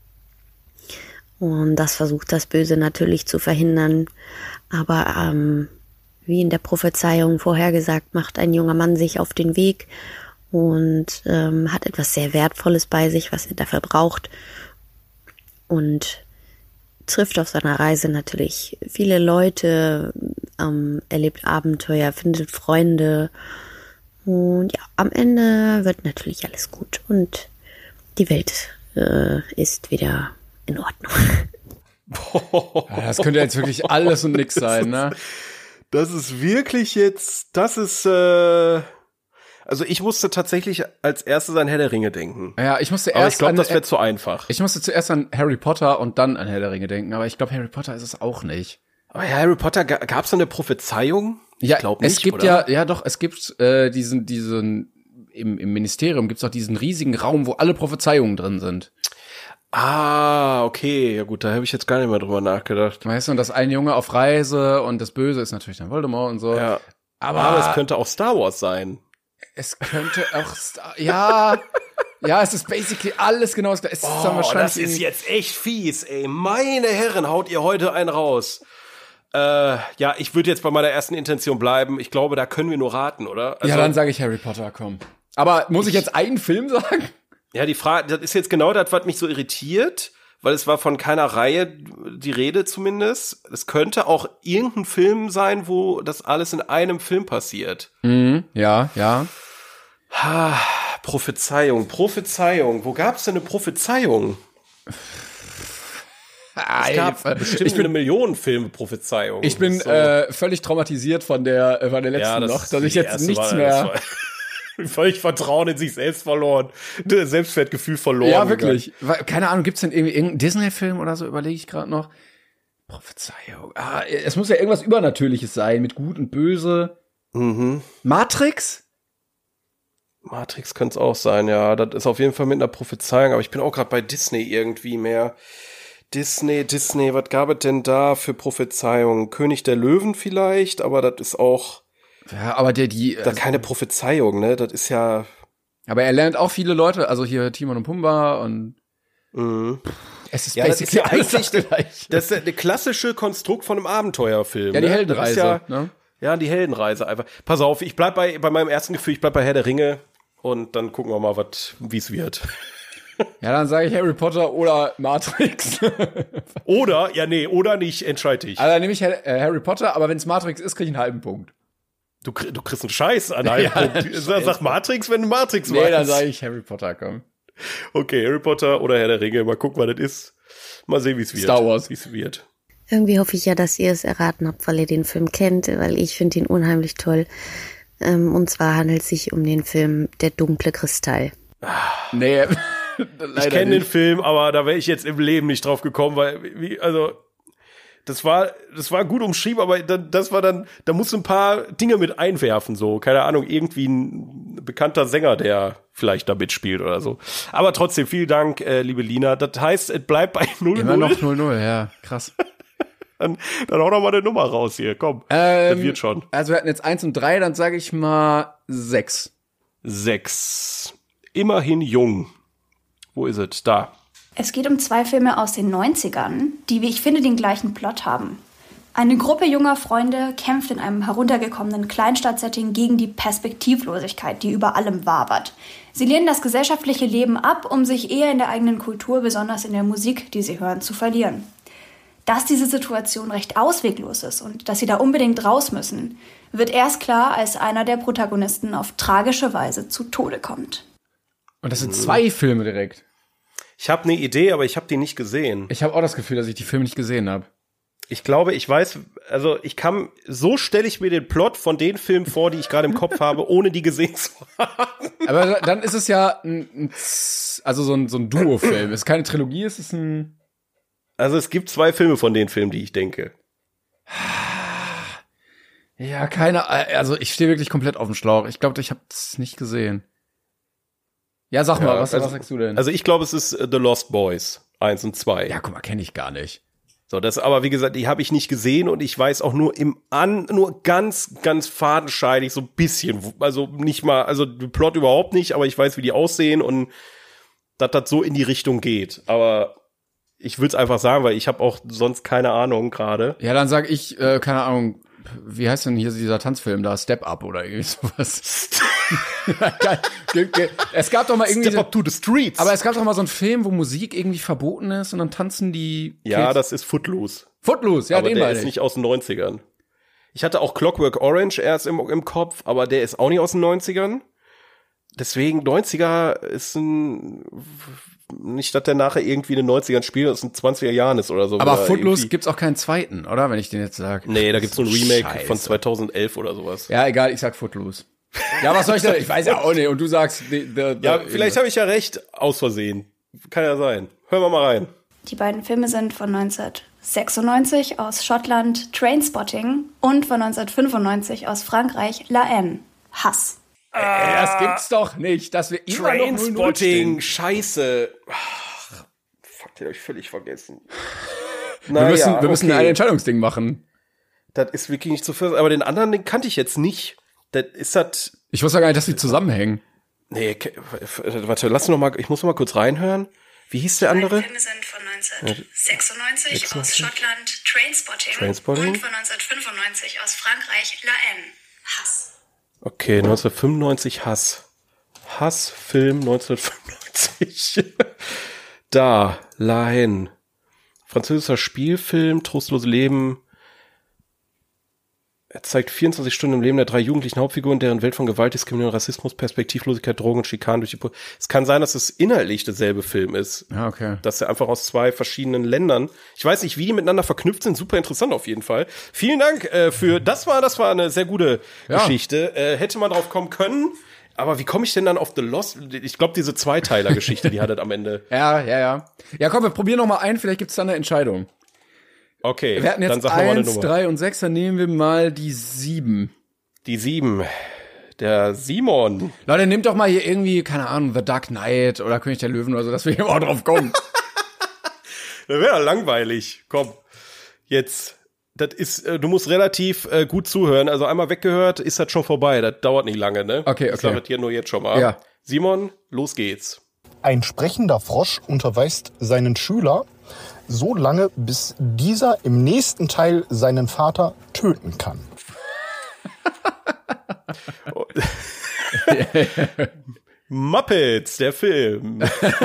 Und das versucht das Böse natürlich zu verhindern, aber ähm, wie in der Prophezeiung vorhergesagt, macht ein junger Mann sich auf den Weg und ähm, hat etwas sehr Wertvolles bei sich, was er dafür braucht, und trifft auf seiner Reise natürlich viele Leute, ähm, erlebt Abenteuer, findet Freunde, und ja, am Ende wird natürlich alles gut und die Welt äh, ist wieder in Ordnung. Ja, das könnte jetzt wirklich alles und nix sein, ne? Das ist wirklich jetzt, das ist, äh, also ich musste tatsächlich als erstes an Herr der Ringe denken. Ja, ich musste erst aber ich glaube, an, das wäre zu einfach. Ich musste zuerst an Harry Potter und dann an Herr der Ringe denken, aber ich glaube, Harry Potter ist es auch nicht. Aber Harry Potter, gab es da eine Prophezeiung? Ja, ich glaube nicht, es gibt oder? ja, ja doch, es gibt äh, diesen, diesen, im, im Ministerium gibt's doch diesen riesigen Raum, wo alle Prophezeiungen drin sind. Ah, okay, ja gut, da habe ich jetzt gar nicht mehr drüber nachgedacht. Weißt du, und das ein Junge auf Reise und das Böse ist natürlich dann Voldemort und so. Ja, aber, aber es könnte auch Star Wars sein. Es könnte auch Star, ja, ja, es ist basically alles genau das Gleiche. Es ist dann Oh, wahrscheinlich das ist jetzt echt fies, ey. Meine Herren, haut ihr heute einen raus. Äh, ja, ich würde jetzt bei meiner ersten Intention bleiben. Ich glaube, da können wir nur raten, oder? Also, ja, dann sage ich Harry Potter, komm. Aber muss ich, ich jetzt einen Film sagen? Ja, die Frage, das ist jetzt genau das, was mich so irritiert, weil es war von keiner Reihe die Rede zumindest. Es könnte auch irgendein Film sein, wo das alles in einem Film passiert. Mhm, ja, ja. Ha, Prophezeiung, Prophezeiung. Wo gab's denn eine Prophezeiung? Es gab bestimmt ich bin, eine Million Filme Prophezeiung. Ich bin so. äh, völlig traumatisiert von der, von der letzten ja, das noch, dass ich jetzt nichts war, mehr... Völlig Vertrauen in sich selbst verloren. Selbstwertgefühl verloren. Ja, wirklich. Gegangen. Keine Ahnung, gibt's denn irgendwie irgendeinen Disney-Film oder so, überlege ich gerade noch. Prophezeiung. Ah, es muss ja irgendwas Übernatürliches sein, mit Gut und Böse. Mhm. Matrix? Matrix könnte es auch sein, ja. Das ist auf jeden Fall mit einer Prophezeiung, aber ich bin auch gerade bei Disney irgendwie mehr. Disney, Disney, was gab es denn da für Prophezeiungen? König der Löwen vielleicht, aber das ist auch ja, aber der die da also, keine Prophezeiung, ne? Das ist ja aber er lernt auch viele Leute, also hier Timon und Pumba und mhm. Es ist ja, das ist ja eigentlich das, das ist der klassische Konstrukt von einem Abenteuerfilm. Ja, die ne? Heldenreise, ja, ne? Ja, die Heldenreise einfach. Pass auf, ich bleib bei bei meinem ersten Gefühl, ich bleib bei Herr der Ringe und dann gucken wir mal, was wie es wird. Ja, dann sage ich Harry Potter oder Matrix. Oder, ja nee, oder nicht, entscheide ich. Also dann nehme ich Harry Potter, aber wenn es Matrix ist, kriege ich einen halben Punkt. Du, du kriegst einen Scheiß an halben ja, Punkt. Sag Matrix, wenn du Matrix nee, meinst. Nee, dann sage ich Harry Potter, komm. Okay, Harry Potter oder Herr der Ringe, mal gucken, was das ist. Mal sehen, wie es wird. Star Wars. Wie es wird. Irgendwie hoffe ich ja, dass ihr es erraten habt, weil ihr den Film kennt, weil ich finde ihn unheimlich toll. Und zwar handelt es sich um den Film Der dunkle Kristall. Nee, ich kenne den Film, aber da wäre ich jetzt im Leben nicht drauf gekommen, weil, wie, also, das war, das war gut umschrieben, aber das war dann, da musst du ein paar Dinge mit einwerfen, so, keine Ahnung, irgendwie ein bekannter Sänger, der vielleicht da mitspielt oder so. Aber trotzdem, vielen Dank, äh, liebe Lina. Das heißt, es bleibt bei null null. Immer noch null null, ja, krass. dann, dann hau doch mal eine Nummer raus hier, komm. Ähm, das wird schon. Also wir hatten jetzt eins und drei, dann sage ich mal sechs. Sechs. Immerhin jung. Wo ist es? Da. Es geht um zwei Filme aus den neunzigern, die, wie ich finde, den gleichen Plot haben. Eine Gruppe junger Freunde kämpft in einem heruntergekommenen Kleinstadtsetting gegen die Perspektivlosigkeit, die über allem wabert. Sie lehnen das gesellschaftliche Leben ab, um sich eher in der eigenen Kultur, besonders in der Musik, die sie hören, zu verlieren. Dass diese Situation recht ausweglos ist und dass sie da unbedingt raus müssen, wird erst klar, als einer der Protagonisten auf tragische Weise zu Tode kommt. Und das sind zwei Filme direkt. Ich habe eine Idee, aber ich habe die nicht gesehen. Ich habe auch das Gefühl, dass ich die Filme nicht gesehen habe. Ich glaube, ich weiß, also ich kann, so stelle ich mir den Plot von den Filmen vor, die ich gerade im Kopf habe, ohne die gesehen zu haben. Aber dann ist es ja ein, ein also so ein, so ein Duo-Film. Es ist keine Trilogie, es ist ein... Also es gibt zwei Filme von den Filmen, die ich denke. Ja, keine, also ich stehe wirklich komplett auf dem Schlauch. Ich glaube, ich habe es nicht gesehen. Ja, sag mal, ja, was, also, was sagst du denn? Also ich glaube, es ist The Lost Boys eins und zwei. Ja, guck mal, kenne ich gar nicht. So, das aber, wie gesagt, die habe ich nicht gesehen und ich weiß auch nur im An, nur ganz, ganz fadenscheinig, so ein bisschen, also nicht mal, also Plot überhaupt nicht, aber ich weiß, wie die aussehen und dass das so in die Richtung geht. Aber ich würde es einfach sagen, weil ich habe auch sonst keine Ahnung gerade. Ja, dann sag ich, äh, keine Ahnung, wie heißt denn hier dieser Tanzfilm da? Step Up oder irgendwie sowas. Es gab doch mal irgendwie. Step Up to the Streets. Aber es gab doch mal so einen Film, wo Musik irgendwie verboten ist und dann tanzen die Ja, Kids. das ist Footloose. Footloose, ja, aber den der meine ist ich. nicht aus den neunzigern. Ich hatte auch Clockwork Orange erst im, im Kopf, aber der ist auch nicht aus den neunzigern. Deswegen, neunziger ist ein, nicht, dass der nachher irgendwie in den neunzigern spielt, das in zwanziger Jahren ist oder so. Aber Footloose gibt's auch keinen zweiten, oder? Wenn ich den jetzt sage. Nee, da gibt's so ein Remake Scheiße. von zweitausendelf oder sowas. Ja, egal, ich sag Footloose. Ja, was soll ich denn? Ich weiß ja auch nicht. Und du sagst, the, the, the, ja, vielleicht habe ich ja recht, aus Versehen. Kann ja sein. Hören wir mal rein. Die beiden Filme sind von neunzehnhundertsechsundneunzig aus Schottland Trainspotting und von neunzehnhundertfünfundneunzig aus Frankreich La Haine, Hass. Ey, das gibt's doch nicht, dass wir immer noch Trainspotting, scheiße. Ach, fuck, den hab ich völlig vergessen. wir müssen, naja, wir müssen okay. ein Entscheidungsding machen. Das ist wirklich nicht zu fassen. Aber den anderen, den kannte ich jetzt nicht. Das ist das. Ich wusste gar nicht, dass die zusammenhängen. Nee, warte, lass noch mal, ich muss noch mal kurz reinhören. Wie hieß der andere? Die Filme sind von neunzehnhundertsechsundneunzig sechsundneunzig aus Schottland Trainspotting, Trainspotting und von neunzehnhundertfünfundneunzig aus Frankreich La Haine, Hass. Okay, neunzehnhundertfünfundneunzig Hass. Hassfilm neunzehnhundertfünfundneunzig. Da, La Haine. Französischer Spielfilm, trostlose Leben. Er zeigt vierundzwanzig Stunden im Leben der drei jugendlichen Hauptfiguren, deren Welt von Gewalt, Diskriminierung, Rassismus, Perspektivlosigkeit, Drogen und Schikanen durch die... Po- es kann sein, dass es inhaltlich derselbe Film ist. Ja, okay. Dass er einfach aus zwei verschiedenen Ländern... Ich weiß nicht, wie die miteinander verknüpft sind. Super interessant auf jeden Fall. Vielen Dank äh, für... Das war das war eine sehr gute ja. Geschichte. Äh, hätte man drauf kommen können. Aber wie komme ich denn dann auf The Lost? Ich glaube, diese Zweiteiler-Geschichte, die hat das am Ende. Ja, ja, ja. Ja, komm, wir probieren noch mal ein, vielleicht gibt's da eine Entscheidung. Okay, wir hatten jetzt dann sag noch mal eine eins, Nummer. drei und sechs, dann nehmen wir mal die sieben. Die sieben. Der Simon. Leute, nehmt doch mal hier irgendwie, keine Ahnung, The Dark Knight oder König der Löwen oder so, dass wir hier mal drauf kommen. Das wäre langweilig. Komm, jetzt. Das ist, du musst relativ äh, gut zuhören. Also einmal weggehört, ist das schon vorbei. Das dauert nicht lange, ne? Okay, okay. Ich sage das hier nur jetzt schon mal. Ja. Simon, los geht's. Ein sprechender Frosch unterweist seinen Schüler so lange, bis dieser im nächsten Teil seinen Vater töten kann. Muppets, der Film.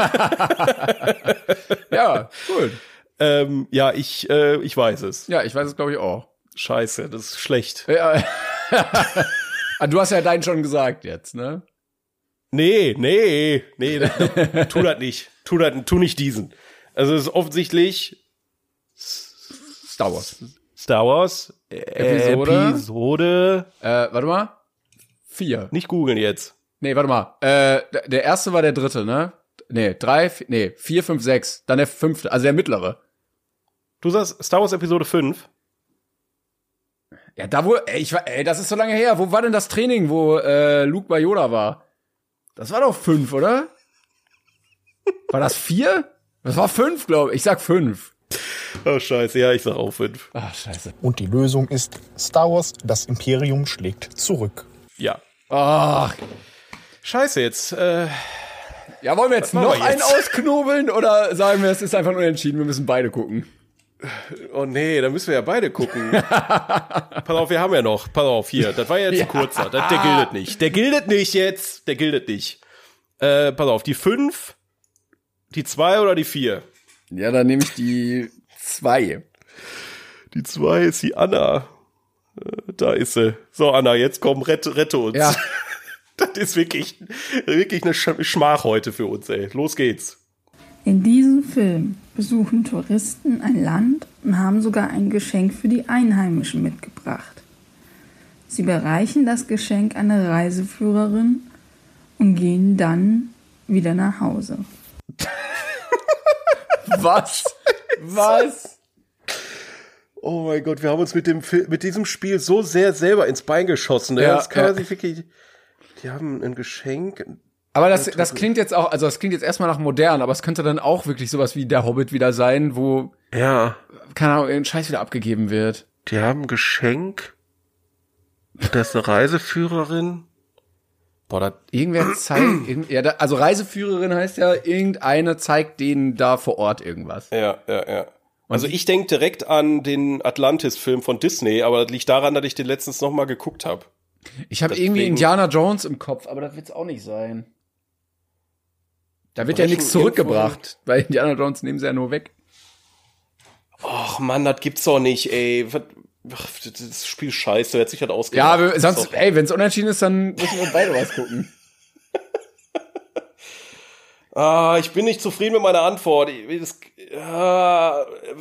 Ja, cool. ähm, ja, ich, äh, ich weiß es. Ja, ich weiß es, glaube ich, auch. Scheiße, das ist schlecht. Ja. Du hast ja deinen schon gesagt jetzt, ne? Nee, nee, nee, das, das, tu das nicht. Tu das, tu nicht diesen. Also es ist offensichtlich Star Wars. Star Wars Episode. Episode. Äh, warte mal. Vier. Nicht googeln jetzt. Nee, warte mal. Äh, der erste war der dritte, ne? Nee, drei, vier, nee, vier, fünf, sechs. Dann der fünfte, also der mittlere. Du sagst Star Wars Episode fünf? Ja, da wo, ey, ich war, ey, das ist so lange her. Wo war denn das Training, wo äh, Luke bei Yoda war? Das war doch fünf, oder? War das vier? Das war fünf, glaube ich. Ich sag fünf. Oh, scheiße. Ja, ich sag auch fünf. Ach, scheiße. Und die Lösung ist Star Wars, das Imperium schlägt zurück. Ja. Ach. Scheiße, jetzt, äh, Ja, wollen wir jetzt Was machen noch wir einen jetzt? ausknobeln oder sagen wir, es ist einfach unentschieden, wir müssen beide gucken? oh nee, da müssen wir ja beide gucken. Pass auf, wir haben ja noch. Pass auf, hier. Das war jetzt Ja. ein kurzer. Das, der gilt nicht. Der gilt nicht jetzt. Der gilt nicht. Äh, pass auf, die fünf, die zwei oder die vier? Ja, dann nehme ich die zwei. Die zwei ist die Anna. Äh, Da ist sie. So, Anna, jetzt komm, rette, rette uns. Ja. Das ist wirklich, wirklich eine Sch- Schmach heute für uns, ey. Los geht's. In diesem Film besuchen Touristen ein Land und haben sogar ein Geschenk für die Einheimischen mitgebracht. Sie bereichen das Geschenk einer Reiseführerin und gehen dann wieder nach Hause. Was? Was? Oh mein Gott, wir haben uns mit dem Fil- mit diesem Spiel so sehr selber ins Bein geschossen. Ne? Ja, das kann ja. man sich wirklich. Die haben ein Geschenk. Aber das, das klingt jetzt auch, also das klingt jetzt erstmal nach modern, aber es könnte dann auch wirklich sowas wie der Hobbit wieder sein, wo, Ja, keine Ahnung, irgendein Scheiß wieder abgegeben wird. die haben ein Geschenk. Das ist eine Reiseführerin. Boah, das, Irgendwer zeigt, irgend, ja, da, also Reiseführerin heißt ja, irgendeine zeigt denen da vor Ort irgendwas. ja, ja, ja. Also ich denke direkt an den Atlantis-Film von Disney, aber das liegt daran, dass ich den letztens noch mal geguckt habe. Ich habe Deswegen- irgendwie Indiana Jones im Kopf, aber das wird's auch nicht sein. Da wird ja Brechen nichts zurückgebracht, weil Indiana Jones nehmen sie ja nur weg. Och Mann, das gibt's doch nicht, ey. Was, ach, das Spiel scheiße, wer hat sich das ausgedacht? Ja, wir, Das ist sonst, doch- ey, wenn's unentschieden ist, dann müssen wir beide was gucken. Ah, ich bin nicht zufrieden mit meiner Antwort. Ich, das, ah, äh,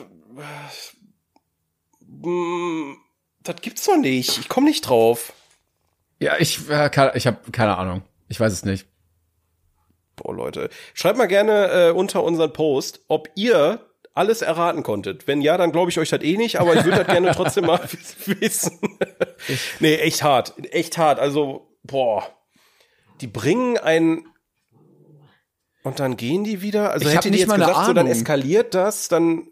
mm, das gibt's doch nicht. Ich komme nicht drauf. Ja, ich, äh, kann, ich habe keine Ahnung. Ich weiß es nicht. Boah, Leute. Schreibt mal gerne äh, unter unseren Post, ob ihr alles erraten konntet. Wenn ja, dann glaube ich euch das eh nicht, aber ich würde das gerne trotzdem mal wissen. Nee, echt hart. Echt hart. Also, boah. Die bringen ein und dann gehen die wieder? Also Ich hab hätte die nicht jetzt mal eine gesagt, so dann Ahnung. eskaliert das, dann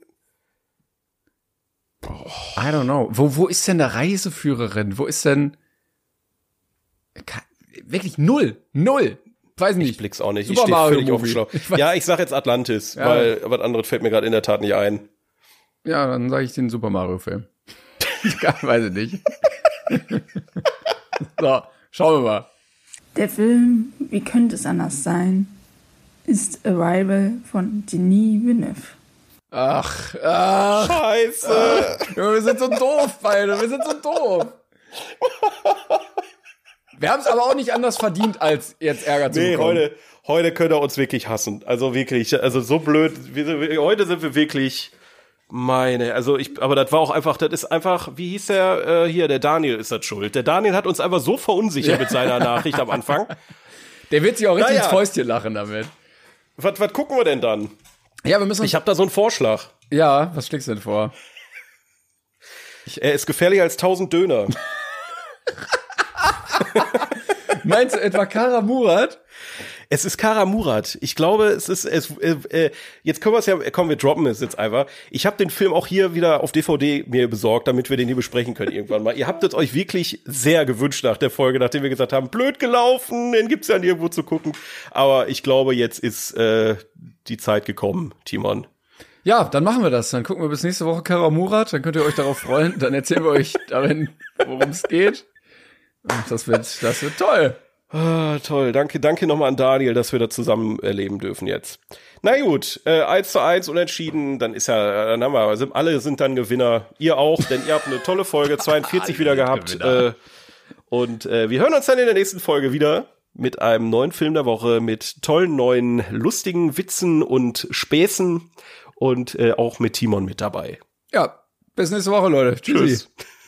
I don't know. Wo, wo ist denn der Reiseführerin? Wo ist denn Ka- wirklich null, null. Weiß nicht. ich blick's auch nicht. Super ich stehe Mario völlig auf dem Movie. Schlauch. Ich weiß- Ja, ich sag jetzt Atlantis, Ja. weil was anderes fällt mir gerade in der Tat nicht ein. Ja, dann sage ich den Super Mario Film. Ja, weiß ich nicht. So, schauen wir mal. Der Film, wie könnte es anders sein, ist Arrival von Denis Villeneuve. Ach, ach, Scheiße. Junge, wir sind so doof, beide. Wir sind so doof. Wir haben es aber auch nicht anders verdient, als jetzt Ärger zu Nee, bekommen. heute, heute könnt ihr uns wirklich hassen. Also wirklich, also so blöd. Wir, wir, heute sind wir wirklich, meine, also ich, aber das war auch einfach, das ist einfach, wie hieß der, äh, hier, der Daniel ist das schuld. Der Daniel hat uns einfach so verunsichert mit seiner Nachricht am Anfang. Der wird sich auch richtig naja. ins Fäustchen lachen damit. Was, was gucken wir denn dann? Ja, wir müssen. Ich habe da so einen Vorschlag. Ja, was schlägst du denn vor? Ich, er ist gefährlicher als tausend Döner. Meinst du etwa Kara Murat? Es ist Kara Murat. Ich glaube, es ist es. Äh, äh, jetzt können wir es ja. Komm, wir droppen es jetzt einfach. Ich habe den Film auch hier wieder auf D V D mir besorgt, damit wir den hier besprechen können irgendwann mal. Ihr habt es euch wirklich sehr gewünscht nach der Folge, nachdem wir gesagt haben, blöd gelaufen, den gibt's ja nirgendwo zu gucken. Aber ich glaube, jetzt ist äh, die Zeit gekommen, Timon. Ja, dann machen wir das. Dann gucken wir bis nächste Woche Kara Murat. Dann könnt ihr euch darauf freuen. Dann erzählen wir euch darin, worum es geht. Und das wird, das wird toll. Ah, toll, danke, danke nochmal an Daniel, dass wir das zusammen erleben dürfen jetzt. Na gut, äh, eins zu eins unentschieden, dann ist ja, dann haben wir, sind, alle sind dann Gewinner, ihr auch, denn ihr habt eine tolle Folge zweiundvierzig wieder gehabt. Äh, und äh, wir hören uns dann in der nächsten Folge wieder mit einem neuen Film der Woche, mit tollen neuen, lustigen Witzen und Späßen und äh, auch mit Timon mit dabei. Ja, bis nächste Woche, Leute. Tschüssi. Tschüss.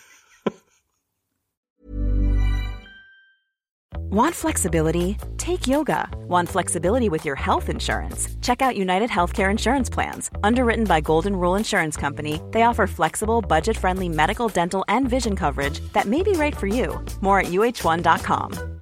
Want flexibility? Take yoga. Want flexibility with your health insurance? Check out United Healthcare Insurance Plans. Underwritten by Golden Rule Insurance Company, they offer flexible, budget-friendly medical, dental, and vision coverage that may be right for you. More at U H one dot com.